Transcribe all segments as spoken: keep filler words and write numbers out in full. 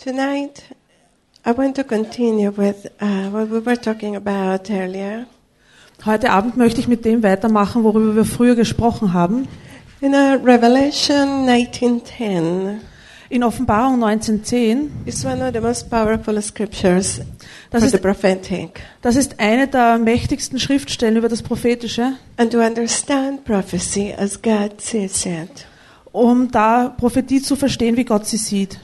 Tonight, I want to continue with uh, what we were talking about earlier. Heute Abend möchte ich mit dem weitermachen, worüber wir früher gesprochen haben. In uh, Revelation nineteen ten, In Offenbarung neunzehn zehn, it's one of the most powerful scriptures das for the ist, prophetic. das ist eine der mächtigsten Schriftstellen über das Prophetische, And to understand prophecy as God sees it. um da Prophetie zu verstehen, wie Gott sie sieht.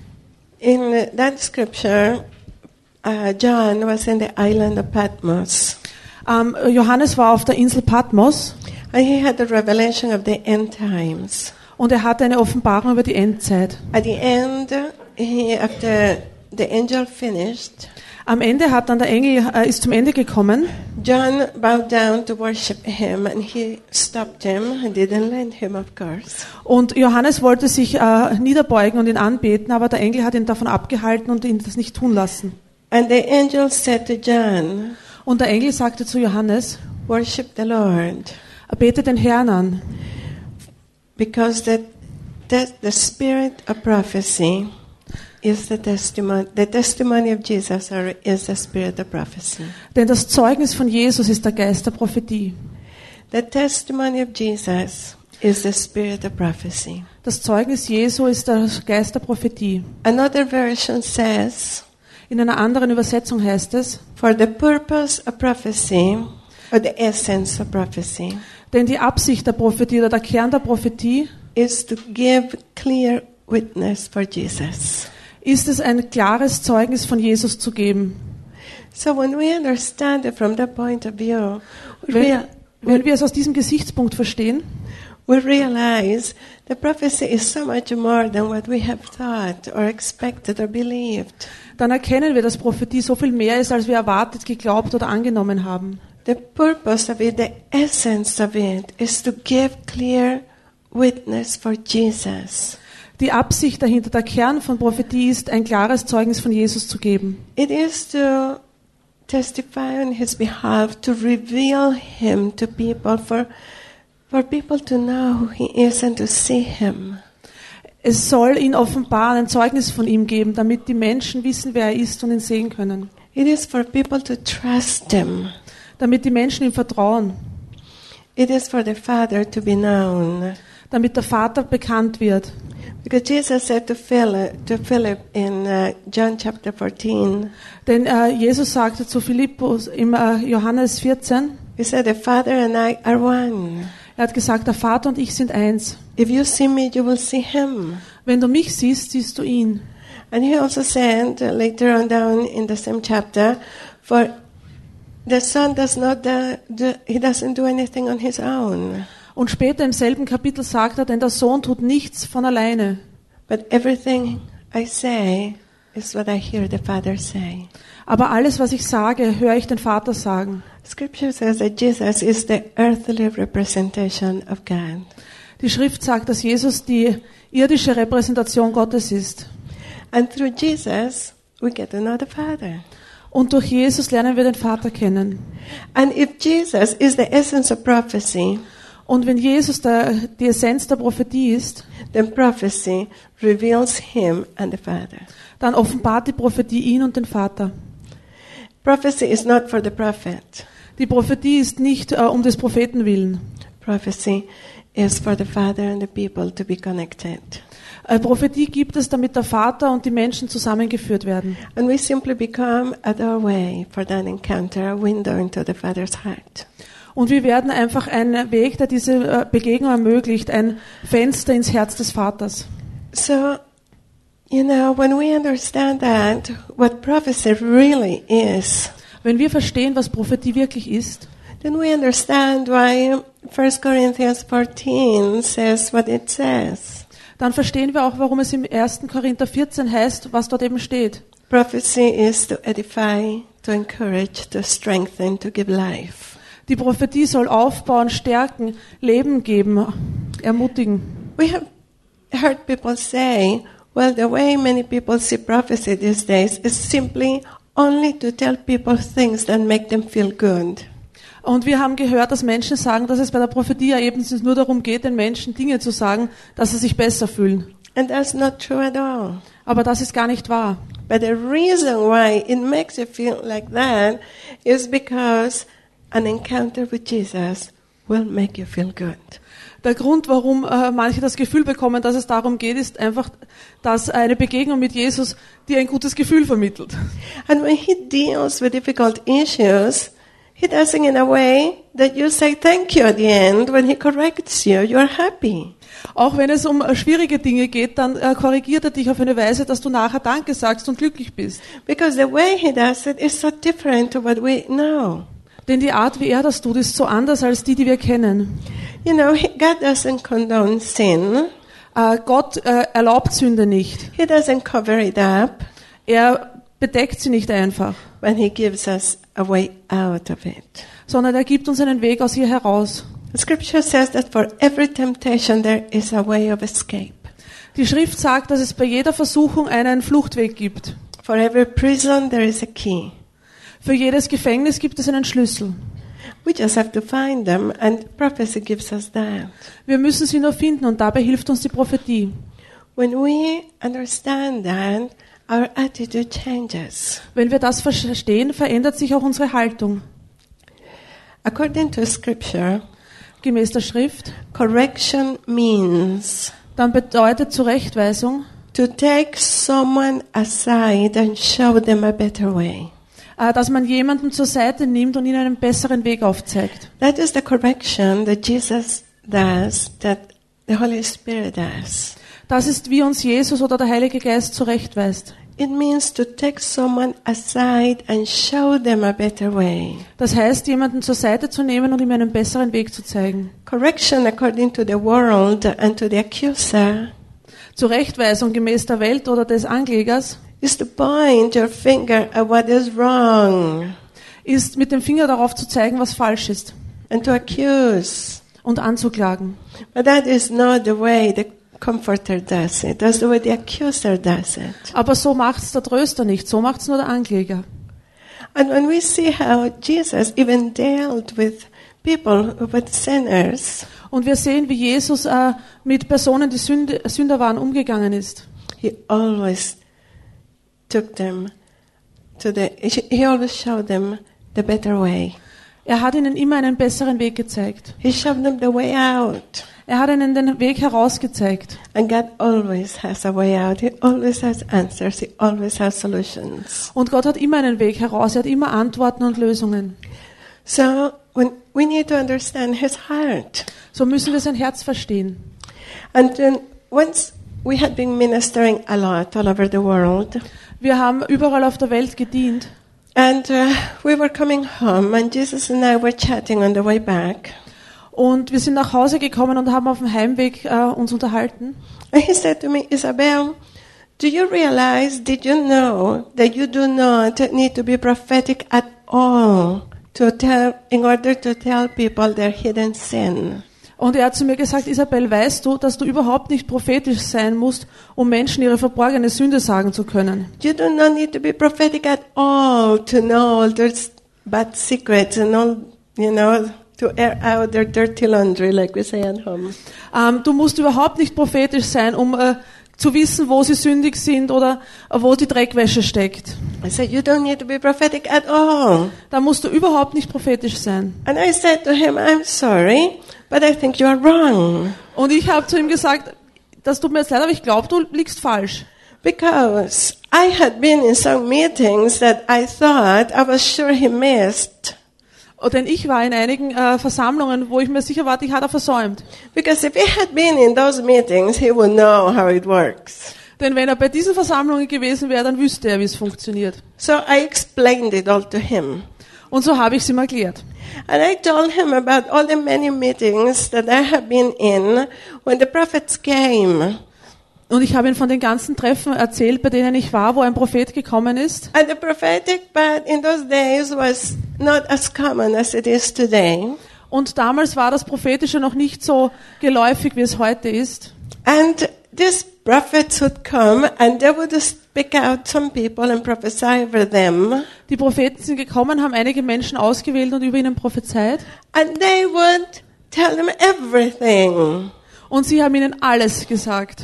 In uh, that scripture, uh, John was in the island of Patmos. Ähm, Johannes war auf der Insel Patmos And he had the revelation of the end times. und er hatte eine Offenbarung über die Endzeit. At the end, he, after the angel finished, Am Ende hat dann der Engel äh, ist zum Ende gekommen. John bowed down to worship him, and he stopped him and didn't let him, of course. Und Johannes wollte sich äh, niederbeugen und ihn anbeten, aber der Engel hat ihn davon abgehalten und ihn das nicht tun lassen. And the angel said to John, Und der Engel sagte zu Johannes, worship the Lord, bete den Herrn an, because the, the, the spirit of prophecy is the testimony, the testimony of Jesus or is the spirit of prophecy. denn das Zeugnis von Jesus ist der Geist der Prophetie. The testimony of Jesus is the spirit of prophecy. Das Zeugnis Jesu ist der Geist der Prophetie. Another version says, In einer anderen Übersetzung heißt es, for the purpose of prophecy, or the essence of prophecy, denn die Absicht der Prophetie oder der Kern der Prophetie is to give clear witness for Jesus. ist es, ein klares Zeugnis von Jesus zu geben. So when we understand it from that point of view, we, Wenn, rea- wenn wir es aus diesem Gesichtspunkt verstehen, we realize the prophecy is so much more than what we have thought or expected or believed. dann erkennen wir, dass Prophetie so viel mehr ist, als wir erwartet, geglaubt oder angenommen haben. The purpose of it, the essence of it, is to give clear witness for Jesus. Die Absicht dahinter, der Kern von Prophetie ist, ein klares Zeugnis von Jesus zu geben. It is to testify on his behalf, to reveal him to people, for, for people to know who he is and to see him. Es soll ihn offenbaren, ein Zeugnis von ihm geben, damit die Menschen wissen, wer er ist und ihn sehen können. It is for people to trust him. Damit die Menschen ihm vertrauen. It is for the Father to be known. Damit der Vater bekannt wird. Because Jesus said to Philip, to Philip in uh, John chapter fourteen, Denn äh, Jesus sagte zu Philippus im äh, Johannes vierzehn, he said, the Father and I are one. er hat gesagt, der Vater und ich sind eins. If you see me, you will see him. Wenn du mich siehst, siehst du ihn. And he also said uh, later on down in the same chapter, for the Son does not uh, do, he doesn't do anything on his own, Und später im selben Kapitel sagt er, denn der Sohn tut nichts von alleine. but everything I say is what I hear the Father say. Aber alles, was ich sage, höre ich den Vater sagen. Scripture says that Jesus is the earthly representation of God. Die Schrift sagt, dass Jesus die irdische Repräsentation Gottes ist. And through Jesus, we get to know the Father. Und durch Jesus lernen wir den Vater kennen. And if Jesus is the essence of prophecy, Und wenn Jesus der, die Essenz der Prophetie ist, then prophecy reveals him and the Father. dann offenbart die Prophetie ihn und den Vater. Prophecy is not for the prophet. Die Prophetie ist nicht äh, um des Propheten willen. Prophecy is for the Father and the people to be connected. Äh, Prophetie gibt es, damit der Vater und die Menschen zusammengeführt werden. And we simply become a doorway for that encounter, a window into the Father's heart. Und wir werden einfach ein Weg, der diese äh, Begegnung ermöglicht, ein Fenster ins Herz des Vaters. So, you know, when we understand that, what prophecy really is, Wenn wir verstehen, was Prophetie wirklich ist, then we understand why First Corinthians fourteen says what it says. dann verstehen wir auch, warum es im ersten Korinther vierzehn heißt, was dort eben steht. Prophecy is to edify, to encourage, to strengthen, to give life. Die Prophetie soll aufbauen, stärken, Leben geben, ermutigen. We have heard people say, well, the way many people see prophecy these days is simply only to tell people things that make them feel good. Und wir haben gehört, dass Menschen sagen, dass es bei der Prophetie ja eben nur darum geht, den Menschen Dinge zu sagen, dass sie sich besser fühlen. And that's not true at all. Aber das ist gar nicht wahr. But the reason why it makes you feel like that is because an encounter with Jesus will make you feel good. Der Grund, warum äh, manche das Gefühl bekommen, dass es darum geht, ist einfach, dass eine Begegnung mit Jesus dir ein gutes Gefühl vermittelt. And when he deals with difficult issues, he does it in a way that you say thank you at the end. When he corrects you, you're happy. Auch wenn es um äh, schwierige Dinge geht, dann äh, korrigiert er dich auf eine Weise, dass du nachher Danke sagst und glücklich bist. Because the way he does it is so different to what we know. Denn die Art, wie er das tut, ist so anders als die, die wir kennen. You know, he, God doesn't condone sin. Äh, Gott äh, erlaubt Sünde nicht. He doesn't cover it up. Er bedeckt sie nicht einfach, But he gives us a way out of it. sondern er gibt uns einen Weg aus ihr heraus. The scripture says that for every temptation there is a way of escape. Die Schrift sagt, dass es bei jeder Versuchung einen Fluchtweg gibt. For every prison there is a key. Für jedes Gefängnis gibt es einen Schlüssel. We just have to find them, and prophecy gives us that. Wir müssen sie nur finden und dabei hilft uns die Prophetie. When we understand that, our attitude changes. Wenn wir das verstehen, verändert sich auch unsere Haltung. According to scripture, Gemäß der Schrift, correction means dann bedeutet Zurechtweisung, to take someone aside and show them a better way. äh, dass man jemanden zur Seite nimmt und ihnen einen besseren Weg aufzeigt. That is the correction that Jesus does, that the Holy Spirit does. Das ist, wie uns Jesus oder der Heilige Geist zurechtweist. It means to take someone aside and show them a better way. Das heißt, jemanden zur Seite zu nehmen und ihm einen besseren Weg zu zeigen. Correction according to the world and to the accuser Zurechtweisung gemäß der Welt oder des Anklägers is to point your finger at what is wrong ist, mit dem Finger darauf zu zeigen, was falsch ist and to accuse. und anzuklagen. But that is not the way the comforter does it. That's the way the accuser does it. Aber so macht's der Tröster nicht, so macht's nur der Ankläger. And when we see how Jesus even dealt with people, with sinners, Und wir sehen, wie Jesus äh, mit Personen, die Sünde, Sünder waren, umgegangen ist. he always took them to the, he always showed them the better way. Er hat ihnen immer einen besseren Weg gezeigt. He showed them the way out. Er hat ihnen den Weg herausgezeigt. And God always has a way out. He always has answers. He always has solutions. Und Gott hat immer einen Weg heraus. Er hat immer Antworten und Lösungen. So when we need to understand his heart. So müssen wir sein Herz verstehen. And then once we had been ministering a lot all over the world, Wir haben überall auf der Welt gedient. and uh, we were coming home, and Jesus and I were chatting on the way back. Und wir sind nach Hause gekommen und haben auf dem Heimweg äh, uns unterhalten. And he said to me, Isabel, do you realize, did you know that you do not need to be prophetic at all to tell, in order to tell people their hidden sin? Und er hat zu mir gesagt, Isabel, weißt du, dass du überhaupt nicht prophetisch sein musst, um Menschen ihre verborgene Sünde sagen zu können? You do not need to be prophetic at all to know all those bad secrets and all, you know, to air out their dirty laundry, like we say at home. Ähm, du musst überhaupt nicht prophetisch sein, um äh, zu wissen, wo sie sündig sind oder äh, wo die Dreckwäsche steckt. I said, you don't need to be prophetic at all. Da musst du überhaupt nicht prophetisch sein. And I said to him, I'm sorry, but I think you are wrong. Und ich habe zu ihm gesagt, das tut mir jetzt leid, aber ich glaube, du liegst falsch. Because I had been in some meetings that I thought I was sure he missed. Denn ich war in einigen äh, Versammlungen, wo ich mir sicher war, die hat er versäumt. Because if he had been in those meetings, he would know how it works. Denn wenn er bei diesen Versammlungen gewesen wäre, dann wüsste er, wie es funktioniert. So I explained it all to him. Und so habe ich es ihm erklärt. And I told him about all the many meetings that I have been in when the prophets came. Und ich habe ihm von den ganzen Treffen erzählt, bei denen ich war, wo ein Prophet gekommen ist. And the prophetic part in those days was not as common as it is today. Und damals war das Prophetische noch nicht so geläufig, wie es heute ist. And these prophets would come and they would speak out some people and prophesy over them. Die Propheten sind gekommen, haben einige Menschen ausgewählt und über ihnen prophezeit. And they would tell them everything. Und sie haben ihnen alles gesagt.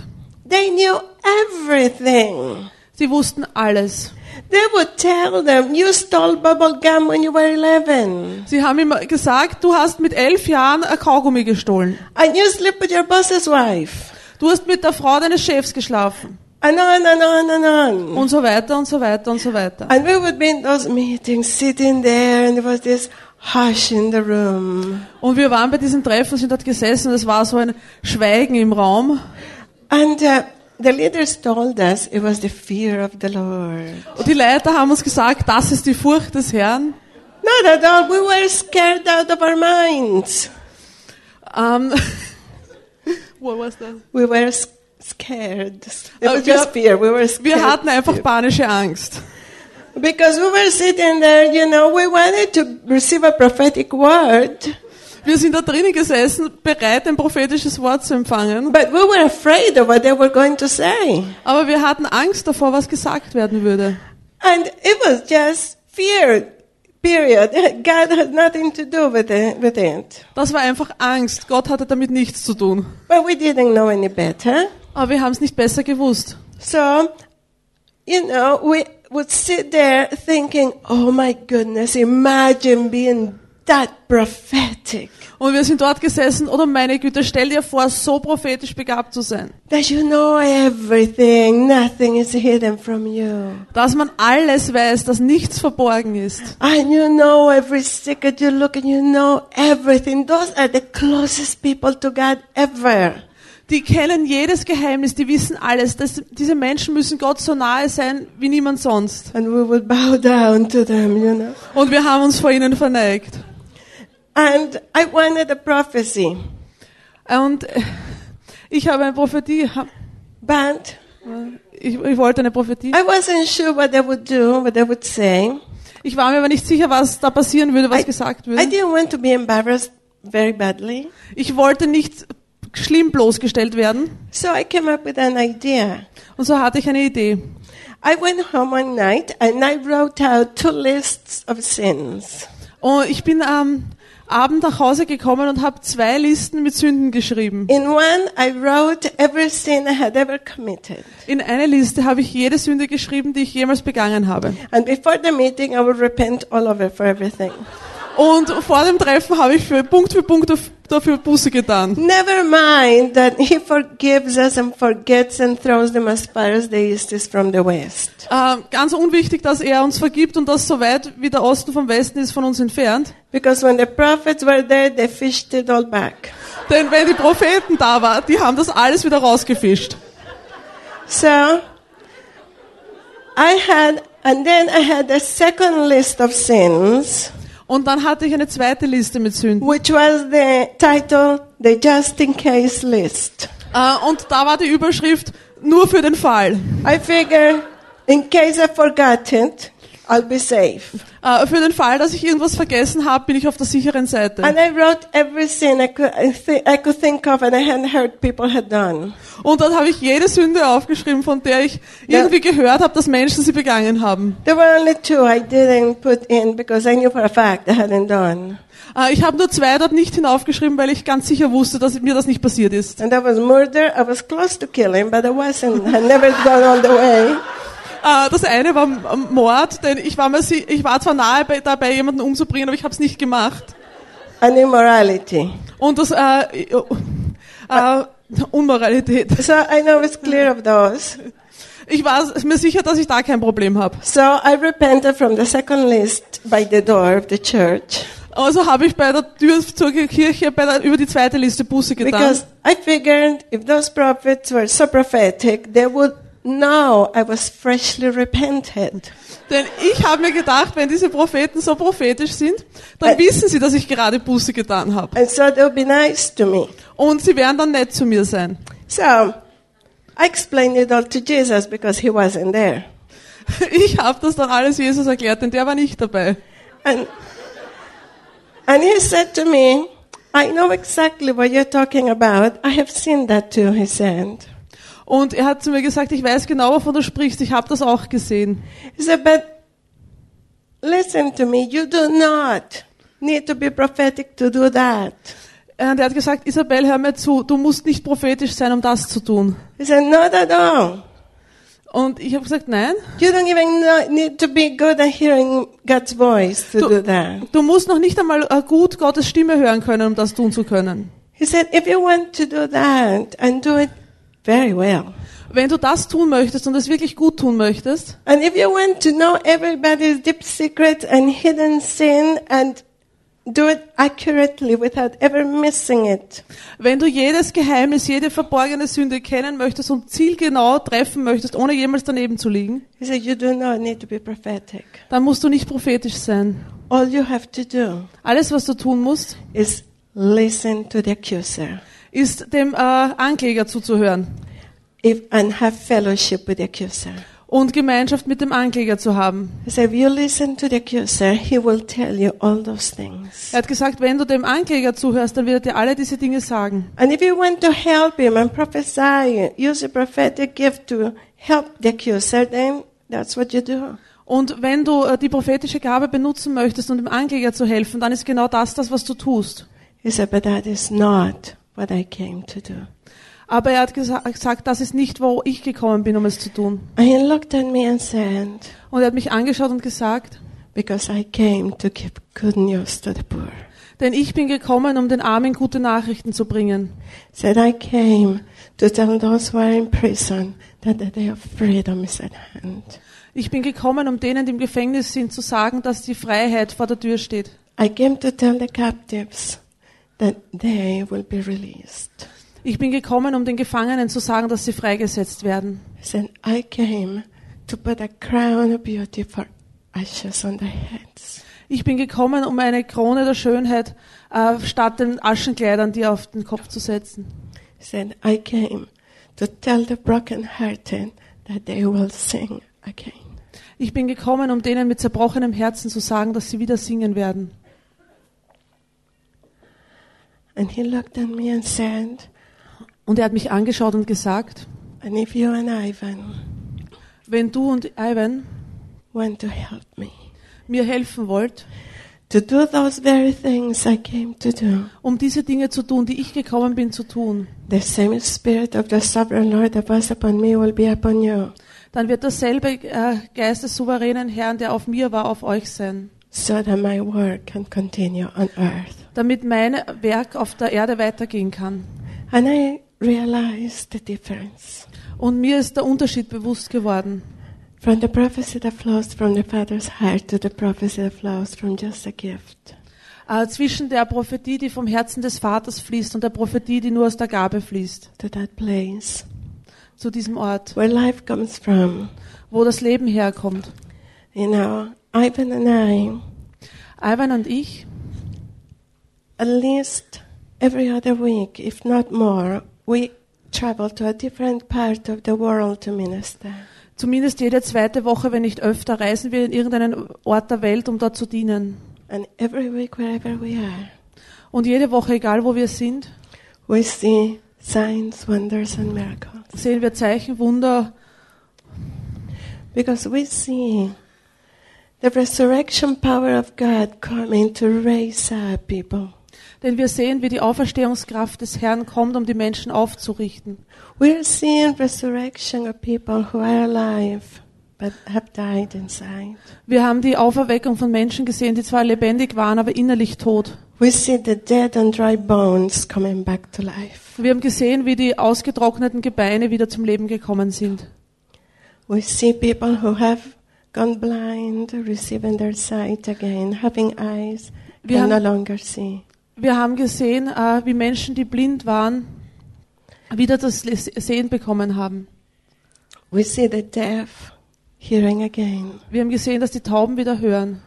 They knew everything. Sie wussten alles. They would tell them, you stole bubble gum when you were eleven. Sie haben ihm gesagt, du hast mit elf Jahren ein Kaugummi gestohlen. And you slept with your boss's wife. Du hast mit der Frau deines Chefs geschlafen. And on and on and on. Und so weiter und so weiter und so weiter. And we would be in those meetings, sitting there, and there was this hush in the room. Und wir waren bei diesen Treffen, sind dort gesessen, und es war so ein Schweigen im Raum. And uh, the leaders told us it was the fear of the Lord. Und die Leiter haben uns gesagt, das ist die Furcht des Herrn. Not at all. We were scared out of our minds. Um, what was that? We were s- scared. It Uh, was wir- just fear. We were scared. Wir hatten einfach panische Angst. Because we were sitting there, you know, we wanted to receive a prophetic word, Wir sind da drinnen gesessen, bereit, ein prophetisches Wort zu empfangen. but we were afraid of what they were going to say. Aber wir hatten Angst davor, was gesagt werden würde. And it was just fear, period. God had nothing to do with it. With it. Das war einfach Angst. Gott hatte damit nichts zu tun. But we didn't know any better. Aber wir haben es nicht besser gewusst. So, you know, we would sit there thinking, oh my goodness, imagine being that prophetic. Und wir sind dort gesessen, oder meine Güte, stell dir vor, so prophetisch begabt zu sein. That you know everything, nothing is hidden from you. Dass man alles weiß, dass nichts verborgen ist. And you know every secret you look and you know everything. Those are the closest people to God ever. Die kennen jedes Geheimnis, die wissen alles. Das, diese Menschen müssen Gott so nahe sein wie niemand sonst. And we would bow down to them, you know. Und wir haben uns vor ihnen verneigt. And I wanted a prophecy, Und ich habe eine Prophetie, but ich, ich wollte eine Prophetie. I wasn't sure what they would do, what they would say. Ich war mir aber nicht sicher, was da passieren würde, was I, gesagt I würde. didn't want to be embarrassed very badly. Ich wollte nicht schlimm bloßgestellt werden. So I came up with an idea. Und so hatte ich eine Idee. I went home one night and I wrote out two lists of sins. Und ich bin am Abend nach Hause gekommen und habe zwei Listen mit Sünden geschrieben. In one, I wrote every sin I had ever committed. In eine Liste habe ich jede Sünde geschrieben, die ich jemals begangen habe. And before the meeting, I would repent all over for everything. Und vor dem Treffen habe ich für Punkt für Punkt dafür Buße getan. Never mind that He forgives us and forgets and throws them as far as the east is from the west. Äh, ganz unwichtig, dass er uns vergibt und das so weit wie der Osten vom Westen ist von uns entfernt. Because when the prophets were there, they fished it all back. Denn wenn die Propheten da waren, die haben das alles wieder rausgefischt. So, I had, and then I had a second list of sins, Und dann hatte ich eine zweite Liste mit Sünden. which was the title, the just in case list. Äh, und da war die Überschrift, nur für den Fall. I figure, in case I forgot it, I'll be safe. Äh, für den Fall, dass ich irgendwas vergessen habe, bin ich auf der sicheren Seite. And I wrote every sin I could, I, th- I could think of and I hadn't heard people had done. Und dann habe ich jede Sünde aufgeschrieben, von der ich irgendwie gehört habe, dass Menschen sie begangen haben. There were only two I didn't put in because I knew for a fact I hadn't done. Äh, ich habe nur zwei dort nicht hinaufgeschrieben, weil ich ganz sicher wusste, dass mir das nicht passiert ist. And that was murder. I was close to killing, but I wasn't. I never gone all the way. Äh, das eine war M- Mord, denn ich war, mir si- ich war zwar nahe bei, dabei, jemanden umzubringen, aber ich habe es nicht gemacht. And immorality. Und das äh, äh, Unmoralität. So I know it's clear of those. Ich war mir sicher, dass ich da kein Problem habe. So I repented from the second list by the door of the church. Also habe ich bei der Tür zur Kirche bei der, über die zweite Liste Buße getan. Because I figured if those prophets were so prophetic, they would know I was freshly repented. Denn ich habe mir gedacht, wenn diese Propheten so prophetisch sind, dann Ä- wissen sie, dass ich gerade Buße getan habe. And so they'll be nice to me. Und sie werden dann nett zu mir sein. So I explained it all to Jesus because he wasn't there. Ich habe das dann alles Jesus erklärt, denn der war nicht dabei. And, and he said to me, I know exactly what you're talking about. I have seen that too, he said. Und er hat zu mir gesagt, ich weiß genau, wovon du sprichst, ich habe das auch gesehen. He said, but listen to me, you do not need to be prophetic to do that. Und er hat gesagt, Isabel, hör mir zu, du musst nicht prophetisch sein, um das zu tun. He said, not at all. Und ich habe gesagt, nein, You don't even know, need to be good at hearing God's voice to Du- do that. du musst noch nicht einmal äh, gut Gottes Stimme hören können, um das tun zu können. He said, if you want to do that and do it very well, Wenn du das tun möchtest und es wirklich gut tun möchtest, and if you want to know everybody's deep secret and hidden sin and do it accurately without ever missing it, wenn du jedes Geheimnis, jede verborgene Sünde kennen möchtest und zielgenau treffen möchtest, ohne jemals daneben zu liegen, he said, you do not need to be prophetic. dann musst du nicht prophetisch sein. All you have to do Alles, was du tun musst, is listen to the accuser ist dem äh, Ankläger zuzuhören if, and have fellowship with the accuser. und Gemeinschaft mit dem Ankläger zu haben. He said, if you listen to the accuser, he will tell you all those things. Er hat gesagt, wenn du dem Ankläger zuhörst, dann wird er dir alle diese Dinge sagen. And if you want to help him and prophesy, use a prophetic gift to help the accuser, then that's what you do. Und wenn du äh, die prophetische Gabe benutzen möchtest, um dem Ankläger zu helfen, dann ist genau das das, was du tust. He said, but that is not what I came to do. Aber er hat gesa- gesagt, das ist nicht, wo ich gekommen bin, um es zu tun. And he looked at me and said, Und er hat mich angeschaut und gesagt, because I came to give good news to the poor. denn ich bin gekommen, um den Armen gute Nachrichten zu bringen. Said, I came to tell those who are in prison that the day of freedom is at hand. Ich bin gekommen, um denen, die im Gefängnis sind, zu sagen, dass die Freiheit vor der Tür steht. I came to tell the captives that they will be released. Ich bin gekommen, um den Gefangenen zu sagen, dass sie freigesetzt werden. He said, I came to put a crown of beauty for ashes on their heads. Ich bin gekommen, um eine Krone der Schönheit äh, statt den Aschenkleidern, die auf den Kopf zu setzen. He said, I came to tell the brokenhearted that they will sing again. Ich bin gekommen, um denen mit zerbrochenem Herzen zu sagen, dass sie wieder singen werden. And he looked at me and said, Und er hat mich angeschaut und gesagt, and if you and Ivan wenn du und Ivan want to help me mir helfen wollt, to do those very things I came to do, um diese Dinge zu tun, die ich gekommen bin zu tun, the same spirit of the sovereign Lord that was upon me will be upon you, dann wird dasselbe äh, Geist des souveränen Herrn, der auf mir war, auf euch sein, so that my work can continue on earth. damit mein Werk auf der Erde weitergehen kann. And I realized the difference Und mir ist der Unterschied bewusst geworden. from the prophecy that flows from the Father's heart to the prophecy that flows from just a gift. Äh, zwischen der Prophetie, die vom Herzen des Vaters fließt, und der Prophetie, die nur aus der Gabe fließt. To that place Zu diesem Ort, where life comes from. wo das Leben herkommt. You know, Ivan and I, Ivan und ich, at least every other week, if not more, we travel to a different part of the world to minister. zumindest jede zweite Woche, wenn nicht öfter, reisen wir in irgendeinen Ort der Welt, um dort zu dienen. And every week, wherever we are, Und jede Woche, egal wo wir sind, we see signs, wonders, and miracles. sehen wir Zeichen, Wunder, Because we see the resurrection power of God coming to raise up people. denn wir sehen, wie die Auferstehungskraft des Herrn kommt, um die Menschen aufzurichten. We're seeing resurrection of people who are alive but have died inside. Wir haben die Auferweckung von Menschen gesehen, die zwar lebendig waren, aber innerlich tot. We see the dead and dry bones coming back to life. Wir haben gesehen, wie die ausgetrockneten Gebeine wieder zum Leben gekommen sind. We see people who have gone blind, receiving their sight again, having eyes, Wir can no haben- longer see. Wir haben gesehen, äh, wie Menschen, die blind waren, wieder das Le- Sehen bekommen haben. We see the deaf hearing again. Wir haben gesehen, dass die Tauben wieder hören.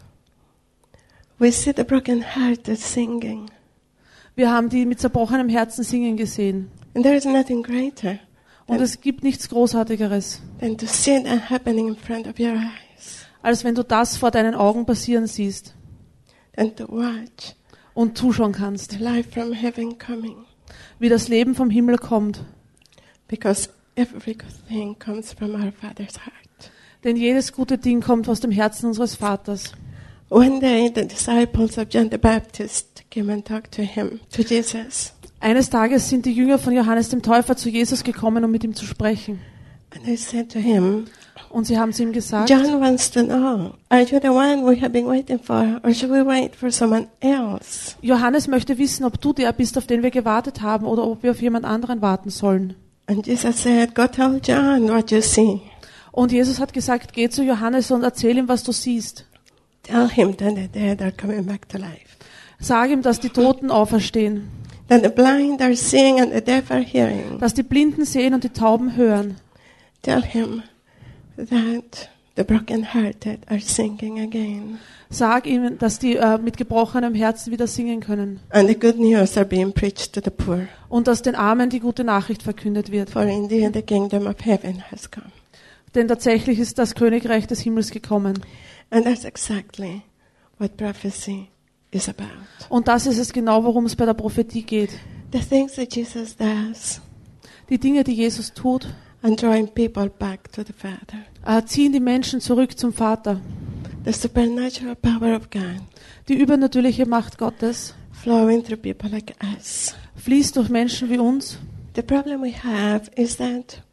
We see the broken-hearted singing. Wir haben die mit zerbrochenem Herzen singen gesehen. And there is nothing greater Und es gibt nichts Großartigeres, than to see that happening in front of your eyes, als wenn du das vor deinen Augen passieren siehst than to watch und zuschauen kannst, the life from heaven coming. wie das Leben vom Himmel kommt. Because every good thing comes from our Father's heart. Denn jedes gute Ding kommt aus dem Herzen unseres Vaters. One day, the disciples of John the Baptist came and talked to him, to Jesus. Eines Tages sind die Jünger von Johannes dem Täufer zu Jesus gekommen, um mit ihm zu sprechen. And they said to him, Und sie haben zu ihm gesagt, John wants to know, are you the one we have been waiting for, or should we wait for someone else? Johannes möchte wissen, ob du der bist, auf den wir gewartet haben, oder ob wir auf jemand anderen warten sollen. And Jesus said, go tell John what you see. Und Jesus hat gesagt, geh zu Johannes und erzähl ihm, was du siehst. Tell him that the dead are coming back to life. Sag ihm, dass die Toten auferstehen, That the blind are seeing and the deaf are hearing. dass die Blinden sehen und die Tauben hören. Tell him that the brokenhearted are singing again. Sag ihm, dass die äh, mit gebrochenem Herzen wieder singen können. And the good news are being preached to the poor. Und dass den Armen die gute Nachricht verkündet wird. For indeed the kingdom of heaven has come. Denn tatsächlich ist das Königreich des Himmels gekommen. And that's exactly what prophecy is about. Und das ist es genau, worum es bei der Prophetie geht. The things that Jesus does Die Dinge, die Jesus tut, and drawing people back to the Father. äh, ziehen die Menschen zurück zum Vater. The supernatural power of God Die übernatürliche Macht Gottes flowing through people like us. fließt durch Menschen wie uns. The problem we have is that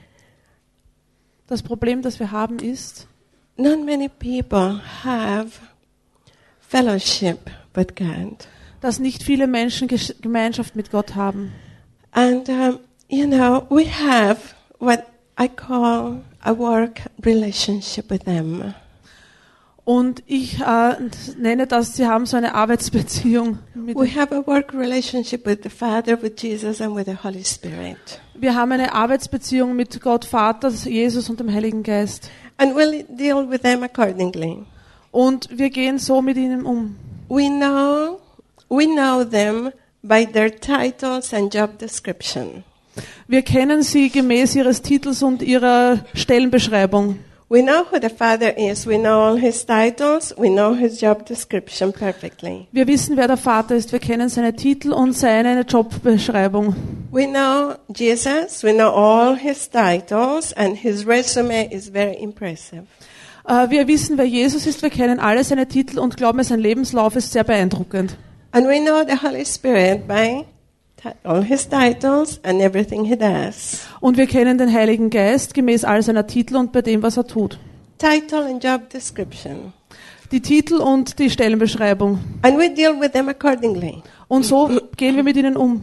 Das Problem, das wir haben, ist, not many people have fellowship with God. dass nicht viele Menschen Gesch- Gemeinschaft mit Gott haben. And, um, you know, we have what I call a work relationship with them. Und ich äh, nenne das, sie haben so eine Arbeitsbeziehung. Mit We have a work relationship with the Father, with Jesus, and with the Holy Spirit. wir haben eine Arbeitsbeziehung mit Gott Vater, Jesus und dem Heiligen Geist. And we'll deal with them accordingly. Und wir gehen so mit ihnen um. We know, we know them by their titles and job description. Wir kennen sie gemäß ihres Titels und ihrer Stellenbeschreibung. We know who the Father is. We know all his titles. We know his job description perfectly. Wir wissen, wer der Vater ist. Wir kennen seine Titel und seine Jobbeschreibung. We know Jesus. We know all his titles, and his resume is very impressive. Äh, wir wissen, wer Jesus ist. Wir kennen alle seine Titel und glauben, sein Lebenslauf ist sehr beeindruckend. And we know the Holy Spirit by ti- all his titles and everything he does. Und wir kennen den Heiligen Geist gemäß all seiner Titel und bei dem, was er tut. Title and job description. Die Titel und die Stellenbeschreibung. And we deal with them accordingly. Und so gehen wir mit ihnen um.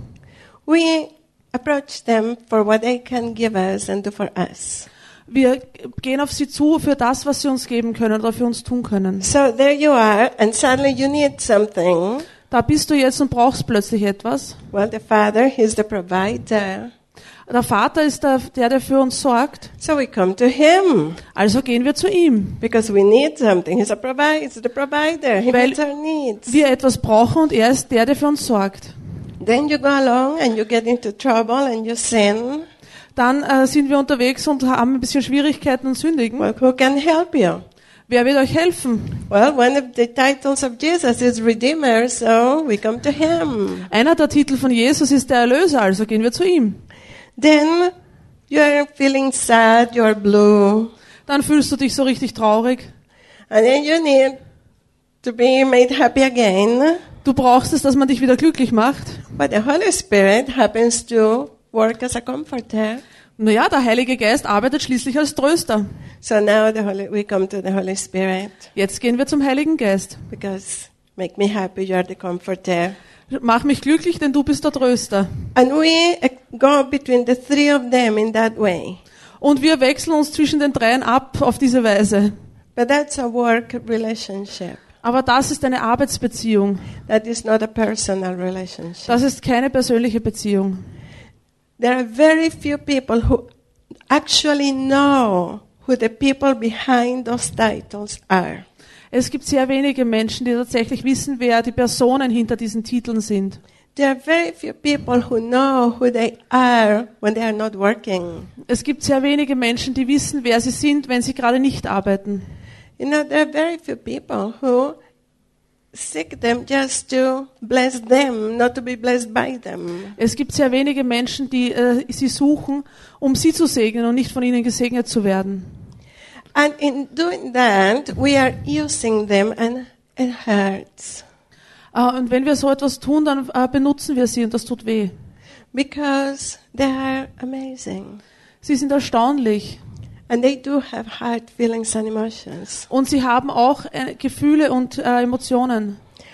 We approach them for what they can give us and do for us. Wir gehen auf sie zu für das, was sie uns geben können oder für uns tun können. So there you are, and suddenly you need something. Da bist du jetzt und brauchst plötzlich etwas. Well, the Father, he's the provider. Der Vater ist der, der, der für uns sorgt. So we come to him Also gehen wir zu ihm. because we need something. He's a provider. He's the provider. He Weil meets our needs. wir etwas brauchen und er ist der, der für uns sorgt. Then you go along and you get into trouble and you sin. Dann äh, sind wir unterwegs und haben ein bisschen Schwierigkeiten und sündigen. Well, who can help you? Wer wird euch helfen? Well, one of the titles of Jesus is Redeemer, so we come to him. Einer der Titel von Jesus ist der Erlöser, also gehen wir zu ihm. Then you're feeling sad, you're blue, Dann fühlst du dich so richtig traurig. and then you need to be made happy again. Du brauchst es, dass man dich wieder glücklich macht. But the Holy Spirit happens to work as a comforter. Naja, der Heilige Geist arbeitet schließlich als Tröster. So now the Holy, we come to the Holy Spirit Jetzt gehen wir zum Heiligen Geist. because make me happy, you're the comforter. Mach mich glücklich, denn du bist der Tröster. And we uh, go between the three of them in that way. Und wir wechseln uns zwischen den dreien ab auf diese Weise. But that's a work relationship. Aber das ist eine Arbeitsbeziehung. That is not a personal relationship. Das ist keine persönliche Beziehung. There are very few people who actually know who the people behind those titles are. Es gibt sehr wenige Menschen, die tatsächlich wissen, wer die Personen hinter diesen Titeln sind. There are very few people who know who they are when they are not working. Es gibt sehr wenige Menschen, die wissen, wer sie sind, wenn sie gerade nicht arbeiten. You know, there are very few people who seek them just to bless them, not to be blessed by them. Es gibt sehr wenige Menschen, die äh, sie suchen, um sie zu segnen und nicht von ihnen gesegnet zu werden. And in doing that, we are using them and it hurts Äh, und wenn wir so etwas tun, dann äh, benutzen wir sie und das tut weh. because they are amazing. Sie sind erstaunlich And they do have hard feelings and emotions. und sie haben auch äh, Gefühle und äh, Emotionen.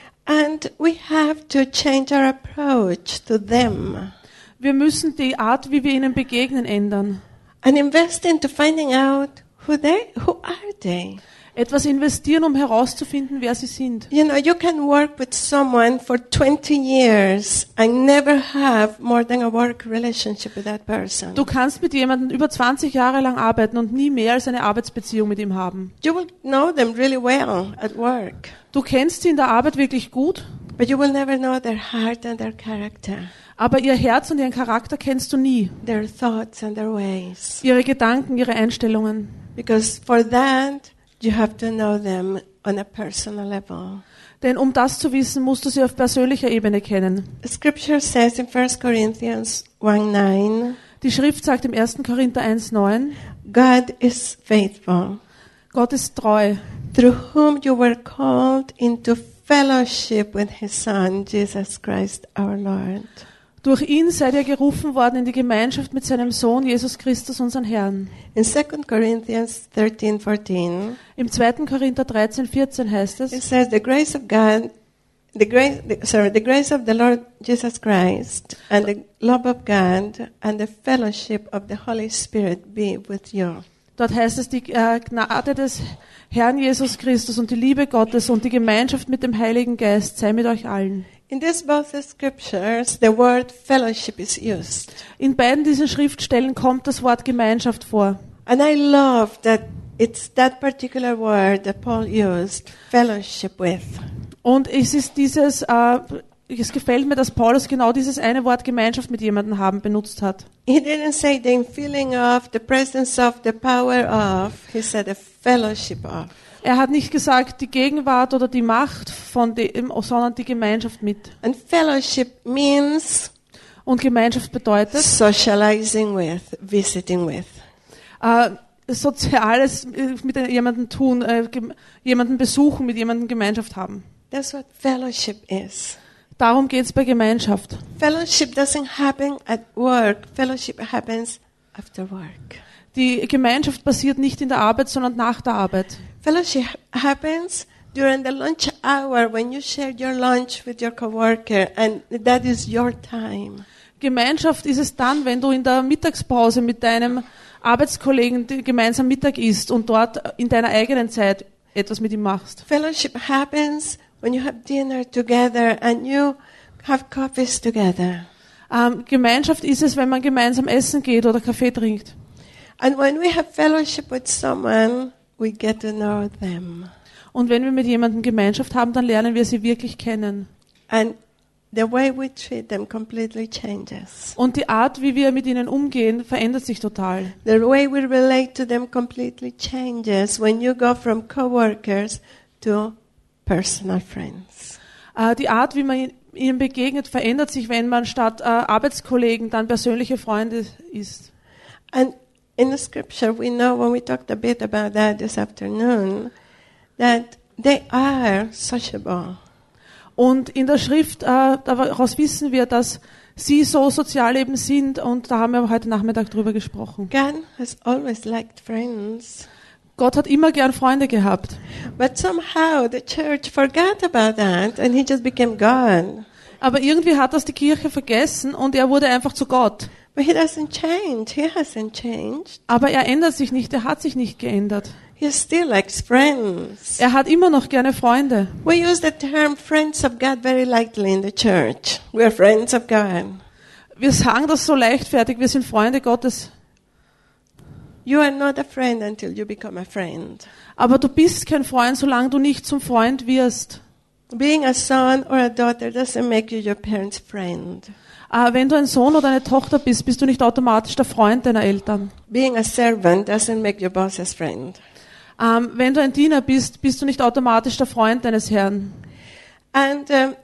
And we have to change our approach to them Wir müssen die Art, wie wir ihnen begegnen, ändern. and invest into finding out who they, who are they? Etwas investieren, um herauszufinden, wer sie sind. You know, you can work with someone for twenty years and never have more than a work relationship with that person. Du kannst mit jemandem über zwanzig Jahre lang arbeiten und nie mehr als eine Arbeitsbeziehung mit ihm haben. You will know them really well at work, Du kennst sie in der Arbeit wirklich gut, but you will never know their heart and their character, aber ihr Herz und ihren Charakter kennst du nie. their thoughts and their ways. Ihre Gedanken, ihre Einstellungen. Because for that, you have to know them on a personal level. Denn um das zu wissen, musst du sie auf persönlicher Ebene kennen. Scripture says in First Corinthians one nine, Die Schrift sagt im ersten Korinther eins neun, God is faithful, Gott ist treu, through whom you were called into fellowship with his Son, Jesus Christ our Lord. durch ihn seid ihr gerufen worden in die Gemeinschaft mit seinem Sohn Jesus Christus, unseren Herrn. In Second Corinthians thirteen fourteen, Im zweiten Korinther dreizehn vierzehn heißt it es, says, the grace of God, the grace, the, sorry, the grace of the Lord Jesus Christ and the love of God and the fellowship of the Holy Spirit be with you. dort heißt es, die äh, Gnade des Herrn Jesus Christus und die Liebe Gottes und die Gemeinschaft mit dem Heiligen Geist sei mit euch allen. In these both scriptures, the word fellowship is used. In beiden diesen Schriftstellen kommt das Wort Gemeinschaft vor. And I love that it's that particular word that Paul used, fellowship with. Und es ist dieses, äh, es gefällt mir, dass Paulus genau dieses eine Wort Gemeinschaft mit jemandem haben benutzt hat. He didn't say the feeling of, the presence of, the power of. He said the fellowship of. Er hat nicht gesagt, die Gegenwart oder die Macht von dem, sondern die Gemeinschaft mit. And fellowship means Und Gemeinschaft bedeutet, socializing with, visiting with. äh, Soziales mit jemandem tun, äh, jemanden besuchen, mit jemandem Gemeinschaft haben. That's what fellowship is. Darum geht es bei Gemeinschaft. Fellowship doesn't happen at work. Fellowship happens after work. Die Gemeinschaft passiert nicht in der Arbeit, sondern nach der Arbeit. Fellowship happens during the lunch hour when you share your lunch with your coworker and that is your time. Gemeinschaft ist es dann, wenn du in der Mittagspause mit deinem Arbeitskollegen gemeinsam Mittag isst und dort in deiner eigenen Zeit etwas mit ihm machst. Fellowship happens when you have dinner together and you have coffees together. Ähm, Gemeinschaft ist es, wenn man gemeinsam essen geht oder Kaffee trinkt. And when we have fellowship with someone, we get to know them. Und wenn wir mit jemandem Gemeinschaft haben, dann lernen wir sie wirklich kennen. And the way we treat them completely changes. Und die Art, wie wir mit ihnen umgehen, verändert sich total. The way we relate to them completely changes when you go from coworkers to personal friends. Äh, die Art, wie man ihnen begegnet, verändert sich, wenn man statt äh, Arbeitskollegen dann persönliche Freunde ist. And in the scripture, we know when we talked a bit about that this afternoon, that they are sociable. Und in der Schrift, äh, daraus wissen wir, dass sie so sozial eben sind und da haben wir heute Nachmittag drüber gesprochen. God has always liked friends. Gott hat immer gern Freunde gehabt. But somehow the church forgot about that and he just became God. Aber irgendwie hat das die Kirche vergessen und er wurde einfach zu Gott. But he doesn't change. He hasn't changed. Aber er ändert sich nicht, er hat sich nicht geändert. He still likes friends. Er hat immer noch gerne Freunde. We use the term friends of God very lightly in the church. We are friends of God. Wir sagen das so leichtfertig, wir sind Freunde Gottes. You are not a friend until you become a friend. Aber du bist kein Freund, solange du nicht zum Freund wirst. Being a son or a daughter doesn't make you your parents' friend. Äh, wenn du ein Sohn oder eine Tochter bist, bist du nicht automatisch der Freund deiner Eltern. Being a servant doesn't make your boss's friend. Ähm, wenn du ein Diener bist, bist du nicht automatisch der Freund deines Herrn. And um,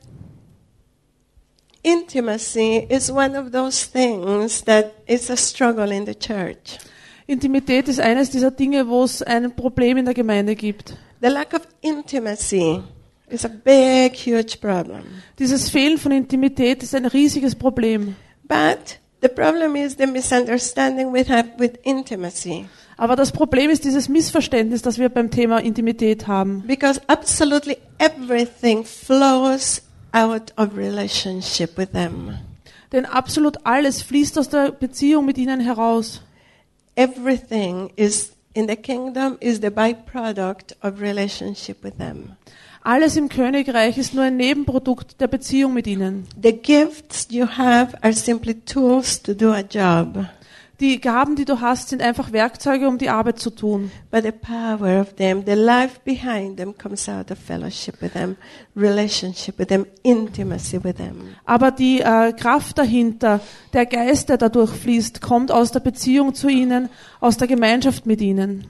intimacy is one of those things that is a struggle in the church. Intimität ist eines dieser Dinge, wo es ein Problem in der Gemeinde gibt. The lack of intimacy It's a big, huge problem. Dieses Fehlen von Intimität ist ein riesiges Problem. But the problem is the misunderstanding we have with intimacy. Aber das Problem ist dieses Missverständnis, das wir beim Thema Intimität haben. Because absolutely everything flows out of relationship with them. Denn absolut alles fließt aus der Beziehung mit ihnen heraus. Everything is in the kingdom is the byproduct of relationship with them. Alles im Königreich ist nur ein Nebenprodukt der Beziehung mit ihnen. The gifts you have are simply tools to do a job. Die Gaben, die du hast, sind einfach Werkzeuge, um die Arbeit zu tun. But the power of them, the life behind them comes out of fellowship with them, relationship with them, intimacy with them. Aber die äh, Kraft dahinter, der Geist, der dadurch fließt, kommt aus der Beziehung zu ihnen, aus der Gemeinschaft mit ihnen.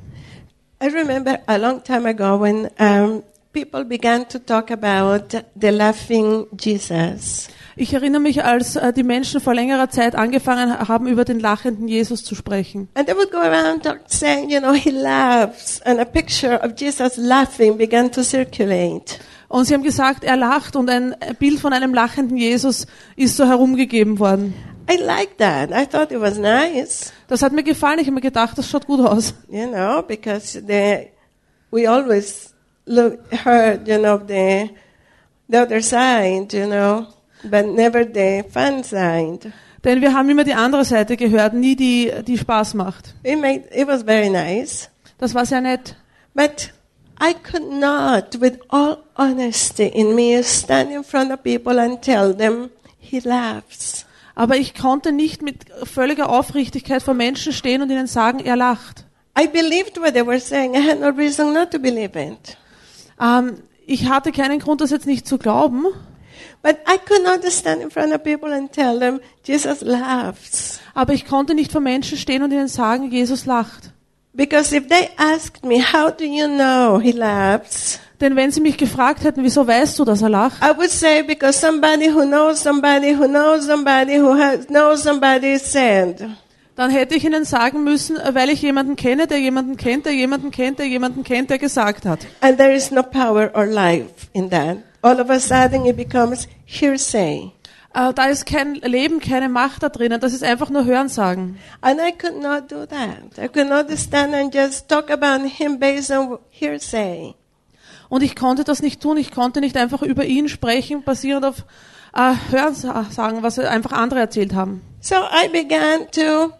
I remember a long time ago when um, people began to talk about the laughing Jesus. Ich erinnere mich, als äh, die Menschen vor längerer Zeit angefangen haben, über den lachenden Jesus zu sprechen. And they would go around talk, saying, you know, he laughs. And a picture of Jesus laughing began to circulate. Und sie haben gesagt, er lacht, und ein Bild von einem lachenden Jesus ist so herumgegeben worden. I liked that. I thought it was nice. Das hat mir gefallen. Ich habe mir gedacht, das schaut gut aus. You know, because the, we always look, heard, you know, the, the other side, you know, but never the fun side. Denn wir haben immer die andere Seite gehört, nie die, die Spaß macht. It made, it was very nice. Das war sehr nett. But I could not, with all honesty in me, stand in front of people and tell them, he laughs. Aber ich konnte nicht mit völliger Aufrichtigkeit vor Menschen stehen und ihnen sagen, er lacht. I believed what they were saying. I had no reason not to believe it. Ähm, ich hatte keinen Grund, das jetzt nicht zu glauben. But I could not stand in front of people and tell them, Jesus laughs. Aber ich konnte nicht vor Menschen stehen und ihnen sagen, Jesus lacht. Because if they asked me, how do you know he laughs? Denn wenn sie mich gefragt hätten, wieso weißt du, dass er lacht? I would say, because somebody who knows somebody who knows somebody who has, knows somebody said. Dann hätte ich ihnen sagen müssen, weil ich jemanden kenne, der jemanden kennt, der jemanden kennt, der jemanden kennt, der gesagt hat. And there is no power or life in that. All of a sudden it becomes hearsay. Äh, da ist kein Leben, keine Macht da drinnen. Das ist einfach nur Hörensagen. And I could not do that. I could not stand and just talk about him based on hearsay. Und ich konnte das nicht tun. Ich konnte nicht einfach über ihn sprechen, basierend auf äh, Hörensagen, was einfach andere erzählt haben. So I began to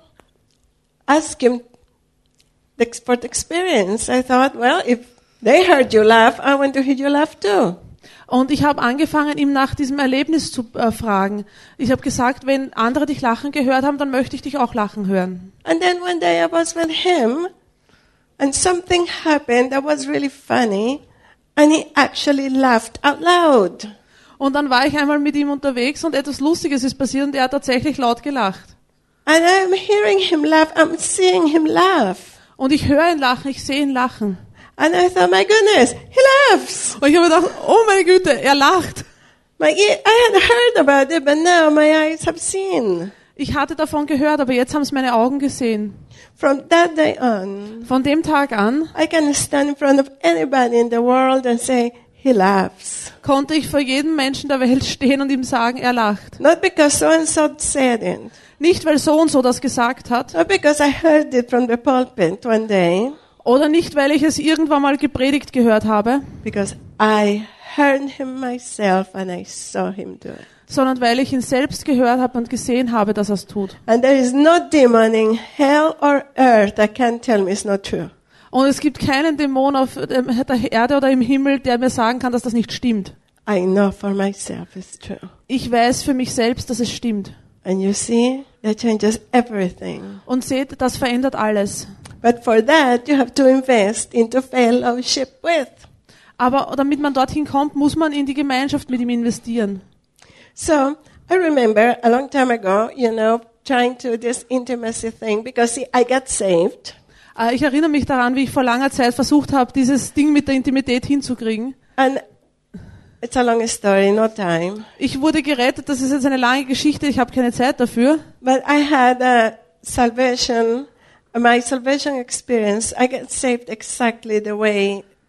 ask him for the experience. I thought, well, if they heard you laugh, I want to hear you laugh too. Und ich habe angefangen, ihm nach diesem Erlebnis zu äh, fragen. Ich habe gesagt, wenn andere dich lachen gehört haben, dann möchte ich dich auch lachen hören. And then one day I was with him, and something happened that was really funny, and he actually laughed out loud. Und dann war ich einmal mit ihm unterwegs und etwas Lustiges ist passiert und er hat tatsächlich laut gelacht. And I'm hearing him laugh, I'm seeing him laugh. Und ich höre ihn lachen, ich sehe ihn lachen. And I thought, my goodness, he laughs. Und ich habe gedacht, oh meine Güte, er lacht. My, I had heard about it, but now my eyes have seen. Ich hatte davon gehört, aber jetzt haben es meine Augen gesehen. From that day on, Von dem Tag an I can stand in front of anybody in the world and say, he laughs. konnte ich vor jedem Menschen der Welt stehen und ihm sagen, er lacht. Not because so and so said it. Nicht, weil so und so das gesagt hat. Not because I heard it from the pulpit one day. Oder nicht, weil ich es irgendwann mal gepredigt gehört habe. Because I heard him myself and I saw him do it. Sondern weil ich ihn selbst gehört habe und gesehen habe, dass er es tut. And there is no demon in hell or earth that can tell me it's not true. Und es gibt keinen Dämon auf der Erde oder im Himmel, der mir sagen kann, dass das nicht stimmt. I know for myself it's true. Ich weiß für mich selbst, dass es stimmt. And you see, that changes everything. Und seht, das verändert alles. But for that, you have to invest into fellowship with. Aber damit man dorthin kommt, muss man in die Gemeinschaft mit ihm investieren. So, I remember a long time ago, you know, trying to do this intimacy thing, because see, I got saved. Äh, Ich erinnere mich daran, wie ich vor langer Zeit versucht habe, dieses Ding mit der Intimität hinzukriegen. And it's a long story, no time. Ich wurde gerettet, das ist jetzt eine lange Geschichte, ich habe keine Zeit dafür. But I had a salvation, my salvation experience. I got saved exactly the way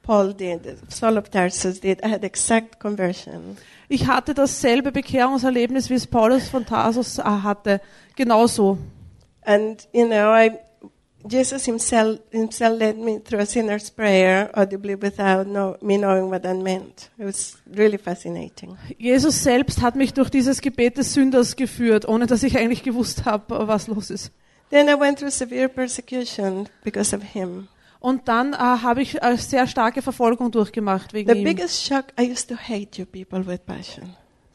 Paul did, Saul of Tarsus did. I had exact conversion. Ich hatte dasselbe Bekehrungserlebnis, wie es Paulus von Tarsus äh, hatte. Genauso. And, you know, I, Jesus himself, himself led me through a sinner's prayer, audibly without know, me knowing what that meant. It was really fascinating. Jesus selbst hat mich durch dieses Gebet des Sünders geführt, ohne dass ich eigentlich gewusst habe, was los ist. Then I went through severe persecution because of him. Und dann äh, habe ich äh, sehr starke Verfolgung durchgemacht wegen The ihm. biggest shock, I used to hate you people with passion.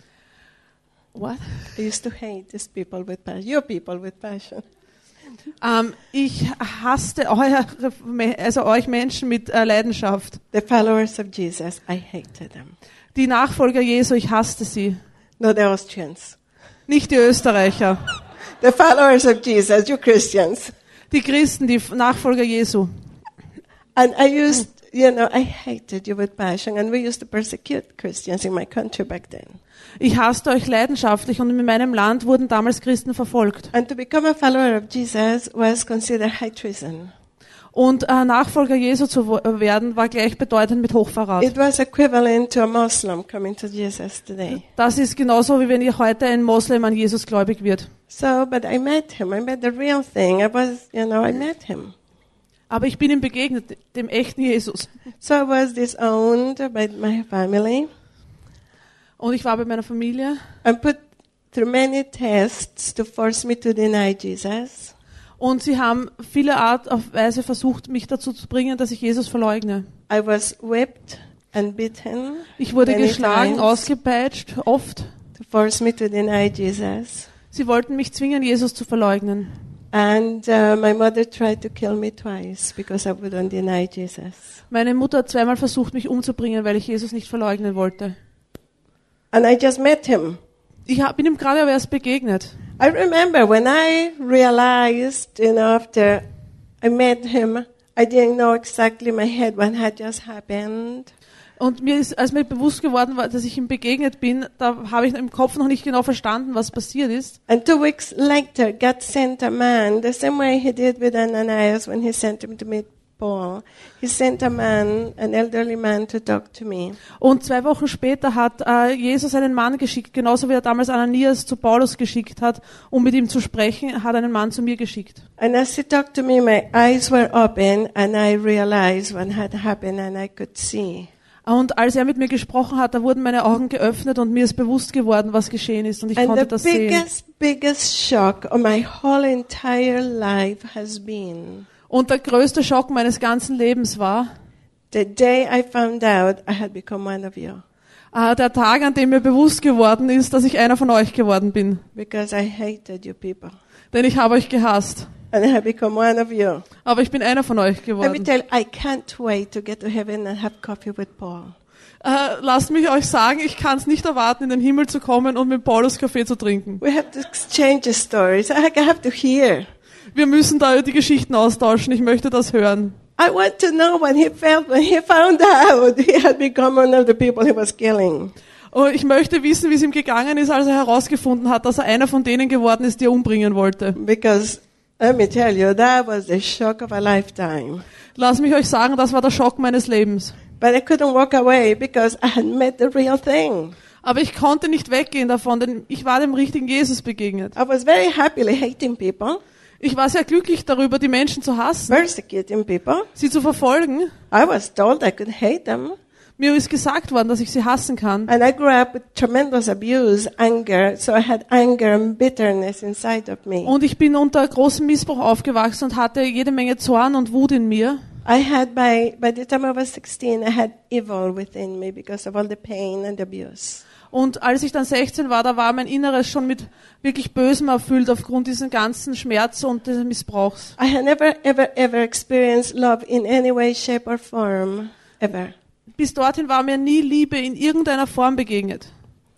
What? I used to hate these people with passion. Your people with passion. Ähm, ich hasste eure, also euch Menschen mit äh, Leidenschaft. The followers of Jesus, I hated them. Die Nachfolger Jesu, ich hasste sie. Not the Austrians. Nicht die Österreicher. The followers of Jesus, you Christians. Die Christen, die Nachfolger Jesu. And I used, you know, I hated you with passion. And we used to persecute Christians in my country back then. Ich hasste euch leidenschaftlich und in meinem Land wurden damals Christen verfolgt. And to become a follower of Jesus was considered high treason. Und äh, Nachfolger Jesu zu wo- werden, war gleichbedeutend mit Hochverrat. It was equivalent to a Muslim coming to Jesus today. Das ist genauso, wie wenn ihr heute ein Moslem an Jesus gläubig wird. So, but I met him. I met the real thing. I was, you know, I met him. Aber ich bin ihm begegnet, dem echten Jesus. So I was disowned by my family. Und ich war bei meiner Familie. And put through many tests to force me to deny Jesus. Und sie haben viele Art auf Weise versucht, mich dazu zu bringen, dass ich Jesus verleugne. I was whipped and beaten Ich wurde many geschlagen, times ausgepeitscht, oft. to force me to deny Jesus. Sie wollten mich zwingen, Jesus zu verleugnen. And uh, my mother tried to kill me twice because I wouldn't deny Jesus. Meine Mutter hat zweimal versucht, mich umzubringen, weil ich Jesus nicht verleugnen wollte. And I just met him. Ich hab- bin ihm gerade aber erst begegnet. I remember when I realized, you know, after I met him, I didn't know exactly in my head what had just happened. Und mir ist, als mir bewusst geworden war, dass ich ihm begegnet bin, da habe ich im Kopf noch nicht genau verstanden, was passiert ist. And two weeks later, God sent a man, the same way he did with Ananias when he sent him to meet Paul. He sent a man, an elderly man, to talk to me. Und zwei Wochen später hat äh, Jesus einen Mann geschickt, genauso wie er damals Ananias zu Paulus geschickt hat, um mit ihm zu sprechen, hat einen Mann zu mir geschickt. And as he talked to me, my eyes were open and I realized what had happened and I could see. Und als er mit mir gesprochen hat, da wurden meine Augen geöffnet und mir ist bewusst geworden, was geschehen ist und ich And konnte the das sehen. biggest, biggest shock of my whole entire life has been Und der größte Schock meines ganzen Lebens war the day I found out I had become one of you. äh, der Tag, an dem mir bewusst geworden ist, dass ich einer von euch geworden bin. Because I hated you people. Denn ich habe euch gehasst. And I have become one of you. Aber ich bin einer von euch Let me geworden. tell you, I can't wait to get to heaven and have coffee with Paul. Äh, lasst mich euch sagen, ich kann es nicht erwarten, in den Himmel zu kommen und mit Paulus Kaffee zu trinken. We have to exchange the stories. I have to hear. Wir müssen da die Geschichten austauschen. Ich möchte das hören. I want to know what he felt when he found out he had become one of the people he was killing. Und ich möchte wissen, wie es ihm gegangen ist, als er herausgefunden hat, dass er einer von denen geworden ist, die er umbringen wollte. Because let me tell you, that was the shock of a lifetime. Lasst mich euch sagen, das war der Schock meines Lebens. But I couldn't walk away because I had met the real thing. Aber ich konnte nicht weggehen davon, denn ich war dem richtigen Jesus begegnet. I was very happily hating people, Ich war sehr glücklich darüber, die Menschen zu hassen, persecuting people. sie zu verfolgen. I was told I could hate them. Mir ist gesagt worden, dass ich sie hassen kann. And I grew up with tremendous abuse, anger, so I had anger and bitterness inside of me. Und ich bin unter großem Missbrauch aufgewachsen und hatte jede Menge Zorn und Wut in mir. I had by by the time I was sixteen, I had evil within me because of all the pain and abuse. Und als ich dann sechzehn war, da war mein Inneres schon mit wirklich Bösem erfüllt aufgrund diesen ganzen Schmerz und des Missbrauchs. I had never, ever, ever experienced love in any way, shape or form, ever. Bis dorthin war mir nie Liebe in irgendeiner Form begegnet.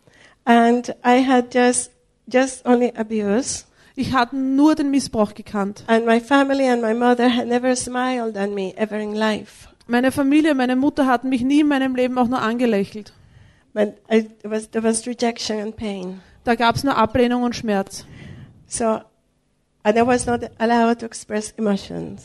And I had just, just only abuse. Ich hatte nur den Missbrauch gekannt. And my family and my mother had never smiled at me ever in life. Meine Familie, meine Mutter hatten mich nie in meinem Leben auch nur angelächelt. But I, it was, there was rejection and pain. Da gab es nur Ablehnung und Schmerz. So, and I was not allowed to express emotions.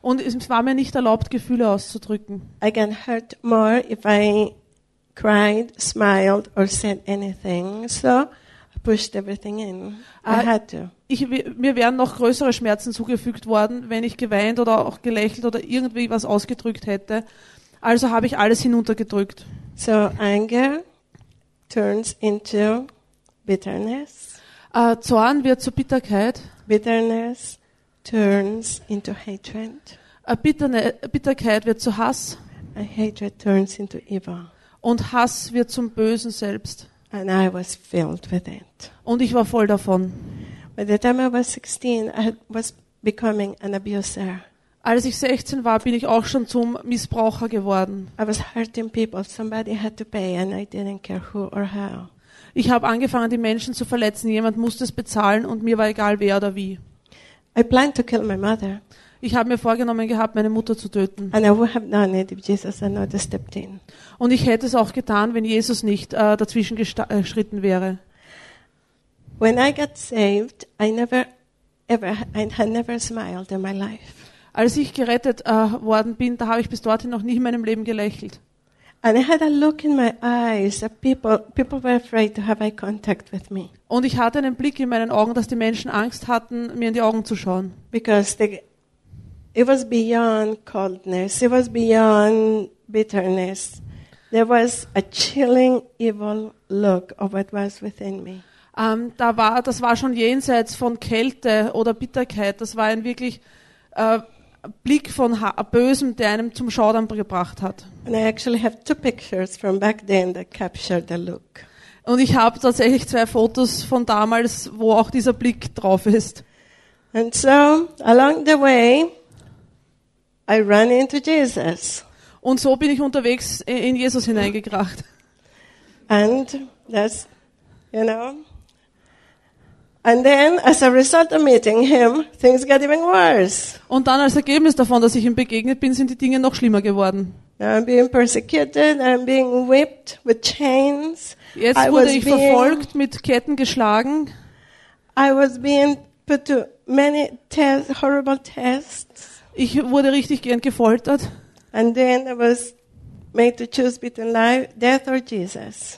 Und es war mir nicht erlaubt, Gefühle auszudrücken. I can hurt more if I cried, smiled, or said anything. So I pushed everything in. I Uh, had to. Ich, mir wären noch größere Schmerzen zugefügt worden, wenn ich geweint oder auch gelächelt oder irgendwie was ausgedrückt hätte. Also habe ich alles hinuntergedrückt. So anger turns into bitterness. Äh, Zorn wird zur Bitterkeit. Bitterness turns into hatred. Äh, Bitterne, Bitterkeit wird zu Hass. And hatred turns into evil. Und Hass wird zum Bösen selbst. And I was filled with it. Und ich war voll davon. By the time I was sixteen, I had- was becoming an abuser. Als ich sechzehn war, bin ich auch schon zum Missbraucher geworden. I was hurting people. Somebody had to pay, and I didn't care who or how. Ich habe angefangen, die Menschen zu verletzen. Jemand musste es bezahlen und mir war egal, wer oder wie. I planned to kill my mother, Ich habe mir vorgenommen gehabt, meine Mutter zu töten. and I would have done it if Jesus had not stepped in. Und ich hätte es auch getan, wenn Jesus nicht äh, dazwischen gesta- äh, geschritten wäre. When I got saved, I never, ever, I had never smiled in my life. Als ich gerettet äh, worden bin, da habe ich bis dorthin noch nie in meinem Leben gelächelt. And I had a look in my eyes that people, people were afraid to have eye contact with me. Und ich hatte einen Blick in meinen Augen, dass die Menschen Angst hatten, mir in die Augen zu schauen. Because the, it was beyond coldness. It was beyond bitterness. There was a chilling, evil look of what was within me. Ähm, da war, das war schon jenseits von Kälte oder Bitterkeit. Das war ein wirklich äh, Blick von ha- Bösem, der einem zum Schaudern gebracht hat. And I actually have two pictures from back then that capture the look. Und ich habe tatsächlich zwei Fotos von damals, wo auch dieser Blick drauf ist. And so, along the way, I ran into Jesus. Und so bin ich unterwegs in Jesus hineingekracht. And that's, you know. And then, as a result of meeting him, things got even worse. Und dann als Ergebnis davon, dass ich ihm begegnet bin, sind die Dinge noch schlimmer geworden. Now I'm being persecuted, I'm being whipped with chains. Jetzt I wurde was ich being- verfolgt, mit Ketten geschlagen. I was being put to many tests, horrible tests. Ich wurde richtig gern gefoltert. And then I was made to choose between life, death or Jesus.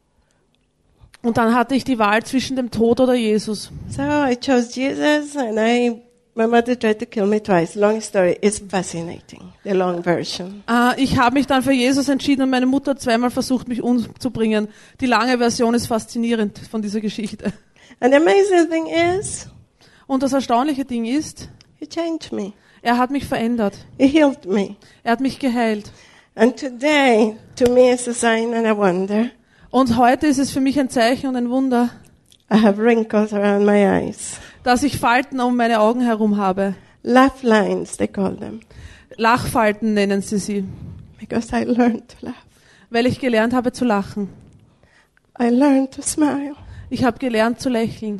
Und dann hatte ich die Wahl zwischen dem Tod oder Jesus. So I chose Jesus, and I, my mother tried to kill me twice. Long story. It's fascinating, the long version. Äh, ich habe mich dann für Jesus entschieden und meine Mutter hat zweimal versucht, mich umzubringen. Die lange Version ist faszinierend von dieser Geschichte. And the amazing thing is, Und das erstaunliche Ding ist, he changed me. er hat mich verändert. He healed me. Er hat mich geheilt. And today, to me, it's a sign and a wonder. Und heute ist es für mich ein Zeichen und ein Wunder, I have wrinkles around my eyes. dass ich Falten um meine Augen herum habe. Laugh lines, they call them. Lachfalten nennen sie sie, Because I learned to laugh. weil ich gelernt habe zu lachen. I learned to smile. Ich habe gelernt zu lächeln.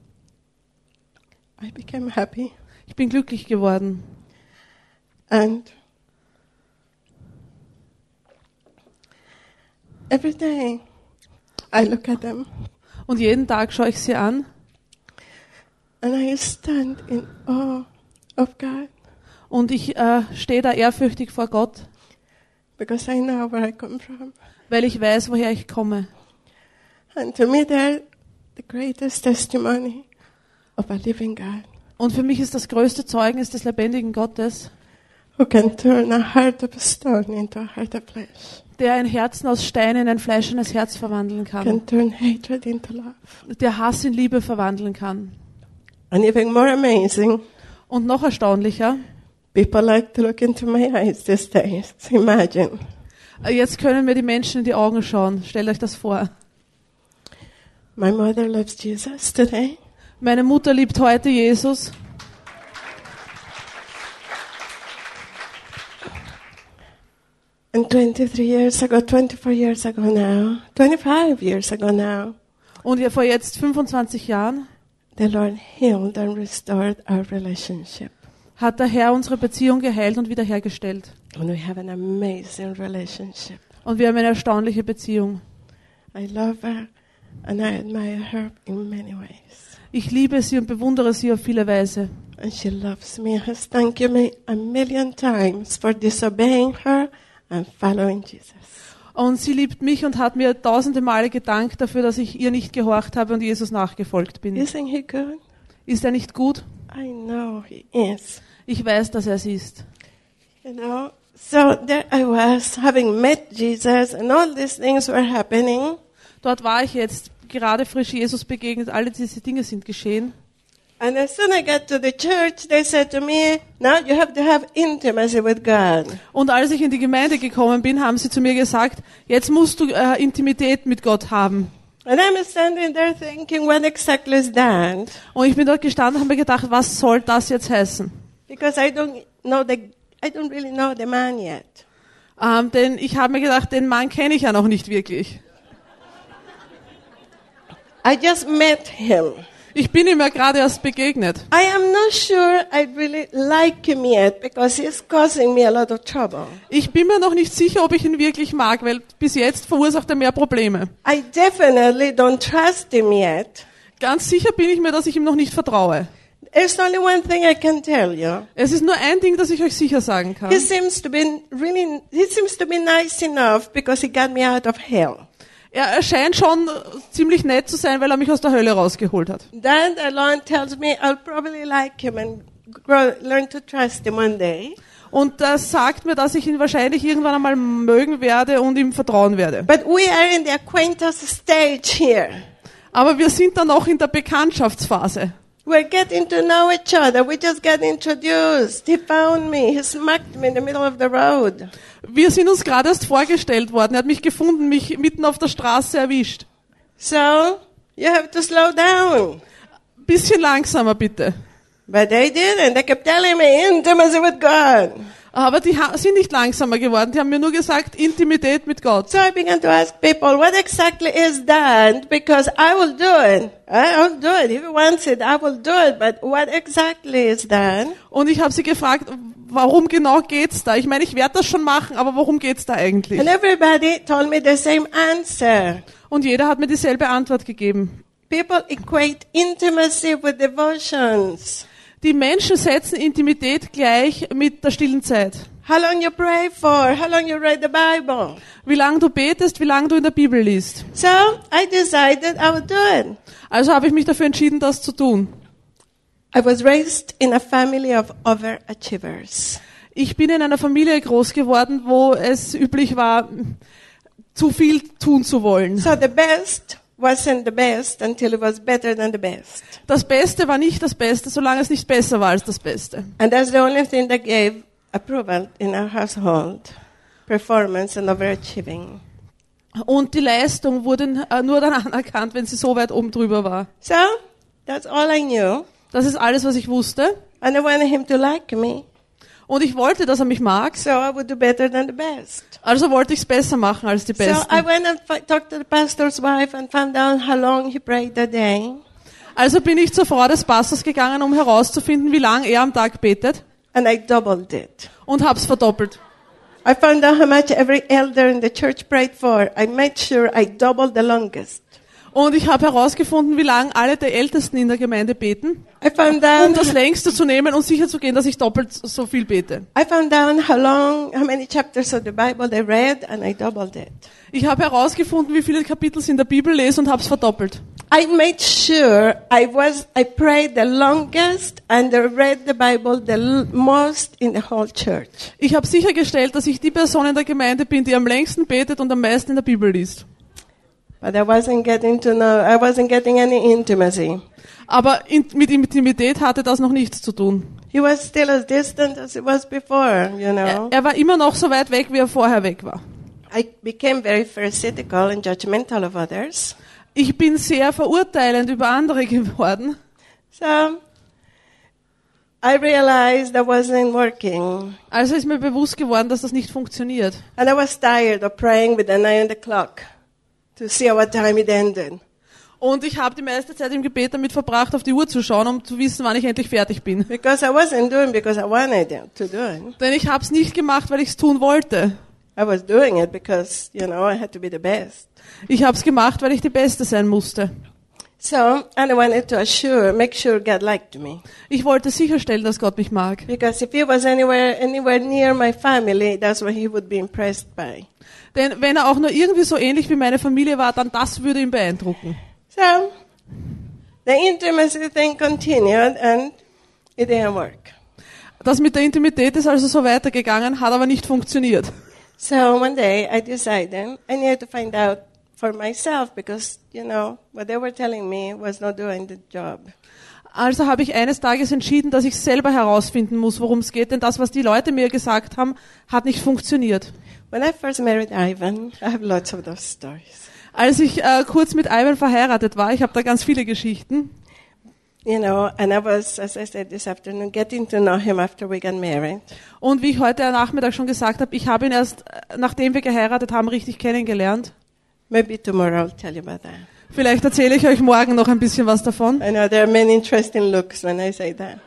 I became happy. Ich bin glücklich geworden. And every day, I look at them Und jeden Tag schaue ich sie an and I stand in awe of God und ich äh, stehe da ehrfürchtig vor Gott, because I know where I come from. weil ich weiß, woher ich komme. And to me, they're the greatest testimony of a living God Und für mich ist das größte Zeugnis des lebendigen Gottes, who can turn a heart of stone into a heart of flesh, der ein Herzen aus Stein in ein fleischendes Herz verwandeln kann, can turn hatred into love. der Hass in Liebe verwandeln kann. And even more amazing, Und noch erstaunlicher, people like to look into my eyes these days. Imagine. äh, jetzt können mir die Menschen in die Augen schauen. Stellt euch das vor. My mother loves Jesus today. Meine Mutter liebt heute Jesus. And twenty-three years ago, twenty-four years ago now, twenty-five years ago now, Und ja, vor jetzt fünfundzwanzig Jahren the Lord healed and restored our relationship. hat der Herr unsere Beziehung geheilt und wiederhergestellt. And we have an amazing relationship. Und wir haben eine erstaunliche Beziehung. I love her and I admire her in many ways. Ich liebe sie und bewundere sie auf viele Weise. And she loves me, has thanked you me a million times for disobeying her and following Jesus. Und sie liebt mich und hat mir tausende Male gedankt dafür, dass ich ihr nicht gehorcht habe und Jesus nachgefolgt bin. Isn't he good? Ist er nicht gut? I know he is. Ich weiß, dass er es ist. You know, so there I was, having met Jesus, and all these things were happening. Dort war ich jetzt gerade frisch Jesus begegnet. Alle diese Dinge sind geschehen. And as soon as I got to the church, they said to me, now you have to have intimacy with God. Und als ich in die Gemeinde gekommen bin, haben sie zu mir gesagt, jetzt musst du äh, Intimität mit Gott haben. And I'm standing there thinking, what exactly is that? Und ich bin dort gestanden und habe mir gedacht, was soll das jetzt heißen? Because I don't know the, I don't really know the man yet. Ähm, denn ich habe mir gedacht, den Mann kenne ich ja noch nicht wirklich. I just met him. Ich bin ihm ja gerade erst begegnet. I am not sure I really like him yet because he's causing me a lot of trouble. Ich bin mir noch nicht sicher, ob ich ihn wirklich mag, weil bis jetzt verursacht er mehr Probleme. I definitely don't trust him yet. Ganz sicher bin ich mir, dass ich ihm noch nicht vertraue. There's only one thing I can tell you. Es ist nur ein Ding, das ich euch sicher sagen kann. He seems to be really, he seems to be nice enough because he got me out of hell. Er scheint schon ziemlich nett zu sein, weil er mich aus der Hölle rausgeholt hat. That alone tells me I'll probably like him and grow, learn to trust him one day. Und das sagt mir, dass ich ihn wahrscheinlich irgendwann einmal mögen werde und ihm vertrauen werde. But we are in the acquaintance stage here. Aber wir sind dann noch in der Bekanntschaftsphase. We're getting to know each other. We just got introduced. He found me. He smacked me in the middle of the road. Wir sind uns gerade erst vorgestellt worden. Er hat mich gefunden, mich mitten auf der Straße erwischt. So, you have to slow down. Bisschen langsamer bitte. But they didn't. They kept telling me intimacy with God. Aber die sind nicht langsamer geworden. Die haben mir nur gesagt, Intimität mit Gott. So I began to ask people, what exactly is that? Because I will do it. I will do it. If he wants it, I will do it. But what exactly is that? Und ich habe sie gefragt, warum genau geht's da? Ich meine, ich werde das schon machen, aber worum geht's da eigentlich? And everybody told me the same answer. Und jeder hat mir dieselbe Antwort gegeben. People equate intimacy with devotions. Die Menschen setzen Intimität gleich mit der stillen Zeit. How long you pray for? How long you read the Bible? Wie lange du betest, wie lange du in der Bibel liest. So I decided I would do it. Also habe ich mich dafür entschieden, das zu tun. I was raised in a family of overachievers. Ich bin in einer Familie groß geworden, wo es üblich war, zu viel tun zu wollen. So the best wasn't the best until it was better than the best. Das Beste war nicht das Beste, solange es nicht besser war als das Beste. And that's the only thing that gave approval in our household. Performance and overachieving. Und die Leistung wurde äh, nur dann anerkannt, wenn sie so weit oben drüber war. So, that's all I knew. Das ist alles, was ich wusste. And I wanted him to like me. Und ich wollte, dass er mich mag. So I would do better than the best. Also wollte ich es besser machen als die So Besten. I went and f- talked to the pastor's wife and found out how long he prayed a day. Also bin ich zur Frau des Pastors gegangen, um herauszufinden, wie lange er am Tag betet. And I doubled it. Und hab's verdoppelt. I found out how much every elder in the church prayed for. I made sure I doubled the longest. Und ich habe herausgefunden, wie lange alle der Ältesten in der Gemeinde beten, I found um out das Längste zu nehmen und sicher zu gehen, dass ich doppelt so viel bete. I found out how long, how many chapters of the Bible they read, and I doubled it. Ich habe herausgefunden, wie viele Kapitel sie in der Bibel lesen und habe es verdoppelt. I made sure I was, I prayed the longest and I read the Bible the l- most in the whole church. Ich habe sichergestellt, dass ich die Person in der Gemeinde bin, die am längsten betet und am meisten in der Bibel liest. But I wasn't getting to know, I wasn't getting any intimacy. Aber in, mit Intimität hatte das noch nichts zu tun. He was still as distant as he was before, you know. Er, er war immer noch so weit weg, wie er vorher weg war. I became very pharisaical and judgmental of others. Ich bin sehr verurteilend über andere geworden. So, I realized that wasn't working. Also ist mir bewusst geworden, dass das nicht funktioniert. And I was tired of praying with an eye on the clock to see what time it ended. Und ich habe die meiste Zeit im Gebet damit verbracht, auf die Uhr zu schauen, um zu wissen, wann ich endlich fertig bin. Because I wasn't doing because I wanted to do it. Denn ich habe es nicht gemacht, weil ich es tun wollte. I was doing it because, you know, I had to be the best. Ich habe es gemacht, weil ich die Beste sein musste. So, and I wanted to assure, make sure God liked me. Ich wollte sicherstellen, dass Gott mich mag. Because if he was anywhere, anywhere near my family, that's what he would be impressed by. Denn wenn er auch nur irgendwie so ähnlich wie meine Familie war, dann das würde ihn beeindrucken. So, the intimacy thing continued and it didn't work. Das mit der Intimität ist also so weitergegangen, hat aber nicht funktioniert. So one day I decided I needed to find out for myself because, you know, what they were telling me was not doing the job. Also habe ich eines Tages entschieden, dass ich selber herausfinden muss, worum es geht, denn das, was die Leute mir gesagt haben, hat nicht funktioniert. When I first married Ivan, I have lots of those stories. Als ich äh, kurz mit Ivan verheiratet war, ich habe da ganz viele Geschichten. You know, and I was, as I said this afternoon, getting to know him after we got married. Und wie ich heute Nachmittag schon gesagt habe, ich habe ihn erst, äh, nachdem wir geheiratet haben, richtig kennengelernt. Maybe tomorrow I'll tell you about that. Vielleicht erzähle ich euch morgen noch ein bisschen was davon. I know there are many interesting looks when I say that.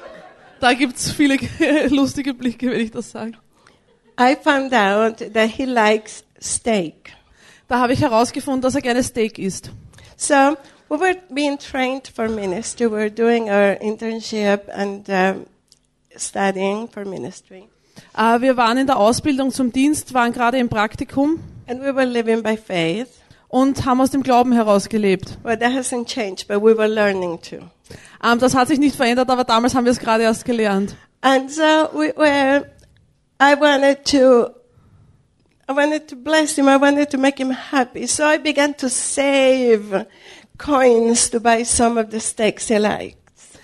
Da gibt's viele lustige Blicke, wenn ich das sage. I found out that he likes steak. Da habe ich herausgefunden, dass er gerne Steak isst. So we were being trained for ministry. We were doing our internship and um, studying for ministry. Uh, wir waren in der Ausbildung zum Dienst, waren gerade im Praktikum. And we were living by faith. Und haben aus dem Glauben heraus gelebt. Well, that hasn't changed, but we were learning to. Um, das hat sich nicht verändert, aber damals haben wir es gerade erst gelernt. And so we were, I wanted to, I wanted to bless him. I wanted to make him happy. So I began to save coins to buy some of the steaks he likes.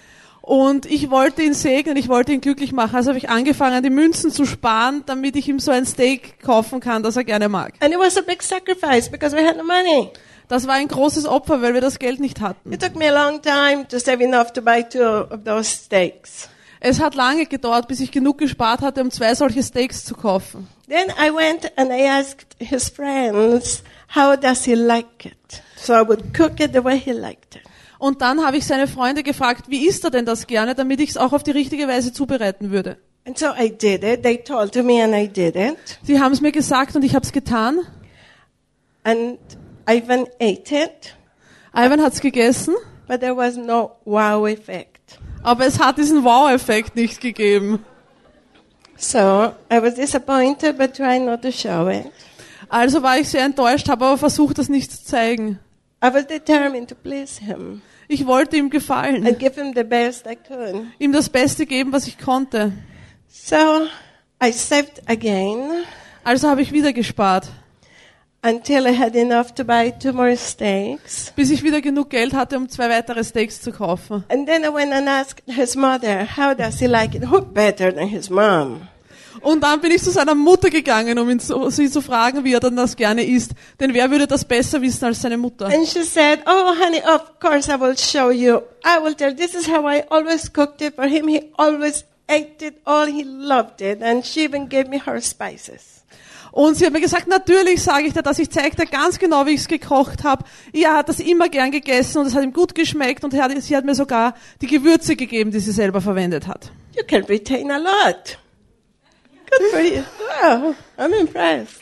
Und ich wollte ihn segnen, ich wollte ihn glücklich machen. Also habe ich angefangen, die Münzen zu sparen, damit ich ihm so ein Steak kaufen kann, das er gerne mag. And it was a big sacrifice because we had no money. Das war ein großes Opfer, weil wir das Geld nicht hatten. It took me a long time to save enough to buy two of those steaks. Es hat lange gedauert, bis ich genug gespart hatte, um zwei solche Steaks zu kaufen. Then I went and I asked his friends, how does he like it? So I would cook it the way he liked it. Und dann habe ich seine Freunde gefragt, wie isst er denn das gerne, damit ich es auch auf die richtige Weise zubereiten würde. And so I did it. They told to me and I did it. Sie haben es mir gesagt und ich habe es getan. And Ivan ate it. Ivan hat es gegessen. But there was no wow effect. Aber es hat diesen Wow-Effekt nicht gegeben. So I was disappointed, but tried not to show it. Also war ich sehr enttäuscht, habe aber versucht, das nicht zu zeigen. I was determined to please him. Ich wollte ihm gefallen. And give him the best I could. Ihm das Beste geben, was ich konnte. So I saved again. Also habe ich wieder gespart. Until I had enough to buy two more steaks. Bis ich wieder genug Geld hatte, um zwei weitere Steaks zu kaufen. And then I went and asked his mother, how does he like it? Who better than his mom? Und dann bin ich zu seiner Mutter gegangen, um ihn zu, sie zu fragen, wie er dann das gerne isst. Denn wer würde das besser wissen als seine Mutter? And she said, oh honey, of course I will show you. I will tell, this is how I always cooked it for him. He always ate it all. He loved it. And she even gave me her spices. Und sie hat mir gesagt, natürlich sage ich dir das, ich zeige dir ganz genau, wie ich es gekocht habe. Er hat das immer gern gegessen und es hat ihm gut geschmeckt und hat, sie hat mir sogar die Gewürze gegeben, die sie selber verwendet hat. You can retain a lot. Good for you. Wow, I'm impressed.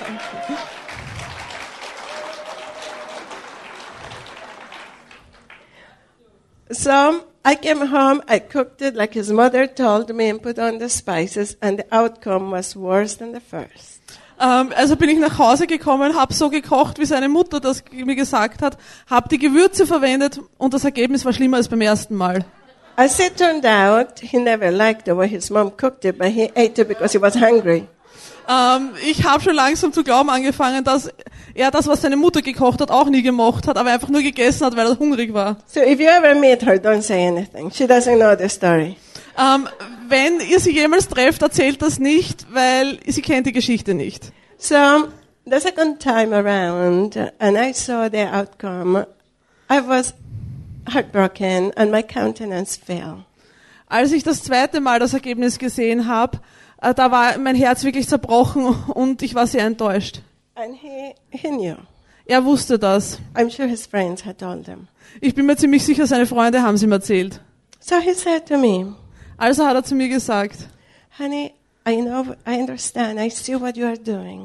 So I came home, I cooked it like his mother told me and put on the spices and the outcome was worse than the first. Ähm, also bin ich nach Hause gekommen, habe so gekocht, wie seine Mutter das mir gesagt hat, habe die Gewürze verwendet und das Ergebnis war schlimmer als beim ersten Mal. As it turned out, he never liked the way his mom cooked it, but he ate it because he was hungry. Ähm, ich habe schon langsam zu glauben angefangen, dass er das, was seine Mutter gekocht hat, auch nie gemocht hat, aber einfach nur gegessen hat, weil er hungrig war. So if you ever meet her, don't say anything. She doesn't know the story. Ähm, wenn ihr sie jemals trefft, erzählt das nicht, weil sie kennt die Geschichte nicht. So the second time around, and I saw the outcome, I was heartbroken and my countenance fell. Als ich das zweite Mal das Ergebnis gesehen habe, äh, da war mein Herz wirklich zerbrochen und ich war sehr enttäuscht. And he, he knew. Er wusste das. I'm sure his friends had told him. Ich bin mir ziemlich sicher, seine Freunde haben es ihm erzählt. So he said to me, Also hat er zu mir gesagt, honey, I know, I understand, I see what you are doing.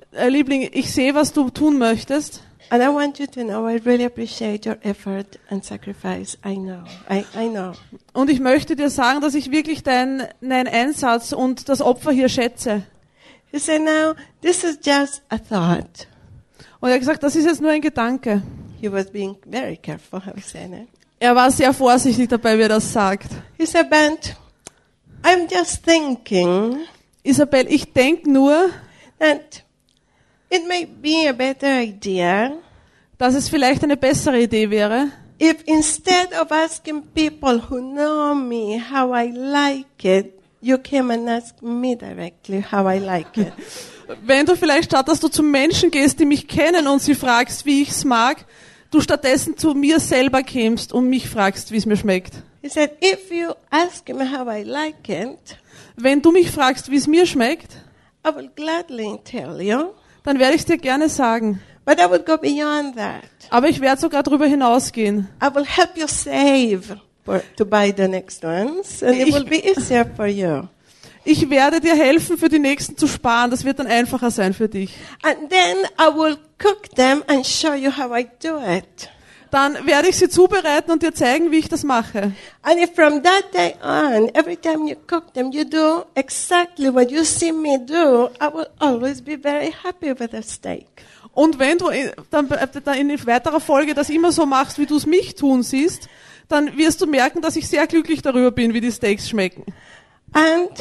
äh, Liebling, ich sehe, was du tun möchtest. And I want you to know I really appreciate your effort and sacrifice. I know. I, I know. Und ich möchte dir sagen, dass ich wirklich deinen, deinen Einsatz und das Opfer hier schätze. He said, now, this is just a thought. Und er hat gesagt, das ist jetzt nur ein Gedanke. He was being very careful how he said it. Er war sehr vorsichtig dabei, wie er das sagt. He said, but I'm just thinking Isabel, ich denke nur, that it may be a better idea dass es vielleicht eine bessere Idee wäre, if instead of asking people who know me how I like it, you came and asked me directly how I like it. wenn du vielleicht statt, dass du zu Menschen gehst, die mich kennen und sie fragst, wie ich's mag, du stattdessen zu mir selber kämst und mich fragst, wie es mir schmeckt. He said, if you ask me how I like it, Wenn du mich fragst, wie es mir schmeckt, I will gladly tell you, dann werde ich dir gerne sagen. but I would go beyond that. Aber ich werde sogar darüber hinausgehen. I will help you save for, to buy the next ones, and it Ich- will be easier for you. Ich werde dir helfen, für die nächsten zu sparen. Das wird dann einfacher sein für dich. And then I will cook them and show you how I do it. Dann werde ich sie zubereiten und dir zeigen, wie ich das mache. And if from that day on, every time you cook them, you do exactly what you see me do, I will always be very happy with the steak. Und wenn du in- dann, dann in weiterer Folge das immer so machst, wie du es mich tun siehst, dann wirst du merken, dass ich sehr glücklich darüber bin, wie die Steaks schmecken. And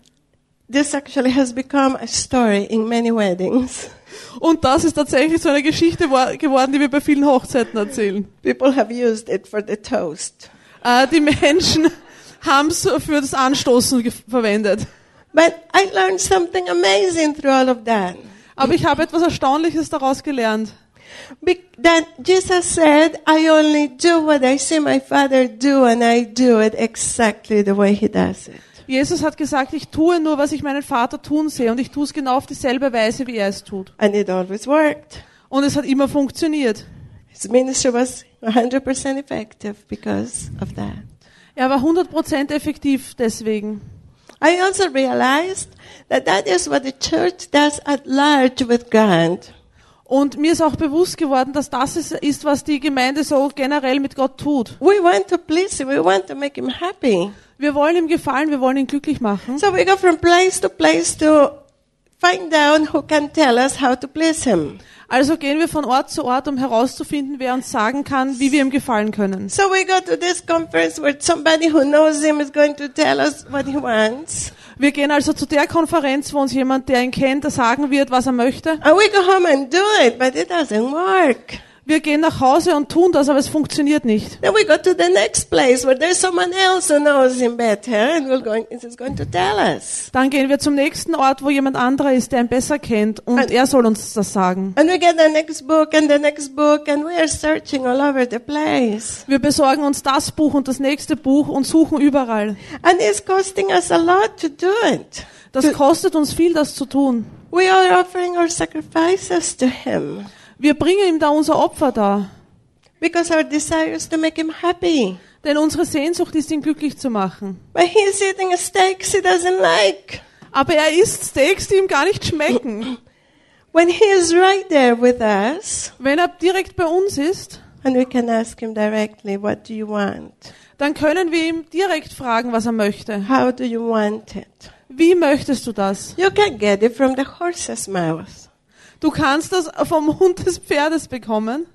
this actually has become a story in many weddings. Und das ist tatsächlich so eine Geschichte wa- geworden, die wir bei vielen Hochzeiten erzählen. People have used it for the toast. Äh, die Menschen haben es für das Anstoßen ge- verwendet. But I learned something amazing through all of that. Aber ich habe etwas Erstaunliches daraus gelernt. Be- that Jesus said, I only do what I see my Father do, and I do it exactly the way He does it. Jesus hat gesagt, ich tue nur, was ich meinen Vater tun sehe, und ich tue es genau auf dieselbe Weise, wie er es tut. And it always worked. Und es hat immer funktioniert. His ministry was one hundred percent effective because of that. Er war hundert Prozent effektiv deswegen. I also realized that that is what the church does at large with God. Und mir ist auch bewusst geworden, dass das es ist, was die Gemeinde so generell mit Gott tut. We want to please Him. We want to make Him happy. Wir wollen ihm gefallen, wir wollen ihn glücklich machen. So we go from place to place to find out who can tell us how to please Him. Also gehen wir von Ort zu Ort, um herauszufinden, wer uns sagen kann, wie wir ihm gefallen können. So we go to this conference where somebody who knows Him is going to tell us what He wants. Wir gehen also zu der Konferenz, wo uns jemand, der ihn kennt, sagen wird, was er möchte. And we go home and do it, but it doesn't work. Wir gehen nach Hause und tun das, aber es funktioniert nicht. Then we go to the next place where there's someone else who knows Him better and we're going, is going to tell us. Dann gehen wir zum nächsten Ort, wo jemand anderer ist, der ihn besser kennt, und Und- er soll uns das sagen. And we get the next book and the next book and we are searching all over the place. Wir besorgen uns das Buch und das nächste Buch und suchen überall. And it's costing us a lot to do it. Das kostet uns viel, das zu tun. We are offering our sacrifices to Him Wir bringen ihm da unser Opfer dar. because our desire is to make Him happy. Denn unsere Sehnsucht ist, ihn glücklich zu machen. But He's eating steaks He doesn't like. Aber er isst Steaks, die ihm gar nicht schmecken. When He is right there with us, Wenn er direkt bei uns ist, and we can ask Him directly, what do you want? dann können wir ihm direkt fragen, was er möchte. How do you want it? Wie möchtest du das? You can get it from the horse's mouth. Du kannst das vom Mund des Pferdes bekommen.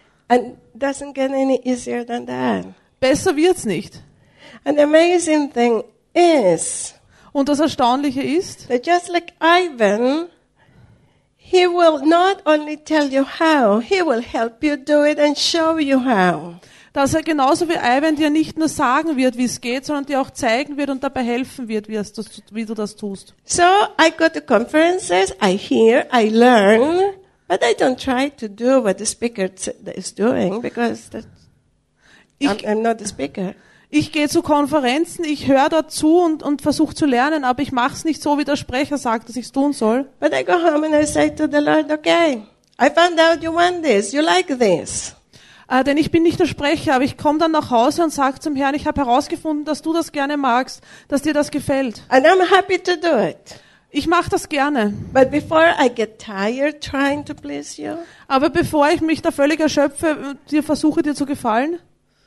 And doesn't get any easier than that. Besser wird's nicht. And the amazing thing is Und das Erstaunliche ist, that just like Ivan, he will not only tell you how, he will help you do it and show you how. dass er genauso wie Ivan dir nicht nur sagen wird, wie es geht, sondern dir auch zeigen wird und dabei helfen wird, wie, es das, wie du das tust. So I go to conferences, I hear, I learn, but I don't try to do what the speaker is doing because that's, Ich, I'm, I'm not the speaker. ich gehe zu Konferenzen, ich höre dazu und, und versuche zu lernen, aber ich mache es nicht so, wie der Sprecher sagt, dass ich es tun soll. But I go home and I say to the Lord, okay, I found out you want this, you like this. Äh, denn ich bin nicht der Sprecher, aber ich komme dann nach Hause und sage zum Herrn, ich habe herausgefunden, dass du das gerne magst, dass dir das gefällt. And I'm happy to do it. Ich mache das gerne. But before I get tired trying to please you, Aber bevor ich mich da völlig erschöpfe, dir versuche, dir zu gefallen,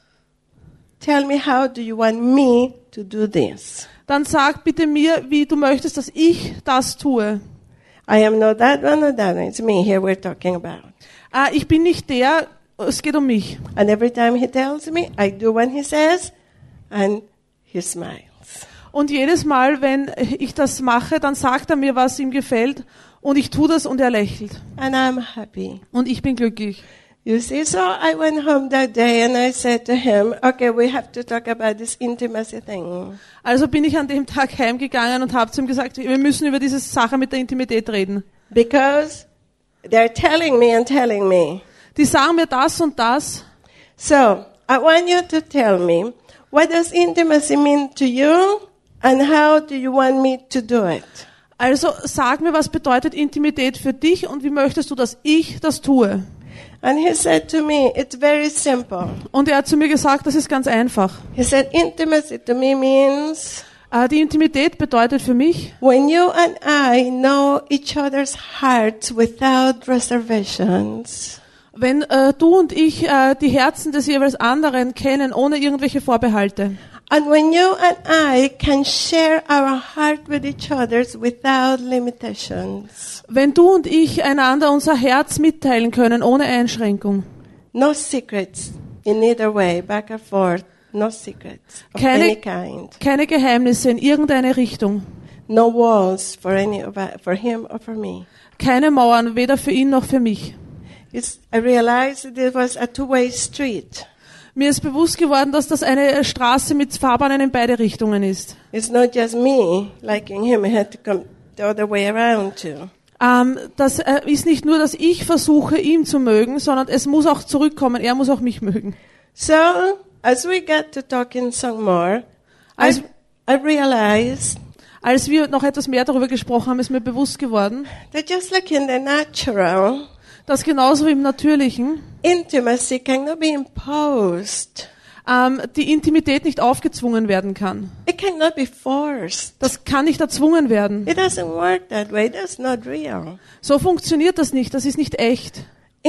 tell me, how do you want me to do this? dann sag bitte mir, wie du möchtest, dass ich das tue. I am not that one or that one. It's me here we're talking about. Äh, ich bin nicht der, es geht um mich. And every time he tells me, I do what he says, and he smiles. Und jedes Mal, wenn ich das mache, dann sagt er mir, was ihm gefällt, und ich tue das und er lächelt. And I'm happy. Und ich bin glücklich. You see, so I went home that day and I said to him, okay, we have to talk about this intimacy thing. Also bin ich an dem Tag heimgegangen und habe zu ihm gesagt, wir müssen über diese Sache mit der Intimität reden. Because they're telling me and telling me. Die sagen mir das und das. So, I want you to tell me, what does intimacy mean to you and how do you want me to do it? Also sag mir, was bedeutet Intimität für dich und wie möchtest du, dass ich das tue? And he said to me, it's very simple. Und er hat zu mir gesagt, das ist ganz einfach. He said, intimacy to me means Äh, die Intimität bedeutet für mich, when you and I know each other's hearts without reservations. wenn äh, du und ich äh, die Herzen des jeweils anderen kennen, ohne irgendwelche Vorbehalte. And when you and I can share our heart with each other without limitations. Wenn du und ich einander unser Herz mitteilen können, ohne Einschränkung. No secrets in either way, back and forth. No secrets of Keine- any kind. Keine Geheimnisse in irgendeine Richtung. No walls for any of us, for him or for me. Keine Mauern, weder für ihn noch für mich. It's, I realized that it was a two-way street. Mir ist bewusst geworden, dass das eine Straße mit Fahrbahnen in beide Richtungen ist. It's not just me liking him. I had to come the other way around too. Ähm, das äh, ist nicht nur, dass ich versuche, ihn zu mögen, sondern es muss auch zurückkommen. Er muss auch mich mögen. So, as we got to talking some more, I, As- I realized Als wir noch etwas mehr darüber gesprochen haben, ist mir bewusst geworden, that just like in the natural, dass genauso wie im Natürlichen intimacy cannot be imposed. ähm, die Intimität nicht aufgezwungen werden kann. It cannot be forced. Das kann nicht erzwungen werden. It doesn't work that way. That's not real. So funktioniert das nicht. Das ist nicht echt.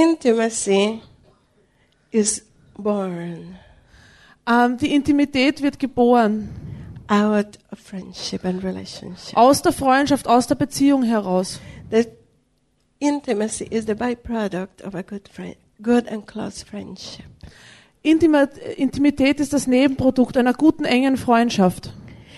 Intimacy is born Ähm, die Intimität wird geboren. out of friendship and relationship. Aus der Freundschaft, aus der Beziehung heraus. The intimacy is the byproduct of a good friend, good and close friendship. Intima- Intimität ist das Nebenprodukt einer guten, engen Freundschaft.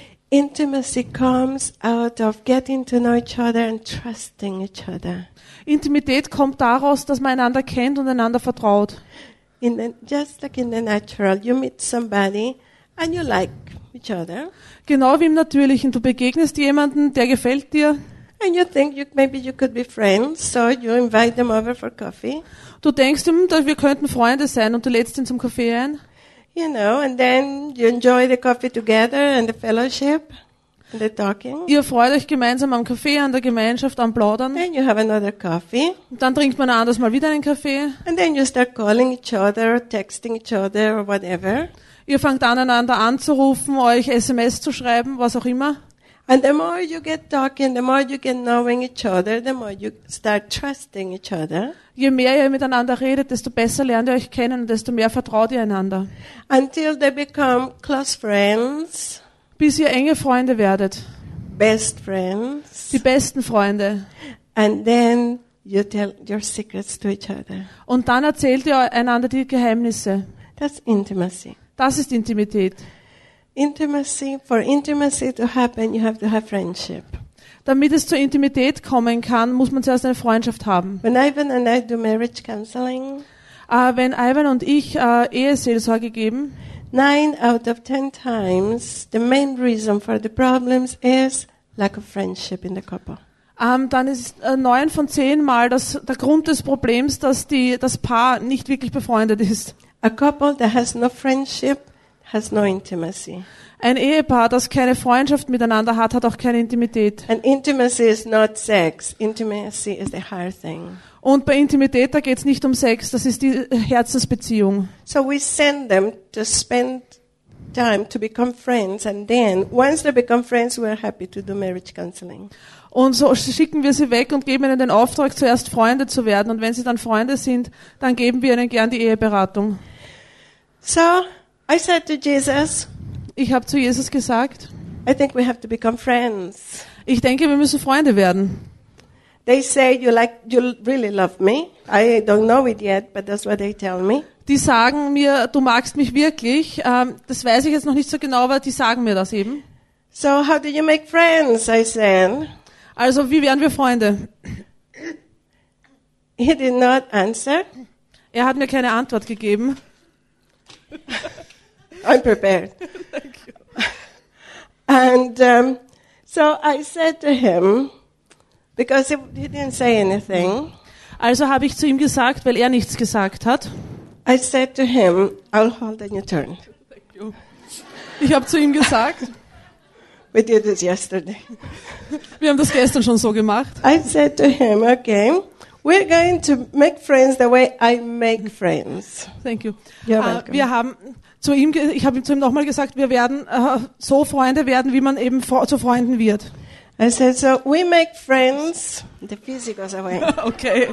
Intimacy comes out of getting to know each other and trusting each other. Intimität kommt daraus, dass man einander kennt und einander vertraut. In the, just like in the natural, you meet somebody and you like each other, Genau wie im Natürlichen. Du begegnest jemanden, der gefällt dir. and you think you maybe you could be friends, so you invite them over for coffee, Du denkst, hm, da- wir könnten Freunde sein und du lädst ihn zum Kaffee ein. you know, and then you enjoy the coffee together and the fellowship and the talking. Ihr freut euch gemeinsam am Kaffee, an der Gemeinschaft, am Plaudern. Then you have another coffee, Und dann trinkt man ein anderes Mal wieder einen Kaffee. and then you start calling each other, texting each other, or whatever. Ihr fangt an, einander anzurufen, euch S M S zu schreiben, was auch immer. And the more you get talking, the more you get knowing each other, the more you start trusting each other, Je mehr ihr miteinander redet, desto besser lernt ihr euch kennen und desto mehr vertraut ihr einander. until they become close friends, Bis ihr enge Freunde werdet. best friends, Die besten Freunde. and then you tell your secrets to each other. Und dann erzählt ihr einander die Geheimnisse. That's intimacy. Das ist Intimität. Intimacy, for intimacy to happen, you have to have friendship. Damit es zur Intimität kommen kann, muss man zuerst eine Freundschaft haben. When Ivan and I do marriage counseling, Äh, wenn Ivan und ich äh, Eheseelsorge geben, nine out of ten times, the main reason for the problems is lack of friendship in the couple. ähm, dann ist äh, neun von zehn Mal das, der Grund des Problems, dass die, das Paar nicht wirklich befreundet ist. A couple that has no friendship has no intimacy. Ein Ehepaar, das keine Freundschaft miteinander hat, hat auch keine Intimität. And intimacy is not sex. Intimacy is the heart thing. Und bei Intimität, da geht es nicht um Sex, das ist die Herzensbeziehung. So we send them to spend time to become friends, and then once they become friends, we're happy to do marriage counseling. Und so schicken wir sie weg und geben ihnen den Auftrag, zuerst Freunde zu werden. Und wenn sie dann Freunde sind, dann geben wir ihnen gern die Eheberatung. So I said to Jesus, Ich habe zu Jesus gesagt, I think we have to become friends. ich denke, wir müssen Freunde werden. They say you like, you really love me. I don't know it yet, but that's what they tell me. Die sagen mir, du magst mich wirklich. Ähm, das weiß ich jetzt noch nicht so genau, aber die sagen mir das eben. So how do you make friends? I said. Also, wie werden wir Freunde? He did not answer. Er hat mir keine Antwort gegeben. I'm prepared. Thank you. And um, so I said to him, because he, he didn't say anything, Also habe ich zu ihm gesagt, weil er nichts gesagt hat. I said to him, I'll hold on your turn. Thank you. Ich habe zu ihm gesagt, We did this yesterday. wir haben das gestern schon so gemacht. I said to him, okay, we're going to make friends the way I make friends. Thank you. You're Äh, welcome. wir haben zu ihm, ge- ich habe ihm zu ihm nochmal gesagt, wir werden äh, so Freunde werden, wie man eben fro- zu Freunden wird. I said, so we make friends. The fizzy goes away. Okay.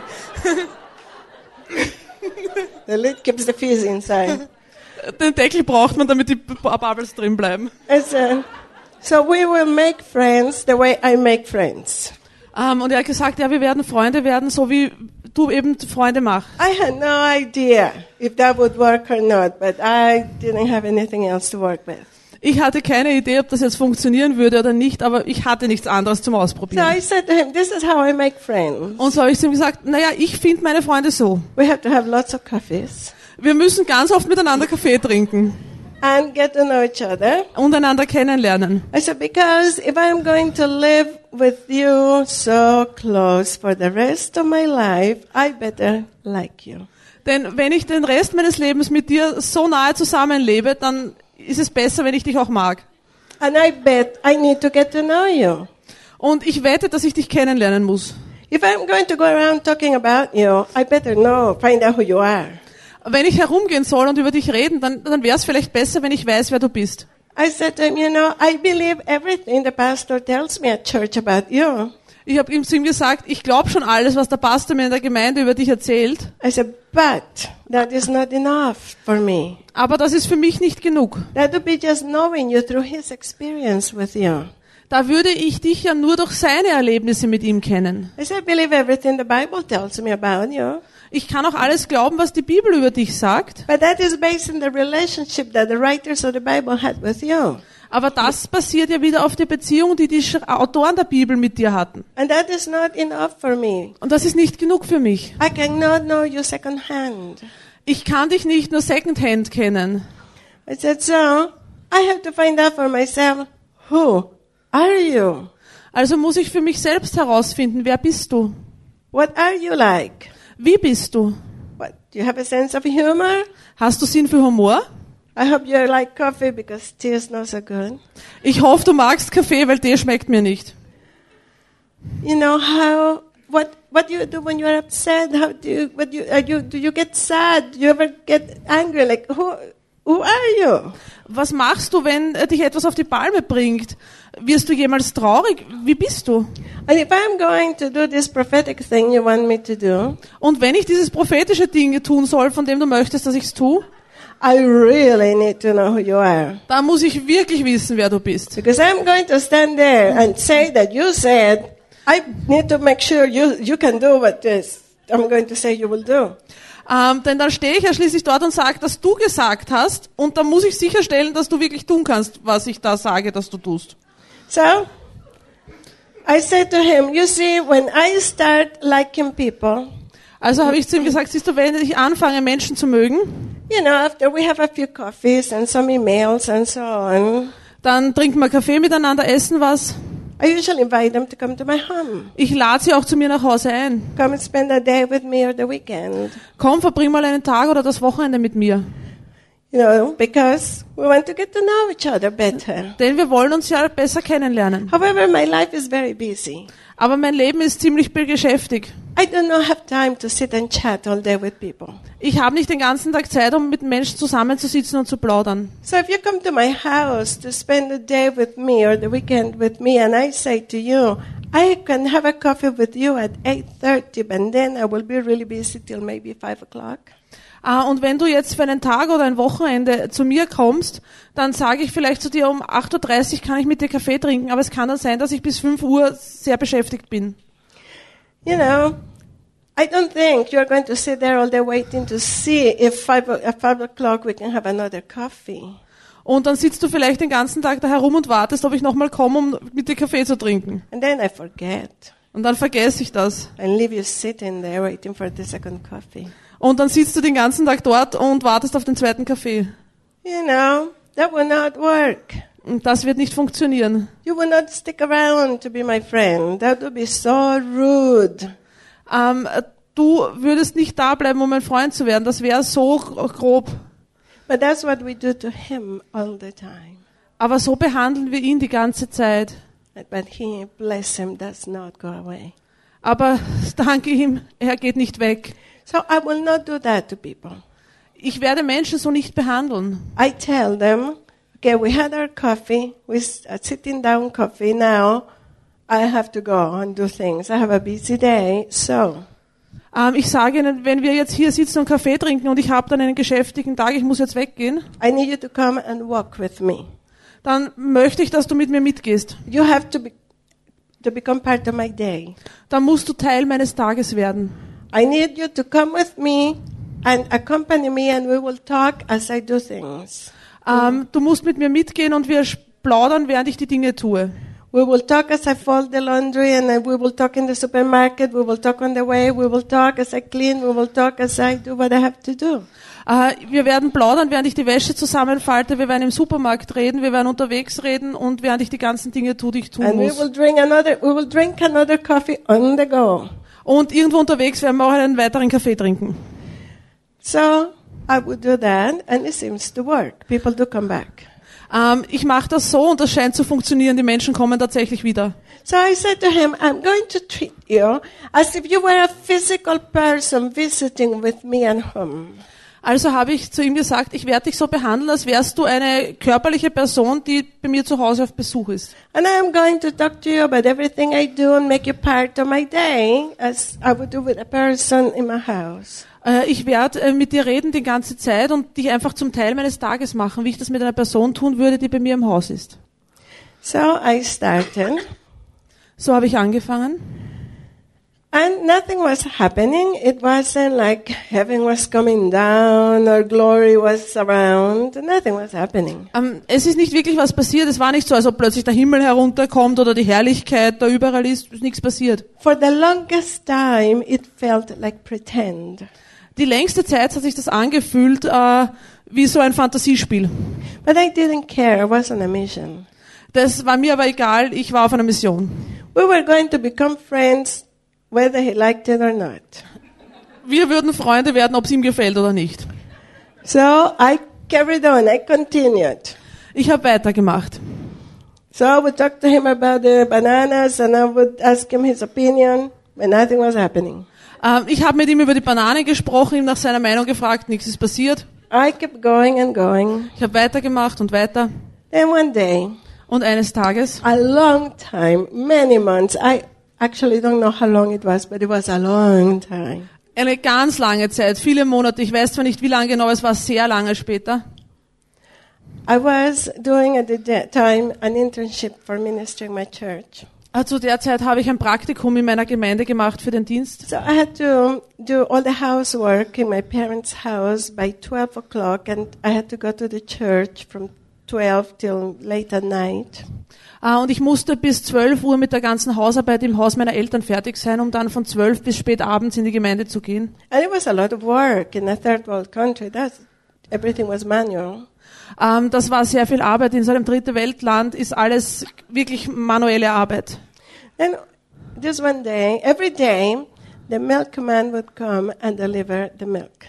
The lid keeps the fizz inside. Den Deckel braucht man, damit die B- Bubbles drin bleiben. I said, so we will make friends the way I make friends. Ähm, und er hat gesagt, ja, wir werden Freunde werden, so wie du eben Freunde machst. I had no idea if that would work or not, but I didn't have anything else to work with. Ich hatte keine Idee, ob das jetzt funktionieren würde oder nicht, aber ich hatte nichts anderes zum So Ausprobieren. I said to him, this is how I make friends. Und so habe ich zu ihm gesagt, naja, ich finde meine Freunde so. We have to have lots of coffees Wir müssen ganz oft miteinander Kaffee trinken and get to know each other. und einander kennenlernen. I said, because if I'm going to live with you so close for the rest of my life, I better like you. Denn wenn ich den Rest meines Lebens mit dir so nahe zusammenlebe, dann ist es besser, wenn ich dich auch mag. And I bet I need to get to know you. Und ich wette, dass ich dich kennenlernen muss. If I'm going to go around talking about you, I better know, find out who you are. Wenn ich herumgehen soll und über dich reden, dann, dann wäre es vielleicht besser, wenn ich weiß, wer du bist. I said to him, you know, I believe everything the pastor tells me at church about you. Ich habe ihm zu ihm gesagt, ich glaube schon alles, was der Pastor mir in der Gemeinde über dich erzählt, I said, but that is not enough for me. aber das ist für mich nicht genug. That would be just knowing you through his experience with you. Da würde ich dich ja nur durch seine Erlebnisse mit ihm kennen. I said, I believe everything the Bible tells me about you. Ich kann auch alles glauben, was die Bibel über dich sagt, But that is based on the relationship that the writers of the Bible had with you. aber das basiert ja wieder auf der Beziehung, die die Sch- Autoren der Bibel mit dir hatten. And that is not enough for me. Und das ist nicht genug für mich. I cannot know you secondhand. Ich kann dich nicht nur secondhand kennen. I said, so I have to find out for myself, who are you? Also muss ich für mich selbst herausfinden, wer bist du? What are you like? Wie bist du? What, do you have a sense of humor? Hast du Sinn für Humor? I hope you like coffee because tea is not so good. Ich hoffe, du magst Kaffee, weil Tee schmeckt mir nicht. You know how what what do you do when you are upset? How do you what do you, are you do you get sad? Do you ever get angry? Like who who are you? Was machst du, wenn äh, dich etwas auf die Palme bringt? Wirst du jemals traurig? Wie bist du? And if I'm going to do this prophetic thing you want me to do, Und wenn ich dieses prophetische Ding tun soll, von dem du möchtest, dass ich es tue, I really need to know who you are. dann muss ich wirklich wissen, wer du bist. Because I'm going to stand there and say that you said, I need to make sure you, you can do what this I'm going to say you will do. Ähm, denn dann stehe ich ja schließlich dort und sage, dass du gesagt hast, und dann muss ich sicherstellen, dass du wirklich tun kannst, was ich da sage, dass du tust. So, I said to him, you see, when I start liking people, Also habe ich zu ihm gesagt, siehst du, wenn ich anfange, Menschen zu mögen, you know, after we have a few coffees and some emails and so on, dann trinken wir Kaffee miteinander, essen was. I usually invite them to come to my home. Ich lade sie auch zu mir nach Hause ein. Come and spend a day with me or the weekend. Komm, verbring mal einen Tag oder das Wochenende mit mir. You know, because we want to get to know each other better. Denn wir wollen uns ja besser kennenlernen. However, my life is very busy. Aber mein Leben ist ziemlich beschäftigt. I do not have time to sit and chat all day with people. Ich habe nicht den ganzen Tag Zeit, um mit Menschen zusammenzusitzen und zu plaudern. So if you come to my house to spend the day with me or the weekend with me and I say to you, I can have a coffee with you at eight thirty, and then I will be really busy till maybe five o'clock. Ah, und wenn du jetzt für einen Tag oder ein Wochenende zu mir kommst, dann sage ich vielleicht zu dir, um acht Uhr dreißig kann ich mit dir Kaffee trinken, aber es kann dann sein, dass ich bis fünf Uhr sehr beschäftigt bin. You know, I don't think you're going to sit there all day waiting to see if five, o- at five o'clock we can have another coffee. Und dann sitzt du vielleicht den ganzen Tag da herum und wartest, ob ich nochmal komme, um mit dir Kaffee zu trinken. And then I forget Und dann vergesse ich das. and leave you sitting there waiting for the second coffee. Und dann sitzt du den ganzen Tag dort und wartest auf den zweiten Kaffee. You know, that will not work. Und das wird nicht funktionieren. You will not stick around to be my friend. That would be so rude. Ähm, du würdest nicht da bleiben, um mein Freund zu werden. Das wäre so grob. But that's what we do to him all the time. Aber so behandeln wir ihn die ganze Zeit. But he, bless him, does not go away. Aber danke ihm, er geht nicht weg. So I will not do that to people. Ich werde Menschen so nicht behandeln. I tell them, okay, we had our coffee. We're sitting down coffee now. I have to go and do things. I have a busy day. So, Ähm, ich sage ihnen, wenn wir jetzt hier sitzen und Kaffee trinken und ich habe dann einen geschäftigen Tag, ich muss jetzt weggehen, I need you to come and walk with me. dann möchte ich, dass du mit mir mitgehst. You have to be, to become part of my day. Dann musst du Teil meines Tages werden. I need you to come with me and accompany me and we will talk as I do things. Ähm, du musst mit mir mitgehen und wir plaudern, während ich die Dinge tue. We will talk as I fold the laundry and then we will talk in the supermarket. We will talk on the way. We will talk as I clean. We will talk as I do what I have to do. Äh, wir werden plaudern, während ich die Wäsche zusammenfalte. Wir werden im Supermarkt reden. Wir werden unterwegs reden und während ich die gansten Dinge tue, die ich tun And we muss. will drink another, we will drink another coffee on the go. Und irgendwo unterwegs werden wir auch einen weiteren Kaffee trinken. So I would do that and it seems to work. People do come back. Ähm, ich mache das so und das scheint zu funktionieren. Die Menschen kommen tatsächlich wieder. So I said to him, I'm going to treat you as if you were a physical person visiting with me at home. Also habe ich zu ihm gesagt, ich werde dich so behandeln, als wärst du eine körperliche Person, die bei mir zu Hause auf Besuch ist. And I am going to talk to you about everything I do and make you part of my day as I would do with a person in my house. Äh, ich werde äh, mit dir reden die ganze Zeit und dich einfach zum Teil meines Tages machen, wie ich das mit einer Person tun würde, die bei mir im Haus ist. So I started So habe ich angefangen. and nothing was happening. It wasn't like heaven was coming down or glory was around. Nothing was happening. Ähm, es ist nicht wirklich was passiert. Es war nicht so, als ob plötzlich der Himmel herunterkommt oder die Herrlichkeit da überall ist. Es ist nichts passiert. For the longest time, it felt like pretend. Die längste Zeit hat sich das angefühlt äh, wie so ein Fantasiespiel. But I didn't care. I was on a mission. Das war mir aber egal. Ich war auf einer Mission. We were going to become friends whether he liked it or not. Wir würden Freunde werden, ob es ihm gefällt oder nicht. So I carried on. I continued. Ich habe weitergemacht. So I would talk to him about the bananas and I would ask him his opinion, but nothing was happening. Ähm, ich habe mit ihm über die Banane gesprochen, ihm nach seiner Meinung gefragt, nichts ist passiert. I kept going and going. Ich habe weitergemacht und weiter. Then one day, Und eines Tages, a long time, many months, I actually don't know how long it was, but it was a long time. eine ganz lange Zeit, viele Monate, ich weiß zwar nicht wie lange genau, es war sehr lange später, I was doing at the de- time an internship for ministry in my church. äh, zu der Zeit habe ich ein Praktikum in meiner Gemeinde gemacht für den Dienst. So I had to do all the housework in my parents' house by twelve o'clock, and I had to go to the church from twelve till late at night. Äh, und ich musste bis zwölf Uhr mit der ganzen Hausarbeit im Haus meiner Eltern fertig sein, um dann von zwölf bis spät abends in die Gemeinde zu gehen. And it was a lot of work in a third world country. That's, everything was manual. Ähm, das war sehr viel Arbeit. In so einem dritte Weltland ist alles wirklich manuelle Arbeit. Then just one day, every day, the milkman would come and deliver the milk.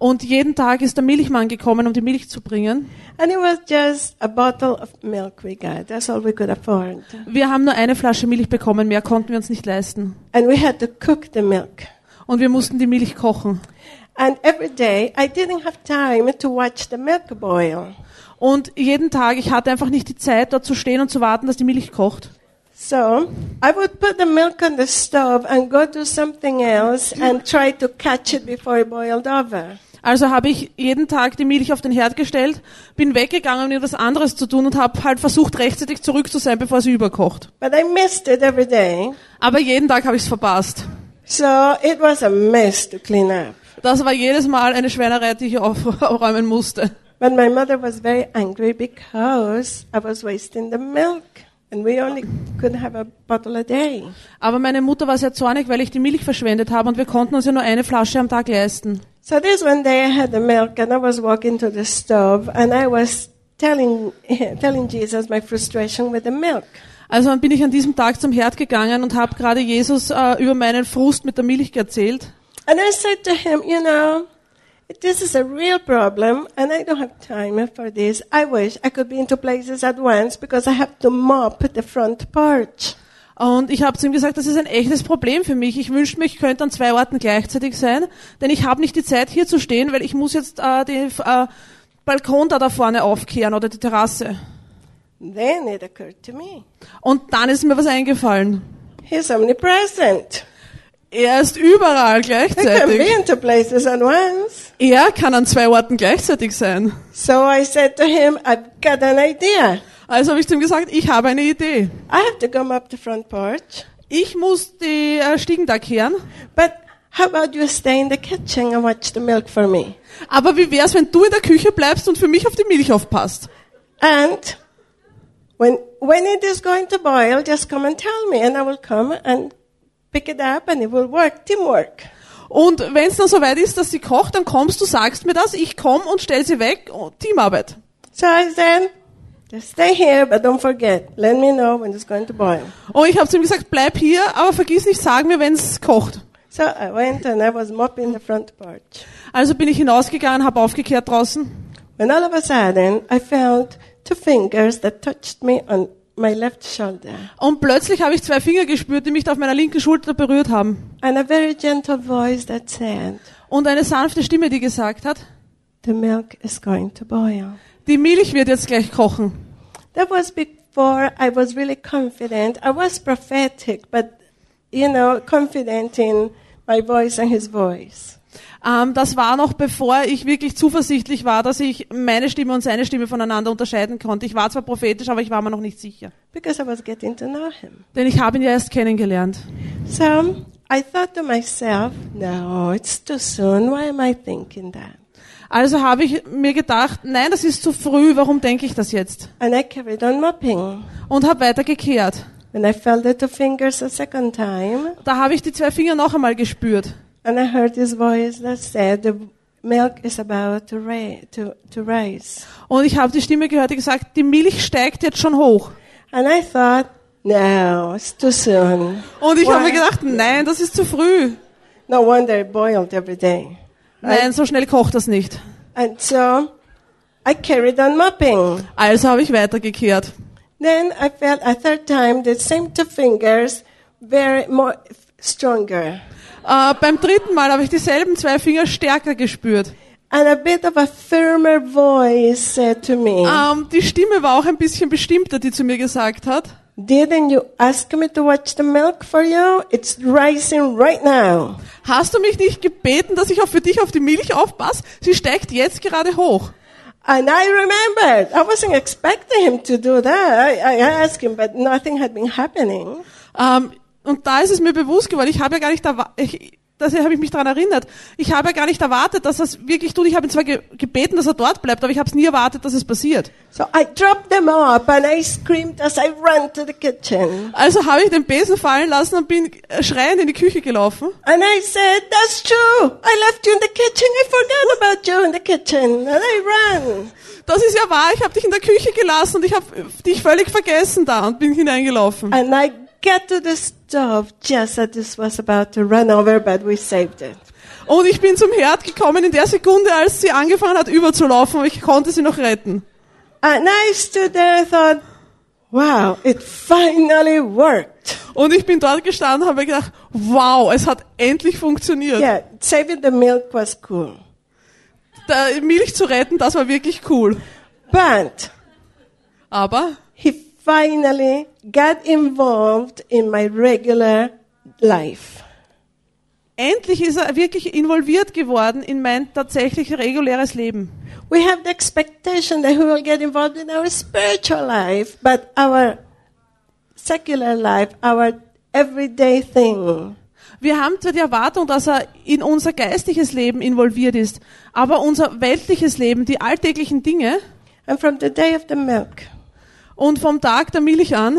Und jeden Tag ist der Milchmann gekommen, um die Milch zu bringen. And it was just a bottle of milk we got. That's all we could afford. Wir haben nur eine Flasche Milch bekommen, mehr konnten wir uns nicht leisten. And we had to cook the milk. Und wir mussten die Milch kochen. And every day, I didn't have time to watch the milk boil. Und jeden Tag, ich hatte einfach nicht die Zeit, dort zu stehen und zu warten, dass die Milch kocht. So, I would put the milk on the stove and go do something else and try to catch it before it boiled over. Also habe ich jeden Tag die Milch auf den Herd gestellt, bin weggegangen, um etwas anderes zu tun und habe halt versucht, rechtzeitig zurück zu sein, bevor sie überkocht. But I missed it every day. Aber jeden Tag habe ich es verpasst. So, it was a mess to clean up. Das war jedes Mal eine Schweinerei, die ich aufräumen musste. But my mother was very angry because I was wasting the milk. And we only could have a bottle a day. Aber meine Mutter war sehr zornig, weil ich die Milch verschwendet habe und wir konnten uns ja nur eine Flasche am Tag leisten. So this one day I had the milk and I was walking to the stove and I was telling telling Jesus my frustration with the milk. Also dann bin ich an diesem Tag zum Herd gegangen und habe gerade Jesus äh, über meinen Frust mit der Milch erzählt. And I said to him, you know, this is a real problem and I don't have time for this. I wish I could be in two places at once because I have to mop the front porch. Und ich habe zu ihm gesagt, das ist ein echtes Problem für mich. Ich wünschte mir, ich könnte an zwei Orten gleichzeitig sein, denn ich habe nicht die Zeit, hier zu stehen, weil ich muss jetzt äh, den äh, Balkon da, da vorne aufkehren oder die Terrasse. Then it occurred to me. Und dann ist mir was eingefallen. He's omnipresent. Er ist überall He can be gleichzeitig. in two places at once. Er kann an zwei Orten gleichzeitig sein. So I said to him, I've got an idea. Also habe ich zu ihm gesagt, ich habe eine Idee. I have to come up the front porch, Ich muss die äh, Stiegen da kehren. but how about you stay in the kitchen and watch the milk for me? Aber wie wär's, wenn du in der Küche bleibst und für mich auf die Milch aufpasst? And when when it is going to boil, just come and tell me, and I will come and pick it up, and it will work. Teamwork. Und wenn es dann soweit ist, dass sie kocht, dann kommst du, sagst mir das, ich komme und stell sie weg. Oh, Teamarbeit. So I said, just stay here, but don't forget. Let me know when it's going to boil. Und ich habe zu ihm gesagt, bleib hier, aber vergiss nicht, sag mir, wenn es kocht. So I went and I was mopping the front porch. Also bin ich hinausgegangen, habe aufgekehrt draußen. When all of a sudden, I felt two fingers that touched me on my left shoulder. Und plötzlich habe ich zwei Finger gespürt, die mich auf meiner linken Schulter berührt haben. And a very gentle voice that said, Und eine sanfte Stimme, die gesagt hat, the milk is going to boil. die Milch wird jetzt gleich kochen. That was before I was really confident. I was prophetic, but, you know, confident in my voice and his voice. Ähm, das war noch bevor ich wirklich zuversichtlich war, dass ich meine Stimme und seine Stimme voneinander unterscheiden konnte. Ich war zwar prophetisch, aber ich war mir noch nicht sicher. Because I was getting to know him. Denn ich habe ihn ja erst kennengelernt. So I thought to myself, no, it's too soon. Why am I thinking that? Also habe ich mir gedacht, nein, das ist zu früh, warum denke ich das jetzt? And I carried on mopping. Und habe weiter gekehrt. When I felt the two fingers a second time, Da habe ich die zwei Finger noch einmal gespürt. and I heard his voice that said, the milk is about to, ra- to, to rise. Und ich habe die Stimme gehört, die gesagt, die Milch steigt jetzt schon hoch. And I thought, no, it's too soon. Und ich Why? habe mir gedacht, nein, das ist zu früh. No wonder it boiled every day. Nein, so schnell kocht das nicht. And so I carried on mopping. Also habe ich weitergekehrt. Then I felt a third time the same two fingers very more stronger. Äh, beim dritten Mal habe ich dieselben zwei Finger stärker gespürt. And a bit of a firmer voice said to me, Ähm, die Stimme war auch ein bisschen bestimmter, die zu mir gesagt hat, didn't you ask me to watch the milk for you? It's rising right now. hast du mich nicht gebeten, dass ich auch für dich auf die Milch aufpasse? Sie steigt jetzt gerade hoch. And I remembered. I wasn't expecting him to do that. I, I asked him, but nothing had been happening. Ähm, und da ist es mir bewusst geworden, ich habe ja gar nicht erwa- ich, das habe ich mich daran erinnert. Ich habe ja gar nicht erwartet, dass das wirklich tut. Ich habe ihn zwar ge- gebeten, dass er dort bleibt, aber ich habe es nie erwartet, dass es passiert. So I dropped them up and I screamed as I ran to the kitchen. Also habe ich den Besen fallen lassen und bin äh, schreiend in die Küche gelaufen. And I said, that's true. I left you in the kitchen. I forgot about you in the kitchen. And I ran. Das ist ja wahr, ich habe dich in der Küche gelassen und ich habe dich völlig vergessen da und bin hineingelaufen. And I got to the stove just as this was about to run over, but we saved it. Und ich bin zum Herd gekommen in der Sekunde, als sie angefangen hat überzulaufen, und ich konnte sie noch retten. And I stood there and thought, wow, it finally worked. Und ich bin dort gestanden und habe gedacht, wow, es hat endlich funktioniert. Yeah, saving the milk was cool. Da Milch zu retten, das war wirklich cool. But Aber he finally got involved in my regular life. endlich ist er wirklich involviert geworden in mein tatsächlich reguläres Leben. We have the expectation that he will get involved in our spiritual life, but our secular life, our everyday thing. Wir haben zwar die Erwartung, dass er in unser geistliches Leben involviert ist, aber unser weltliches Leben, die alltäglichen Dinge, And from the day of the milk, und vom Tag der Milch an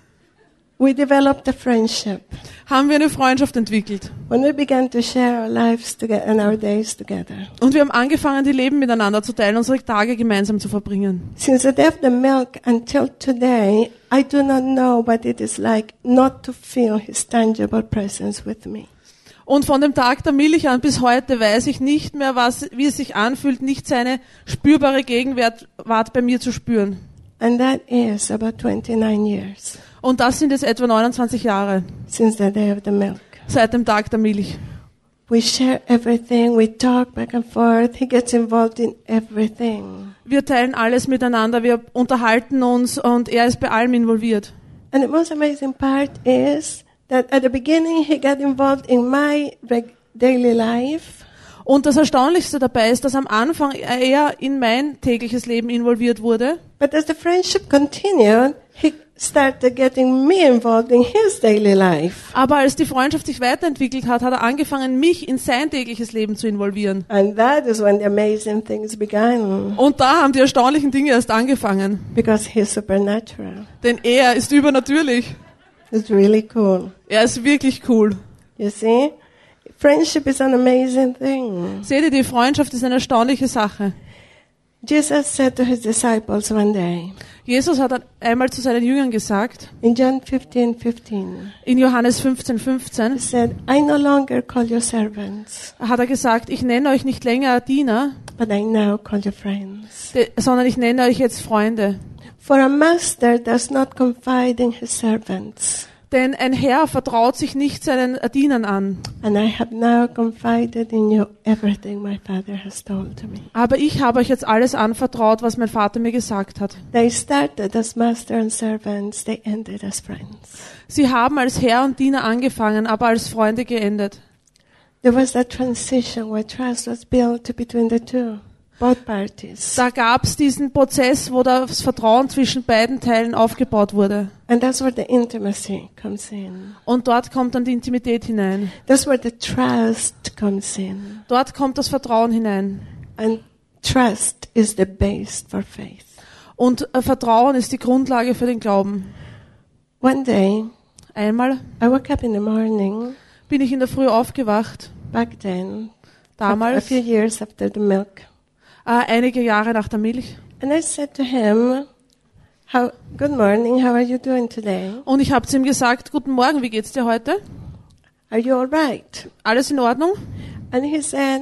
we developed a friendship. haben wir eine Freundschaft entwickelt. When we began to share our lives together and our days together. Und wir haben angefangen, die Leben miteinander zu teilen, unsere Tage gemeinsam zu verbringen. Since the day of the milk until today, I do not know what it is like not to feel his tangible presence with me. Und von dem Tag der Milch an bis heute weiß ich nicht mehr, was, wie es sich anfühlt, nicht seine spürbare Gegenwart bei mir zu spüren. And that is about twenty-nine years Und das sind jetzt etwa neunundzwanzig Jahre, since the day of the milk. seit dem Tag der Milch. We share everything, we talk back and forth, he gets involved in everything. Wir teilen alles miteinander, wir unterhalten uns und er ist bei allem involviert. And the most amazing part is that at the beginning he got involved in my reg- daily life. Und das Erstaunlichste dabei ist, dass am Anfang er in mein tägliches Leben involviert wurde. But as the friendship continued, he started getting me involved in his daily life. Aber als die Freundschaft sich weiterentwickelt hat, hat er angefangen, mich in sein tägliches Leben zu involvieren. And that is when the amazing things began. Und da haben die erstaunlichen Dinge erst angefangen. Because he's supernatural. Denn er ist übernatürlich. It's really cool. Er ist wirklich cool. You see? Friendship is an amazing thing. Seht ihr, die Freundschaft ist eine erstaunliche Sache. Jesus said to his disciples one day, Jesus hat einmal zu seinen Jüngern gesagt, in John fifteen fifteen, in Johannes fünfzehn fünfzehn, he said, I no longer call you servants, hat er gesagt, ich nenne euch nicht länger Diener, but I now call you friends. de- sondern ich nenne euch jetzt Freunde. For a master does not confide in his servants, Denn ein Herr vertraut sich nicht seinen Dienern an. and I have now confided in you everything my Father has told to me. Aber ich habe euch jetzt alles anvertraut, was mein Vater mir gesagt hat. They started as master and servants, they ended as friends. Sie haben als Herr und Diener angefangen, aber als Freunde geendet. There was that transition where trust was built between the two, both parties. Da gab es diesen Prozess, wo das Vertrauen zwischen beiden Teilen aufgebaut wurde. And that's where the intimacy comes in. Und dort kommt dann die Intimität hinein. That's where the trust comes in. Dort kommt das Vertrauen hinein. And trust is the base for faith. Und äh, Vertrauen ist die Grundlage für den Glauben. One day, Einmal I woke up in the morning, bin ich in der Früh aufgewacht, back then, a damals, few years after the milk. äh, einige Jahre nach der Milch. And I said to him, "How? Good morning, how are you doing today? Und ich habe zu ihm gesagt, guten Morgen, wie geht's dir heute? Are you all right?" Alles in Ordnung? And he said,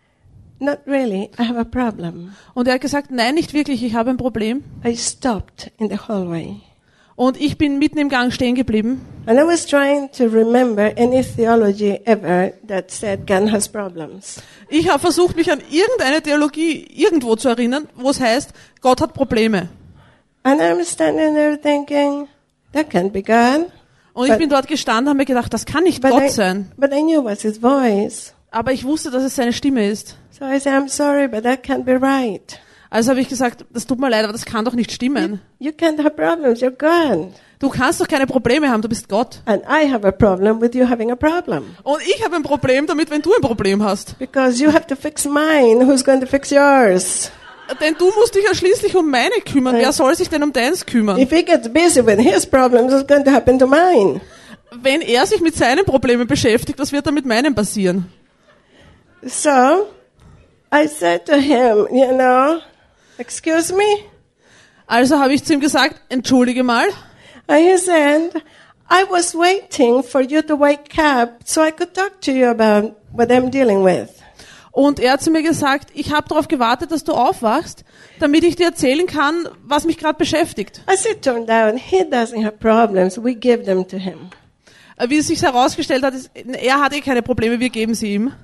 "Not really, I have a problem." Und er hat gesagt, nein, nicht wirklich, ich habe ein Problem. I stopped in the hallway. Und ich bin mitten im Gang stehen geblieben. And I was trying to remember any theology ever that said God has problems. Ich habe versucht, mich an irgendeine Theologie irgendwo zu erinnern, wo es heißt, Gott hat Probleme. And I'm standing there thinking, that can't be God. Und ich bin dort gestanden und habe mir gedacht, das kann nicht But Gott I, sein. but I knew it was his voice. Aber ich wusste, dass es seine Stimme ist. So I said, I'm sorry, but that can't be right. Also habe ich gesagt, das tut mir leid, aber das kann doch nicht stimmen. You can't have problems, you're God. Du kannst doch keine Probleme haben, du bist Gott. And I have a problem with you having a problem. Und ich habe ein Problem damit, wenn du ein Problem hast. Because you have to fix mine, who's going to fix yours? Denn du musst dich ja schließlich um meine kümmern. Wer soll sich denn um deins kümmern? If he gets busy with his problems, what's going to happen to mine? Wenn er sich mit seinen Problemen beschäftigt, was wird dann mit meinen passieren? So, I said to him, you know, excuse me? Also habe ich zu ihm gesagt, entschuldige mal. And he said, I was waiting for you to wake up so I could talk to you about what I'm dealing with. Und er hat zu mir gesagt, ich habe darauf gewartet, dass du aufwachst, damit ich dir erzählen kann, was mich gerade beschäftigt. As it turned out, he doesn't have problems. We give them to him. Wie es sich herausgestellt hat, ist, er hat eh keine Probleme, wir geben sie ihm.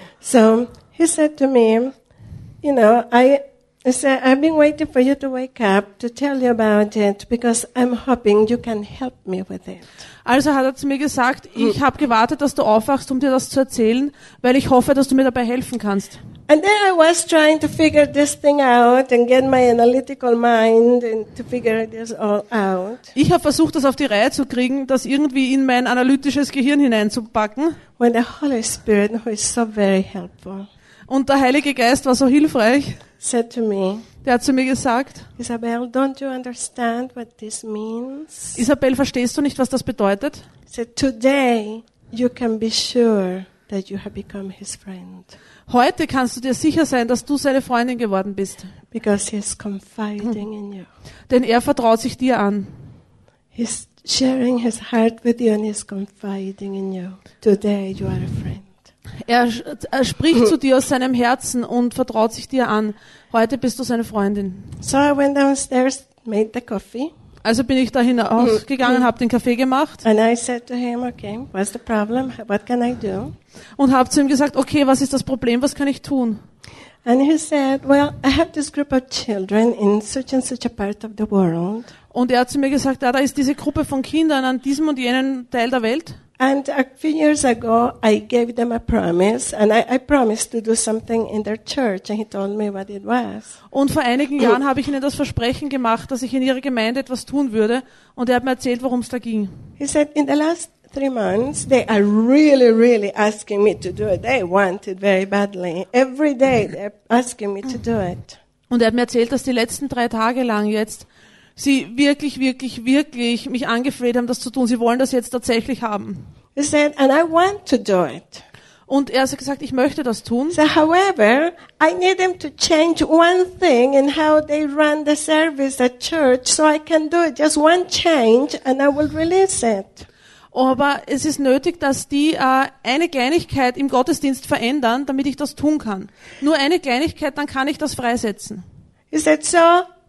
So he said to me, you know, I, I said, I've been waiting for you to wake up to tell you about it because I'm hoping you can help me with it. Also hat er zu mir gesagt, ich habe gewartet, dass du aufwachst, um dir das zu erzählen, weil ich hoffe, dass du mir dabei helfen kannst. And then I was trying to figure this thing out and get my analytical mind and to figure this all out. Ich habe versucht, das auf die Reihe zu kriegen, das irgendwie in mein analytisches Gehirn hineinzupacken. When the Holy Spirit, who is so very helpful, Und der Heilige Geist war so hilfreich. said to me, Der hat zu mir gesagt, Isabel, don't you understand what this means? Isabel, verstehst du nicht, was das bedeutet? He said, today you can be sure that you have become his friend Heute kannst du dir sicher sein, dass du seine Freundin geworden bist. because he's confiding in you. Denn er vertraut sich dir an. He's sharing his heart with you and he's confiding in you. Today you are a friend. Er, er spricht zu dir aus seinem Herzen und vertraut sich dir an. Heute bist du seine Freundin. So I went downstairs, made the coffee, Also bin ich da hinausgegangen, habe den Kaffee gemacht and I said to him, okay, what's the problem? What can I do? und habe zu ihm gesagt, okay, was ist das Problem, was kann ich tun? And he said, well, I have this group of children in such and such a part of the world. Und er hat zu mir gesagt, ja, da ist diese Gruppe von Kindern an diesem und jenen Teil der Welt. And a few years ago, I gave them a promise, and I, I promised to do something in their church, and he told me what it was. Und vor einigen Jahren habe ich ihnen das Versprechen gemacht, dass ich in ihrer Gemeinde etwas tun würde. Und er hat mir erzählt, worum es da ging. He said, in the last three months, they are really, really asking me to do it. They want it very badly. Every day, they're asking me to do it. Und er hat mir erzählt, dass die letzten drei Tage lang jetzt sie wirklich, wirklich, wirklich mich angefleht haben, das zu tun. Sie wollen das jetzt tatsächlich haben. He said, and I want to do it. Und er hat gesagt, ich möchte das tun. So, however, I need them to change one thing in how they run the service at church so I can do it. Just one change and I will release it. Aber es ist nötig, dass die äh, eine Kleinigkeit im Gottesdienst verändern, damit ich das tun kann. Nur eine Kleinigkeit, dann kann ich das freisetzen. He said, so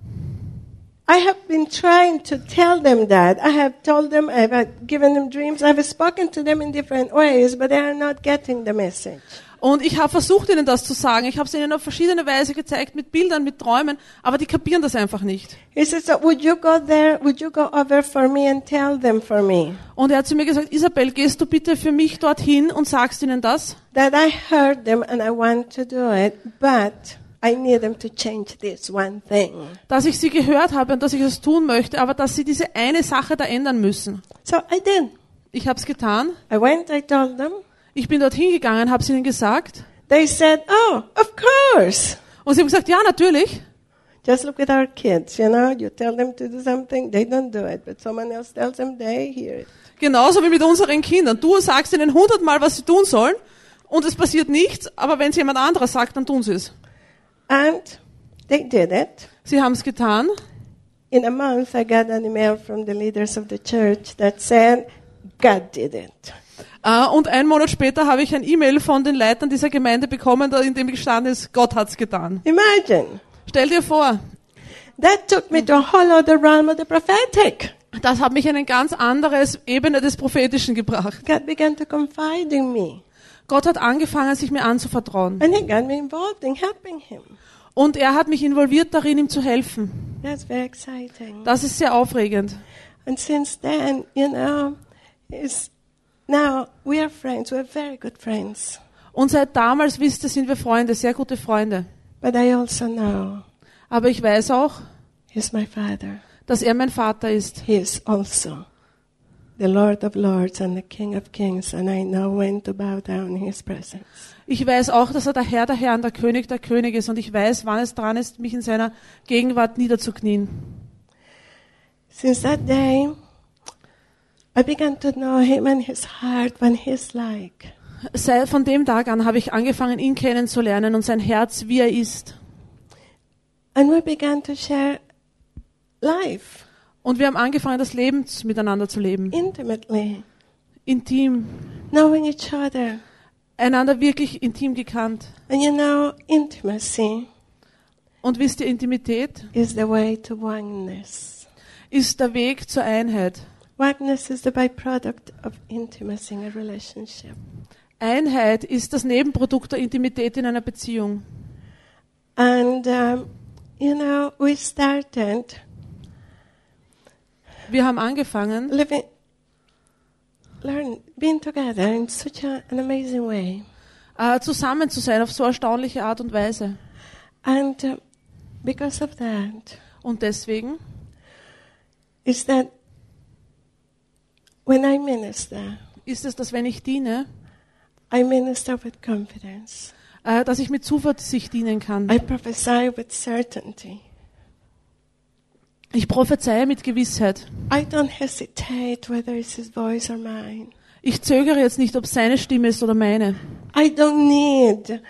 I have been trying to tell them that. I have told them, I have given them dreams. I have spoken to them in different ways, but they are not getting the message. Und ich habe versucht, ihnen das zu sagen. Ich habe es ihnen auf verschiedene Weise gezeigt, mit Bildern, mit Träumen, aber die kapieren das einfach nicht. He said, so would you go there, would you go over for me and tell them for me Und er hat zu mir gesagt, Isabel, gehst du bitte für mich dorthin und sagst ihnen das? that I heard them and I want to do it, but I need them to change this one thing. Dass ich sie gehört habe und dass ich es tun möchte, aber dass sie diese eine Sache da ändern müssen. So I did. Ich habe es getan. I went, I told them. Ich bin dorthin gegangen, habe es ihnen gesagt. They said, oh, of course. Und sie haben gesagt, ja, natürlich. Just look at our kids, you know, you tell them to do something, they don't do it, but someone else tells them, they hear it. Genauso wie mit unseren Kindern. Du sagst ihnen hundertmal, was sie tun sollen und es passiert nichts, aber wenn es jemand anderes sagt, dann tun sie es. And they did it. Sie haben es getan. In a month, I got an email from the leaders of the church that said, God did it. Uh, und einen Monat später habe ich ein E-Mail von den Leitern dieser Gemeinde bekommen, in dem gestanden ist, Gott hat's getan. Imagine. Stell dir vor, That took me to a whole other realm of the prophetic. das hat mich in eine ganz andere Ebene des Prophetischen gebracht. God began to confide in me. Gott hat angefangen, sich mir anzuvertrauen. And he got me involved in helping him. Und er hat mich involviert darin, ihm zu helfen. That's very exciting. Das ist sehr aufregend. And since then, you know, it's, now we are friends. We're very good friends. Und seit damals, wisst ihr, sind wir Freunde, sehr gute Freunde. But I also know Aber ich weiß auch, he's my father. dass er mein Vater ist. He is also the Lord of Lords and the King of Kings, and I know when to bow down in his presence. Ich weiß auch, dass er der Herr der Herren, der König der Könige ist. Und ich weiß, wann es dran ist, mich in seiner Gegenwart niederzuknien. Since that day, I began to know him and his heart, when he's like. Seit von dem Tag an habe ich angefangen, ihn kennenzulernen und sein Herz, wie er ist. And we began to share life Und wir haben angefangen, das Leben miteinander zu leben. intimately, Intim. knowing each other. einander wirklich intim gekannt. And you know, intimacy Und wisst ihr, Intimität is the way to oneness. ist der Weg zur Einheit. Oneness is the byproduct of intimacy in a relationship. Einheit ist das Nebenprodukt der Intimität in einer Beziehung. And, um, you know, we started Wir haben angefangen, living, learn, being together in such a, an amazing way. äh, zusammen zu sein auf so erstaunliche Art und Weise. And uh, because of that, Und deswegen is that when I minister, ist es, dass wenn ich diene, I minister with confidence. äh, dass ich mit Zuversicht dienen kann. I prophesy with certainty. Ich prophezeie mit Gewissheit. I don't hesitate whether it's his voice or mine. Ich zögere jetzt nicht, ob es seine Stimme ist oder meine. I don't need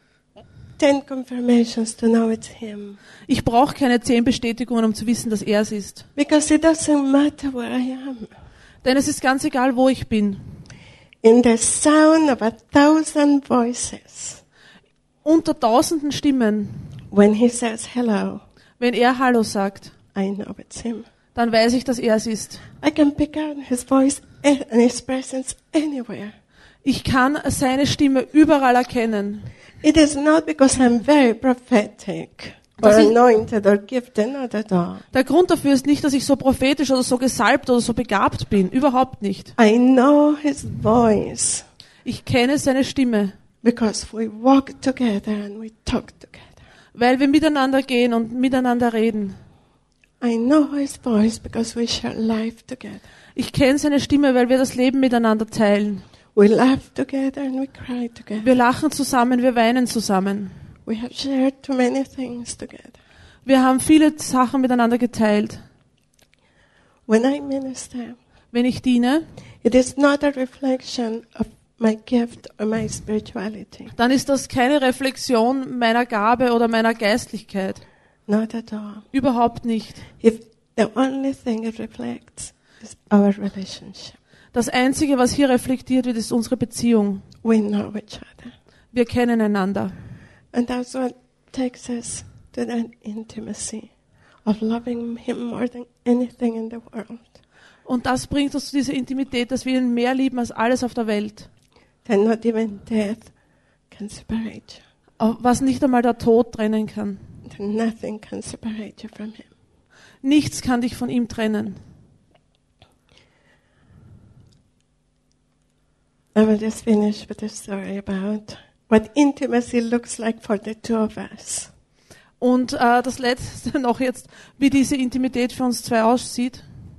ten confirmations to know it's him. Ich brauche keine zehn Bestätigungen, um zu wissen, dass er es ist. Because it doesn't matter where I am. Denn es ist ganz egal, wo ich bin. In the sound of a thousand voices, Unter tausenden Stimmen, when he says hello, wenn er Hallo sagt, I know it's him. dann weiß ich, dass er es ist. I can pick out his voice and his presence anywhere. Ich kann seine Stimme überall erkennen. It is not because I'm very prophetic or Das ist- anointed or gifted, not at all. Der Grund dafür ist nicht, dass ich so prophetisch oder so gesalbt oder so begabt bin. Überhaupt nicht. I know his voice Ich kenne seine Stimme, because we walk together and we talk together. weil wir miteinander gehen und miteinander reden. I know his voice because we share life together. Ich kenne seine Stimme, weil wir das Leben miteinander teilen. We laugh together and we cry together. Wir lachen zusammen, wir weinen zusammen. We have shared too many things together. Wir haben viele Sachen miteinander geteilt. When I minister, Wenn ich diene, it is not a reflection of my gift or my spirituality. dann ist das keine Reflexion meiner Gabe oder meiner Geistlichkeit. Not at all. Überhaupt nicht. If the only thing it reflects is our relationship. Das Einzige, was hier reflektiert wird, ist unsere Beziehung. We know each other. Wir kennen einander. And that's what takes us to that intimacy of loving him more than anything in the world. Und das bringt uns zu dieser Intimität, dass wir ihn mehr lieben als alles auf der Welt. That not even death can separate you. Was nicht einmal der Tod trennen kann. That nothing can separate you from him. Nichts kann dich von ihm trennen. I will just finish with a story about what intimacy looks like for the two of us. Und äh, das Letzte noch jetzt, wie diese Intimität für uns zwei aussieht.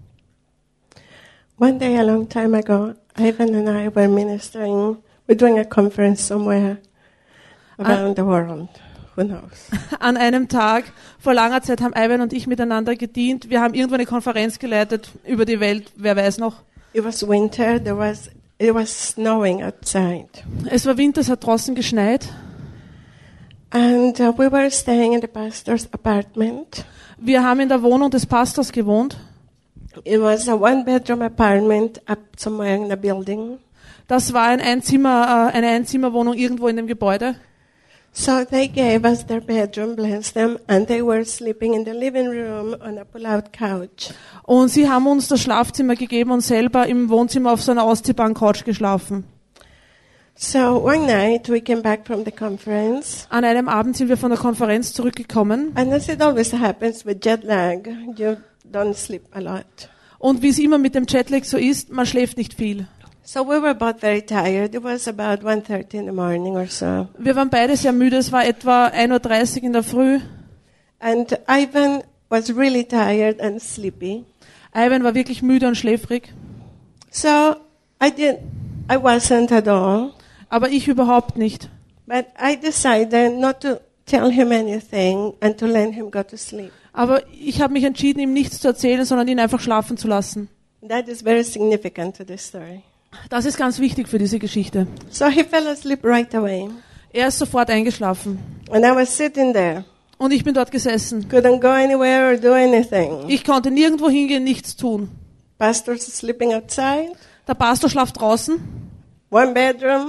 One day a long time ago, Ivan and I were ministering. We're doing a conference somewhere around the world. Who knows? An einem Tag vor langer Zeit haben Ivan und ich miteinander gedient. Wir haben irgendwo eine Konferenz geleitet über die Welt, wer weiß noch. It was winter. There was it was snowing outside, Es war Winter, es hat draußen geschneit. and uh, we were staying in the pastor's apartment. Wir haben in der Wohnung des Pastors gewohnt. It was a one-bedroom apartment up somewhere in the building. Das war ein Einzimmer, äh, eine Einzimmerwohnung irgendwo in dem Gebäude. So they gave us their bedroom, bless them, and they were sleeping in the living room on a pull-out couch. Und sie haben uns das Schlafzimmer gegeben und selber im Wohnzimmer auf so einer ausziehbaren Couch geschlafen. So one night we came back from the conference, An einem Abend sind wir von der Konferenz zurückgekommen. and as it always happens with jet lag, you don't sleep a lot. Und wie es immer mit dem Jetlag so ist, man schläft nicht viel. So we were both very tired. It was about one thirty in the morning or so. Wir waren beide sehr müde, es war etwa ein Uhr dreißig in der Früh. And Ivan was really tired and sleepy. Ivan war wirklich müde und schläfrig, So I did, I wasn't at all, aber ich überhaupt nicht. but I decided not to tell him anything and to let him go to sleep. Aber ich habe mich entschieden, ihm nichts zu erzählen, sondern ihn einfach schlafen zu lassen. That is very significant to this story. Das ist ganz wichtig für diese Geschichte. So he fell asleep right away. Er ist sofort eingeschlafen. And I was sitting there. Und ich bin dort gesessen. Couldn't go anywhere or do anything. Ich konnte nirgendwo hingehen, nichts tun. Pastor's sleeping outside. Der Pastor schlaft draußen. One bedroom.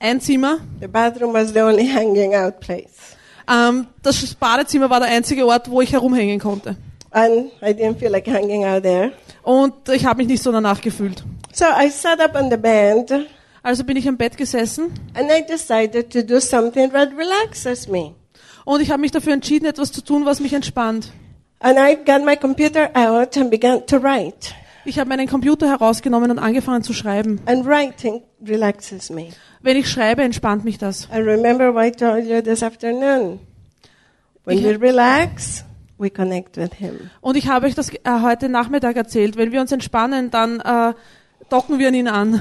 ein Zimmer. The bathroom was the only hanging out place. Ähm, das Badezimmer war der einzige Ort, wo ich herumhängen konnte. And I didn't feel like hanging out there. Und ich habe mich nicht so danach gefühlt. So I sat up on the bed Also bin ich am Bett gesessen and I decided to do something that relaxes me. und ich habe mich dafür entschieden, etwas zu tun, was mich entspannt. And I got my computer out and began to write. Ich habe meinen Computer herausgenommen und angefangen zu schreiben. And writing relaxes me. Wenn ich schreibe, entspannt mich das. I remember what I told you this afternoon. When Ich- we relax, we connect with Him. Und ich habe euch das äh, heute Nachmittag erzählt. Wenn wir uns entspannen, dann äh, docken wir an ihn an.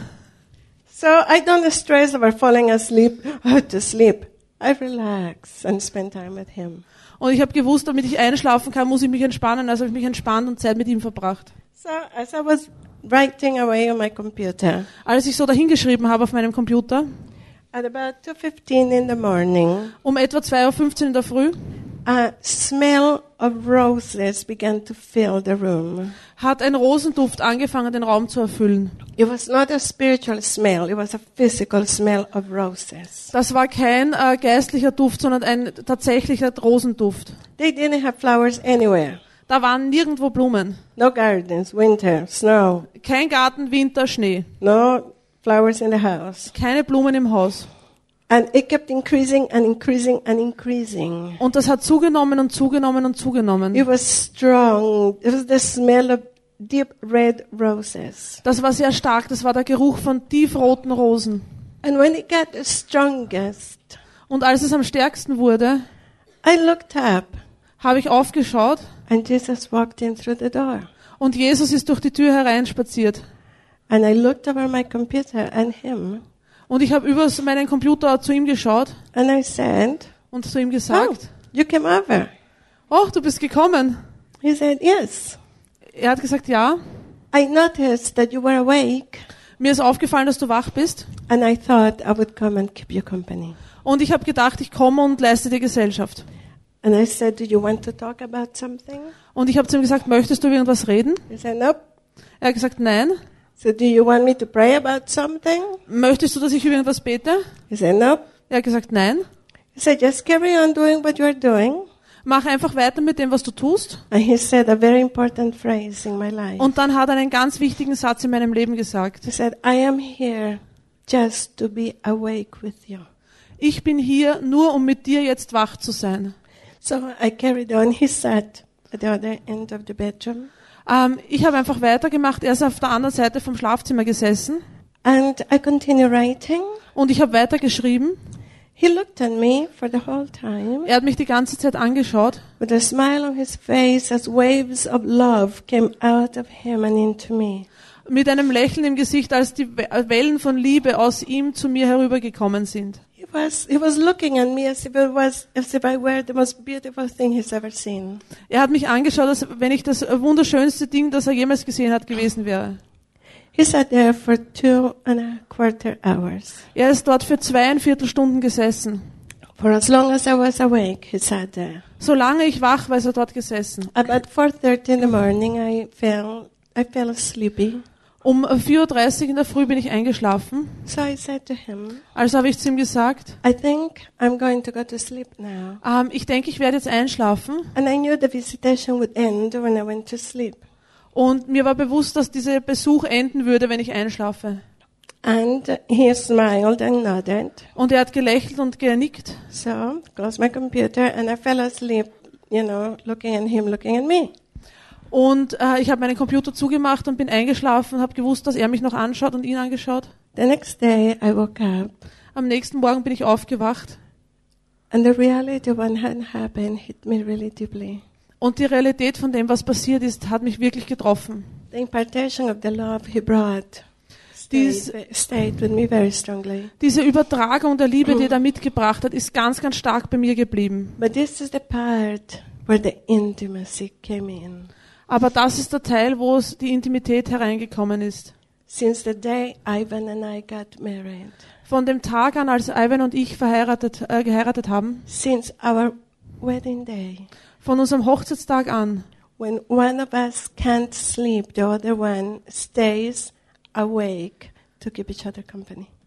So I don't stress about falling asleep or to sleep. I relax and spend time with Him. Und ich habe gewusst, damit ich einschlafen kann, muss ich mich entspannen. Also habe ich mich entspannt und Zeit mit ihm verbracht. So as I was writing away on my computer, Als ich so dahingeschrieben habe auf meinem Computer, at about two fifteen in the morning, um etwa zwei Uhr fünfzehn in der Früh, a smell of roses began to fill the room. hat ein Rosenduft angefangen, den Raum zu erfüllen. It was not a spiritual smell, it was a physical smell of roses. Das war kein äh, geistlicher Duft, sondern ein tatsächlicher Rosenduft. They didn't have flowers anywhere. Da waren nirgendwo Blumen. No gardens, winter, snow, Kein Garten, Winter, Schnee. no flowers in the house. Keine Blumen im Haus. And it kept increasing and increasing and increasing. Und das hat zugenommen und zugenommen und zugenommen. It was strong. It was the smell of deep red roses. Das war sehr stark. Das war der Geruch von tiefroten Rosen. And when it got the strongest, Und als es am stärksten wurde, I looked up habe ich aufgeschaut and Jesus walked in through the door. und Jesus ist durch die Tür hereinspaziert. And I looked over my computer and him Und ich habe über meinen Computer zu ihm geschaut and I said, und zu ihm "Oh, gesagt, you came over." oh, du bist gekommen. He said, "Yes. Er hat gesagt, ja. I noticed that you were awake Mir ist aufgefallen, dass du wach bist. and I thought I would come and keep you company." Und ich habe gedacht, ich komme und leiste dir Gesellschaft. And I said, "Do you want to talk about something?" Und ich habe zu ihm gesagt, möchtest du über irgendwas reden? He said, "Nope." Er hat gesagt, nein. So, "Do you want me to pray about something?" Möchtest du, dass ich über irgendwas bete? He said, "Nope." Er hat gesagt, nein. He said, "Just carry on doing what you are doing." Mach einfach weiter mit dem, was du tust. And he said a very important phrase in my life. Und dann hat er einen ganz wichtigen Satz in meinem Leben gesagt. He said, "I am here just to be awake with you." Ich bin hier nur, um mit dir jetzt wach zu sein. So I carried on. He sat at the other end of the bedroom. Ähm, ich habe einfach weitergemacht. Er ist auf der anderen Seite vom Schlafzimmer gesessen. And I continued writing. Und ich habe weiter geschrieben. He looked at me for the whole time Er hat mich die ganze Zeit angeschaut. with a smile on his face as waves of love came out of him and into me. Mit einem Lächeln im Gesicht, als die Wellen von Liebe aus ihm zu mir herübergekommen sind. He was, he was looking at me as if it was, as if I were the most beautiful thing he's ever seen. Er hat mich angeschaut, als wenn ich das wunderschönste Ding, das er jemals gesehen hat, gewesen wäre. He sat there for two and a quarter hours. Er ist dort für zweieinviertel Stunden gesessen. For as long as I was awake, he sat there. Solange ich wach war, ist er dort gesessen. About four thirty in the morning, I fell, I fell sleepy. Um vier Uhr dreißig in der Früh bin ich eingeschlafen. So I said to him, Also habe ich zu ihm gesagt, "I think I'm going to go to sleep now." ähm, ich denke, ich werde jetzt einschlafen. And I knew the visitation would end when I went to sleep. Und mir war bewusst, dass dieser Besuch enden würde, wenn ich einschlafe. And he smiled and nodded. Und er hat gelächelt und genickt. So, closed my computer and I fell asleep, you know, looking at him, looking at me. Und äh, ich habe meinen Computer zugemacht und bin eingeschlafen und habe gewusst, dass er mich noch anschaut und ihn angeschaut. The next day I woke up Am nächsten Morgen bin ich aufgewacht and the reality of what had happened hit me really deeply. und die Realität von dem, was passiert ist, hat mich wirklich getroffen. The impartation of the love he brought Dies- stayed, stayed with me very strongly. Diese Übertragung der Liebe, die er da mitgebracht hat, ist ganz, ganz stark bei mir geblieben. But this is the part where the intimacy came in. Aber das ist der Teil, wo es die Intimität hereingekommen ist. Since the day Ivan and I got married, Von dem Tag an, als Ivan und ich verheiratet, äh, geheiratet haben, since our wedding day, von unserem Hochzeitstag an, when one of us can't sleep, the other one stays awake to keep each other company.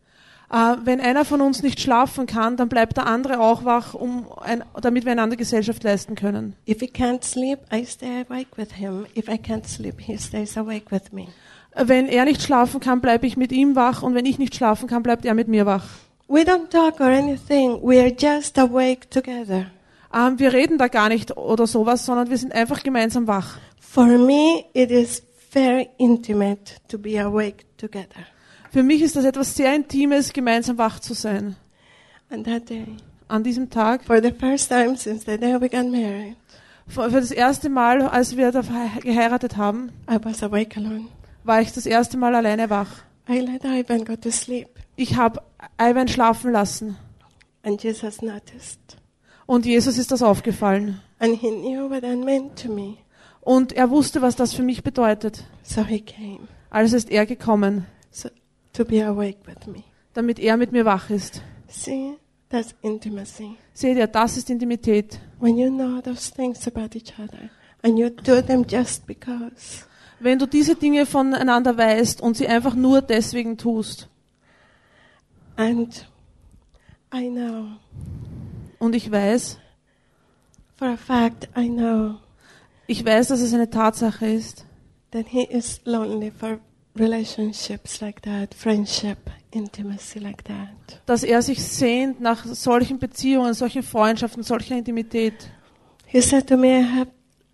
Äh, wenn einer von uns nicht schlafen kann, dann bleibt der andere auch wach, um ein, damit wir einander Gesellschaft leisten können. If he can't sleep, I stay awake with him. If I can't sleep, he stays awake with me. Wenn er nicht schlafen kann, bleibe ich mit ihm wach, und wenn ich nicht schlafen kann, bleibt er mit mir wach. We don't talk or anything. We are just awake together. Ähm, wir reden da gar nicht oder sowas, sondern wir sind einfach gemeinsam wach. For me, it is very intimate to be awake together. Für mich ist das etwas sehr Intimes, gemeinsam wach zu sein. And that day, An diesem Tag, for the first time since the day we got married, für für das erste Mal, als wir da geheiratet haben, I was awake alone. war ich das erste Mal alleine wach. I let Ivan go to sleep, Ich habe Ivan schlafen lassen, and Jesus noticed. und Jesus ist das aufgefallen. And he knew what that meant to me. Und er wusste, was das für mich bedeutet. So he came Also ist er gekommen, so, to be awake with me. damit er mit mir wach ist. See, that's intimacy. Seht ihr, das ist Intimität. When you know those things about each other, and you do them just because. Wenn du diese Dinge voneinander weißt und sie einfach nur deswegen tust. And I know, Und ich weiß, for a fact, I know ich weiß, dass es eine Tatsache ist, that he is lonely for relationships like that, friendship, intimacy like that. dass er sich sehnt nach solchen Beziehungen, solchen Freundschaften, solcher Intimität. He said to me, I have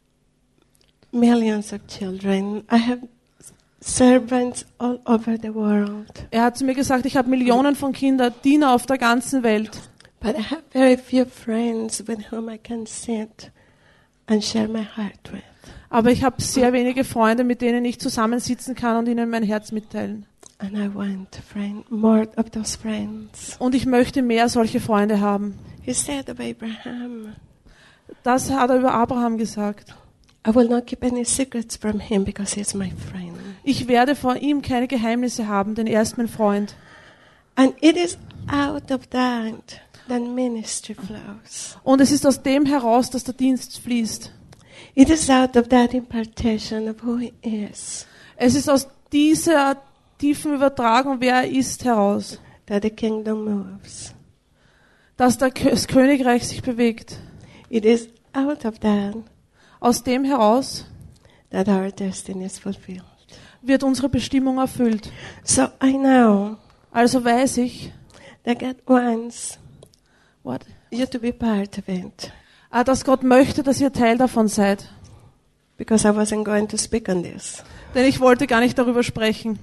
millions of children. I have servants all over the world. Er hat zu mir gesagt, ich habe Millionen von Kindern, Diener auf der ganzen Welt. But I have very few friends with whom I can sit and share my heart with. Aber ich habe sehr wenige Freunde, mit denen ich zusammensitzen kann und ihnen mein Herz mitteilen. And I want friend, more of those friends. Und ich möchte mehr solche Freunde haben. He said of Abraham, Das hat er über Abraham gesagt. I will not keep any secrets from him because he's my friend. Ich werde vor ihm keine Geheimnisse haben, denn er ist mein Freund. And it is out of that that ministry flows. Und es ist aus dem heraus, dass der Dienst fließt. It is out of that impartation of who he is Es ist aus dieser tiefen Übertragung, wer er ist, heraus, that the kingdom moves. dass der Kö- das Königreich sich bewegt. It is out of that Aus dem heraus that our destiny is fulfilled. wird unsere Bestimmung erfüllt. So I know Also weiß ich, that God wants what? you to be part of it, Ah, dass Gott möchte, dass ihr Teil davon seid. because I wasn't going to speak on this. Denn ich wollte gar nicht darüber sprechen.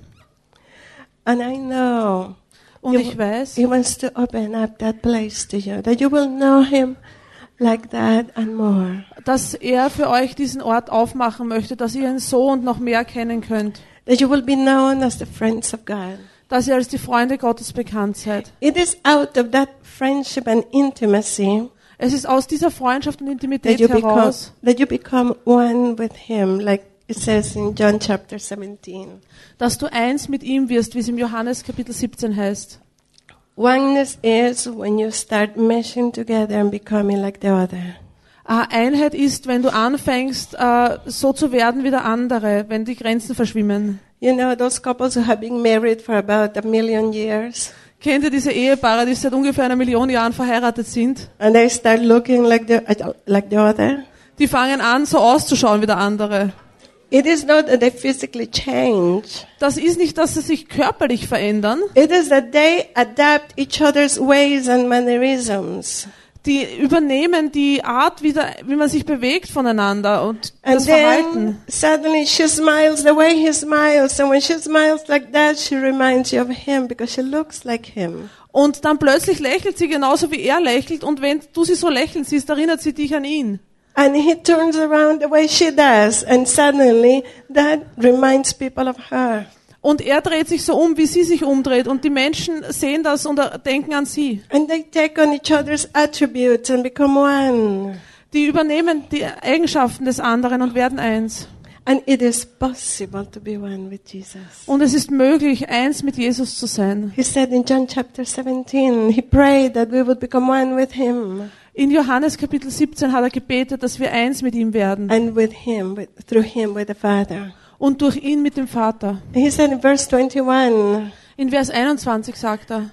And I know Und You- ich weiß, He wants to open up that place to you, that you will know Him like that and more. dass er für euch diesen Ort aufmachen möchte, dass ihr ihn so und noch mehr kennen könnt. That you will be known as the friends of God. Dass ihr als die Freunde Gottes bekannt seid. It is out of that friendship and intimacy Es ist aus dieser Freundschaft und that Intimität you become, heraus, that you become one with Him, like it says in John chapter seventeen. dass du eins mit ihm wirst, wie es im Johannes Kapitel siebzehn heißt. Oneness is when you start meshing together and becoming like the other. Ah, Einheit ist, wenn du anfängst, äh, so zu werden wie der andere, wenn die Grenzen verschwimmen. You know, those couples who have been married for about a million years, Kennt ihr diese Ehepaare, die seit ungefähr einer Million Jahren verheiratet sind? and they start looking like the, like the other? Die fangen an, so auszuschauen wie der andere. It is not that they physically change. Das ist nicht, dass sie sich körperlich verändern. It is that they adapt each other's ways and mannerisms. Die übernehmen die Art, wie, der, wie man sich bewegt voneinander und And das Verhalten. then suddenly she smiles the way he smiles. And when she smiles like that, she reminds you of him because she looks like him. Und dann plötzlich lächelt sie genauso, wie er lächelt. Und wenn du sie so lächeln siehst, erinnert sie dich an ihn. And he turns around the way she does. And suddenly that reminds people of her. Und er dreht sich so um, wie sie sich umdreht. Und die Menschen sehen das und denken an sie. And they take on each other's attributes and become one. Die übernehmen die Eigenschaften des anderen und werden eins. And it is possible to be one with Jesus. Und es ist möglich, eins mit Jesus zu sein. He said in John chapter seventeen, he prayed that we would become one with him. In Johannes Kapitel siebzehn hat er gebetet, dass wir eins mit ihm werden. And with him, with, through him, with the Father. Und durch ihn mit dem Vater. He said in verse twenty-one, In Vers einundzwanzig sagt er,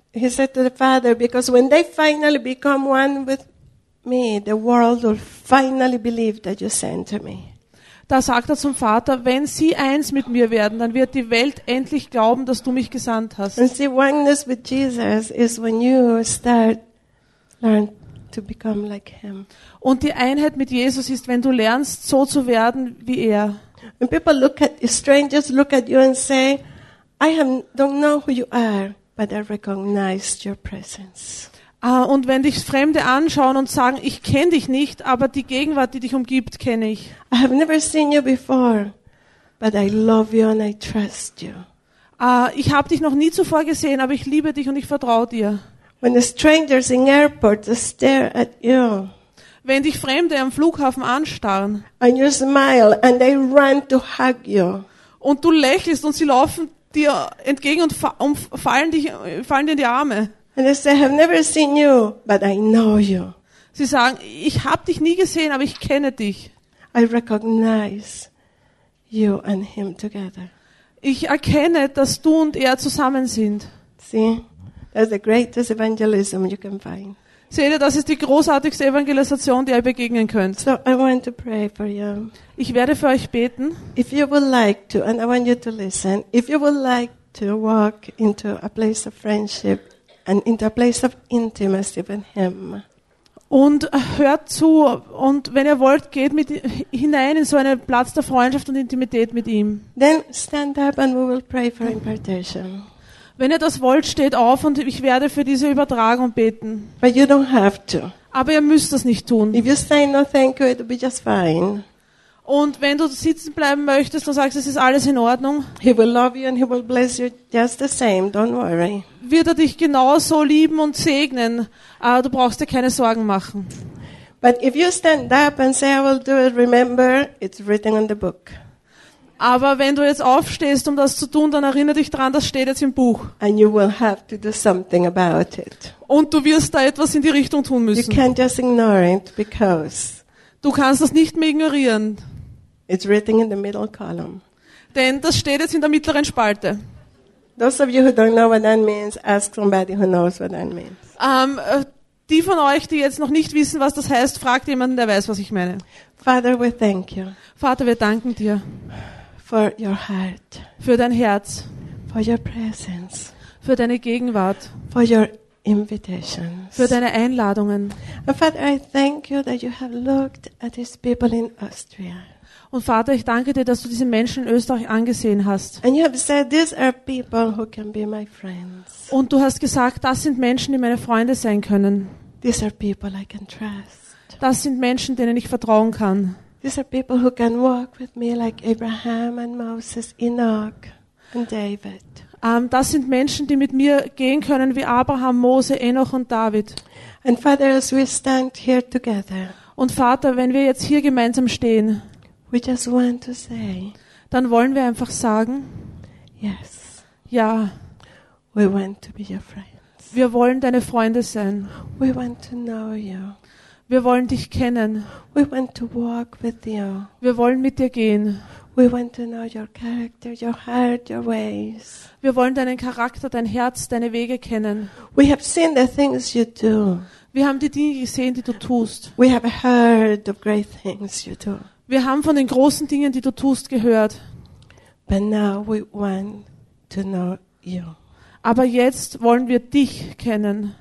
he said to the Father, because when they finally become one with me, the world will finally believe that you sent me. Da sagt er zum Vater, wenn sie eins mit mir werden, dann wird die Welt endlich glauben, dass du mich gesandt hast. And see, oneness with Jesus is when you start learn to become like him. Und die Einheit mit Jesus ist, wenn du lernst, so zu werden wie er. When people look at strangers, look at you and say, I have, don't know who you are, but I recognize your presence. Uh, und wenn dich Fremde anschauen und sagen, ich kenne dich nicht, aber die Gegenwart, die dich umgibt, kenne ich. I have never seen you before, but I love you and I trust you. Uh, ich habe dich noch nie zuvor gesehen, aber ich liebe dich und ich vertraue dir. When the strangers in airports stare at you, wenn dich Fremde am Flughafen anstarren, and you smile and they run to hug you, und du lächelst und sie laufen dir entgegen und fa- um, fallen, dich, fallen dir in die Arme. And they say, I have never seen you, but I know you. Sie sagen, ich habe dich nie gesehen, aber ich kenne dich. I recognize you and him together. Ich erkenne, dass du und er zusammen sind. See, that's the greatest evangelism you can find. Seht ihr, das ist die großartigste Evangelisation, der ihr begegnen könnt. So I want to pray for you. Ich werde für euch beten. If you would like to, and I want you to listen, if you would like to walk into a place of friendship and into a place of intimacy with him, Und hört zu, und wenn ihr wollt, geht mit hinein in so einen Platz der Freundschaft und Intimität mit ihm. then stand up and we will pray for impartation. Wenn ihr das wollt, steht auf und ich werde für diese Übertragung beten. But you don't have to. Aber ihr müsst das nicht tun. If you say no thank you, it'll be just fine. Und wenn du sitzen bleiben möchtest und sagst, es ist alles in Ordnung, He will love you and he will bless you just the same. Don't worry. wird er dich genauso lieben und segnen. Uh, du brauchst dir keine Sorgen machen. But if you stand up and say, I will do it, remember, it's written in the book. Aber wenn du jetzt aufstehst, um das zu tun, dann erinnere dich dran, das steht jetzt im Buch. And you will have to do something about it. Und du wirst da etwas in die Richtung tun You müssen. can't just ignore it because Du kannst das nicht mehr ignorieren, it's written in the middle column. denn das steht jetzt in der mittleren Spalte. Those of you who don't know what that means, ask somebody who knows what that means. Ähm, äh, die von euch, die jetzt noch nicht wissen, was das heißt, fragt jemanden, der weiß, was ich meine. Father, we thank you Vater, wir danken dir for your heart, für dein Herz, for your presence, für deine Gegenwart, for your invitations. für deine Einladungen. And Father, I thank you that you have looked at these people in Austria. Und Vater, ich danke dir, dass du diese Menschen in Österreich angesehen hast. And you have said, these are people who can be my friends. Und du hast gesagt, das sind Menschen, die meine Freunde sein können. These are people I can trust. Das sind Menschen, denen ich vertrauen kann. These are people who can walk with me like Abraham and Moses, Enoch and David. Ähm, das sind Menschen, die mit mir gehen können wie Abraham, Mose, Enoch und David. And Father, as we stand here together, Und Vater, wenn wir jetzt hier gemeinsam stehen, we just want to say, dann wollen wir einfach sagen, yes, ja, we want to be your friends. wir wollen deine Freunde sein. We want to know you. Wir wollen dich kennen. We want to walk with you. Wir wollen mit dir gehen. We want to know your character, your heart, your ways. Wir wollen deinen Charakter, dein Herz, deine Wege kennen. We have seen the things you do. Wir haben die Dinge gesehen, die du tust. We have heard of great things you do. Wir haben von den großen Dingen, die du tust, gehört. But now we want to know you. Aber jetzt wollen wir dich kennen.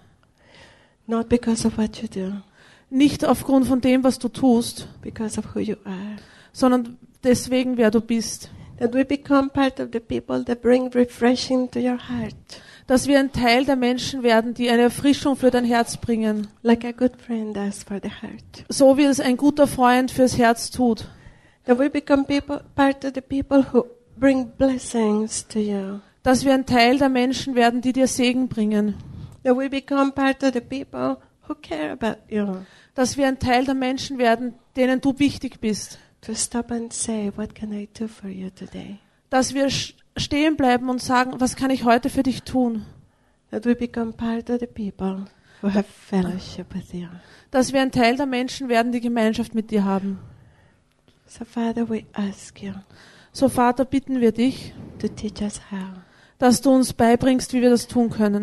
Not because of what you do, Nicht aufgrund von dem, was du tust, because of who you are. sondern deswegen, wer du bist. That we become part of the people that bring refreshing to your heart. Dass wir ein Teil der Menschen werden, die eine Erfrischung für dein Herz bringen. Like a good friend does for the heart. So wie es ein guter Freund fürs Herz tut. That we become people, part of the people who bring blessings to you. Dass wir ein Teil der Menschen werden, die dir Segen bringen. That we become part of the people who care about you. Dass wir ein Teil der Menschen werden, denen du wichtig bist. To stop and say, what can I do for you today? Dass wir stehen bleiben und sagen, was kann ich heute für dich tun? That we become part of the people who have fellowship with you. Dass wir ein Teil der Menschen werden, die Gemeinschaft mit dir haben. So Father, we ask you So Vater, bitten wir dich, to teach us how. dass du uns beibringst, wie wir das tun können.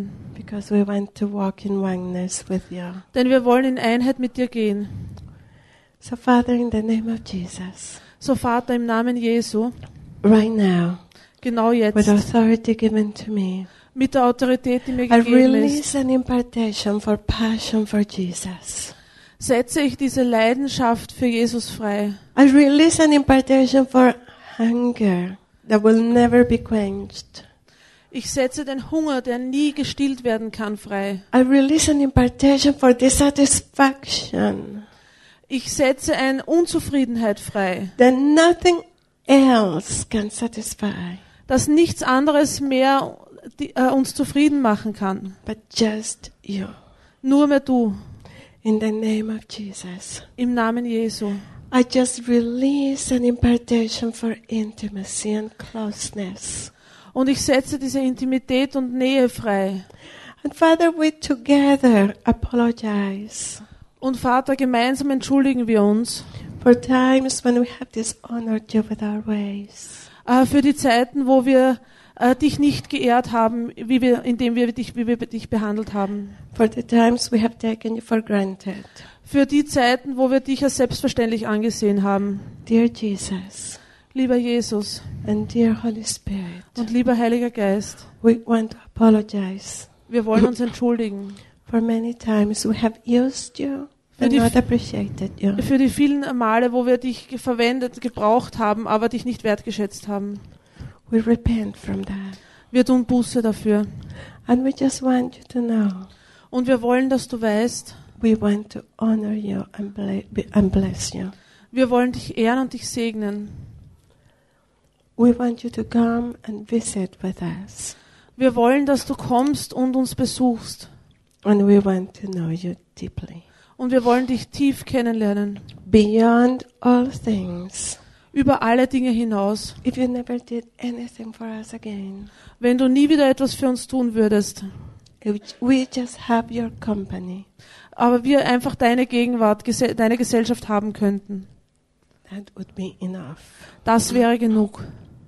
because we want to walk in oneness with you. Denn wir wollen in Einheit mit dir gehen. So, Father, in the name of Jesus, So Vater, im Namen Jesu, right now, genau with jetzt, authority given to me, mit der Autorität, die mir I gegeben ist, release an impartation for passion for Jesus. setze ich diese Leidenschaft für Jesus frei. I release an impartation for hunger that will never be quenched. Ich setze den Hunger, der nie gestillt werden kann, frei. I release an impartation for dissatisfaction Ich setze eine Unzufriedenheit frei, that nothing else can satisfy dass nichts anderes mehr die, äh, uns zufrieden machen kann. but just you. Nur mehr du, In the name of Jesus, im Namen Jesu. I just release an impartation for intimacy and closeness. Und ich setze diese Intimität und Nähe frei. And Father, we together apologize Und Vater, gemeinsam entschuldigen wir uns for times when we have dishonored you with our ways. äh, für die Zeiten, wo wir äh, dich nicht geehrt haben, wie wir, indem wir dich, wie wir dich behandelt haben. For the times we have taken you for granted. Für die Zeiten, wo wir dich als selbstverständlich angesehen haben. Dear Jesus Lieber Jesus and dear Holy Spirit, und lieber Heiliger Geist, we want to apologize wir wollen uns entschuldigen for many times we have used you Für and die- not appreciated you. für die vielen Male, wo wir dich ge- verwendet, gebraucht haben, aber dich nicht wertgeschätzt haben. We repent from that. Wir tun Buße dafür. And we just want you to know, Und wir wollen, dass du weißt, we want to honor you and ble- be- and bless you. wir wollen dich ehren und dich segnen. We want you to come and visit with us. Wir wollen, dass du kommst und uns besuchst. And we want to know you deeply. Und wir wollen dich tief kennenlernen. Beyond all things. Über alle Dinge hinaus. If you never did anything for us again, Wenn du nie wieder etwas für uns tun würdest, if we just have your company, aber wir einfach deine Gegenwart, gese- deine Gesellschaft haben könnten, that would be enough. das wäre genug.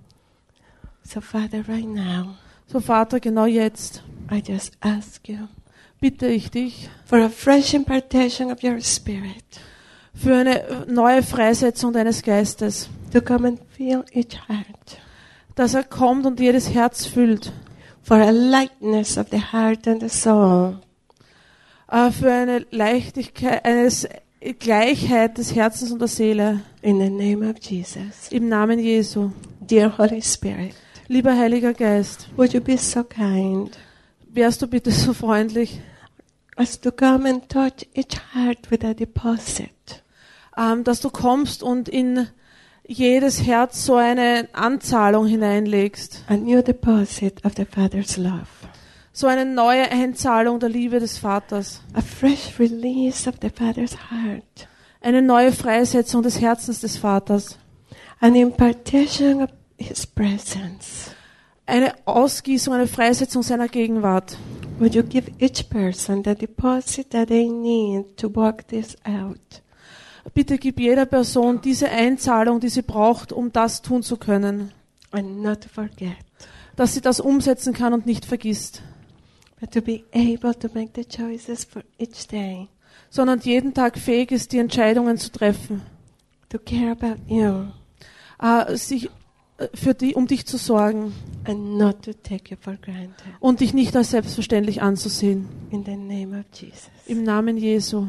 So Father, right now, So Vater, genau jetzt I just ask you bitte ich dich for a fresh impartation of your Spirit für eine neue Freisetzung deines Geistes, to come and fill each heart, dass er kommt und jedes Herz füllt, for a lightness of the heart and the soul, äh, für eine Leichtigkeit, eine Gleichheit des Herzens und der Seele, in the name of Jesus. im Namen Jesu. Dear Holy Spirit, Lieber Heiliger Geist, would you be so kind wärst du bitte so freundlich, as to come and touch each heart with a deposit ähm, dass du kommst und in jedes Herz so eine Anzahlung hineinlegst, a new deposit of the Father's love, so eine neue Einzahlung der Liebe des Vaters, a fresh release of the Father's heart, eine neue Freisetzung des Herzens des Vaters, an impartation of His presence. eine Ausgießung, eine Freisetzung seiner Gegenwart. Would you give each person the deposit that they need to walk this out? Bitte gib jeder Person diese Einzahlung, die sie braucht, um das tun zu können, And not to forget, dass sie das umsetzen kann und nicht vergisst, but to be able to make the choices for each day, sondern jeden Tag fähig ist, die Entscheidungen zu treffen, to care about you, äh, sich äh, für die, um dich zu sorgen and not to take you for granted. und dich nicht als selbstverständlich anzusehen. In the name of Jesus. Im Namen Jesu.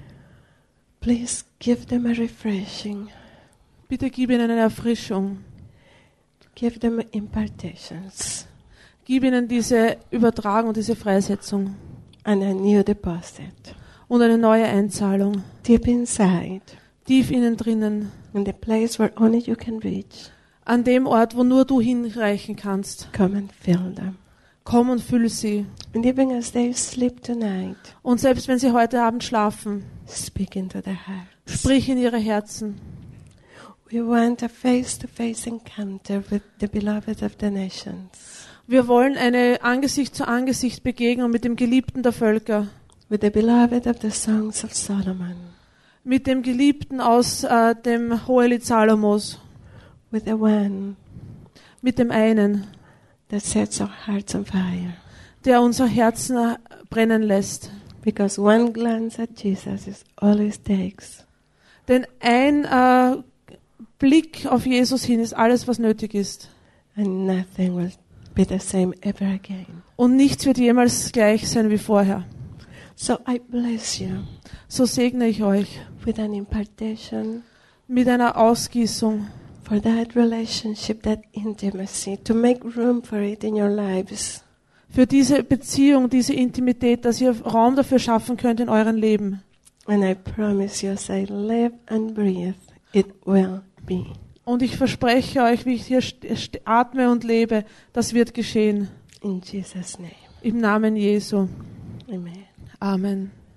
Please give them a refreshing. Bitte gib ihnen eine Erfrischung. Give them impartations Gib ihnen diese Übertragung, diese Freisetzung and a new deposit und eine neue Einzahlung. deep inside, Tief innen drinnen. in the place where only you can reach. An dem Ort, wo nur du hinreichen kannst. Come and fill them. Komm und füll sie. And even as they sleep tonight, Und selbst wenn sie heute Abend schlafen, speak into their hearts. sprich in ihre Herzen. We want a face-to-face encounter with the beloved of the nations, Wir wollen eine Angesicht zu Angesicht Begegnung mit dem Geliebten der Völker, with the beloved of the songs of Solomon, mit dem Geliebten aus äh, dem Hohelied Salomos, with the one mit dem einen, that sets our hearts on fire, der unser Herzen brennen lässt. Because one glance at Jesus is all it takes. Denn ein äh, Blick auf Jesus hin ist alles, was nötig ist. And nothing will be the same ever again. Und nichts wird jemals gleich sein wie vorher. So I bless you So segne ich euch with an impartation mit einer Ausgießung for that relationship, that intimacy, to make room for it in your lives. für diese Beziehung, diese Intimität, dass ihr Raum dafür schaffen könnt in euren Leben. And I promise you, as I live and breathe, it will be. Und ich verspreche euch, wie ich hier st- st- atme und lebe, das wird geschehen. In Jesus' name. Im Namen Jesu. Amen. Amen.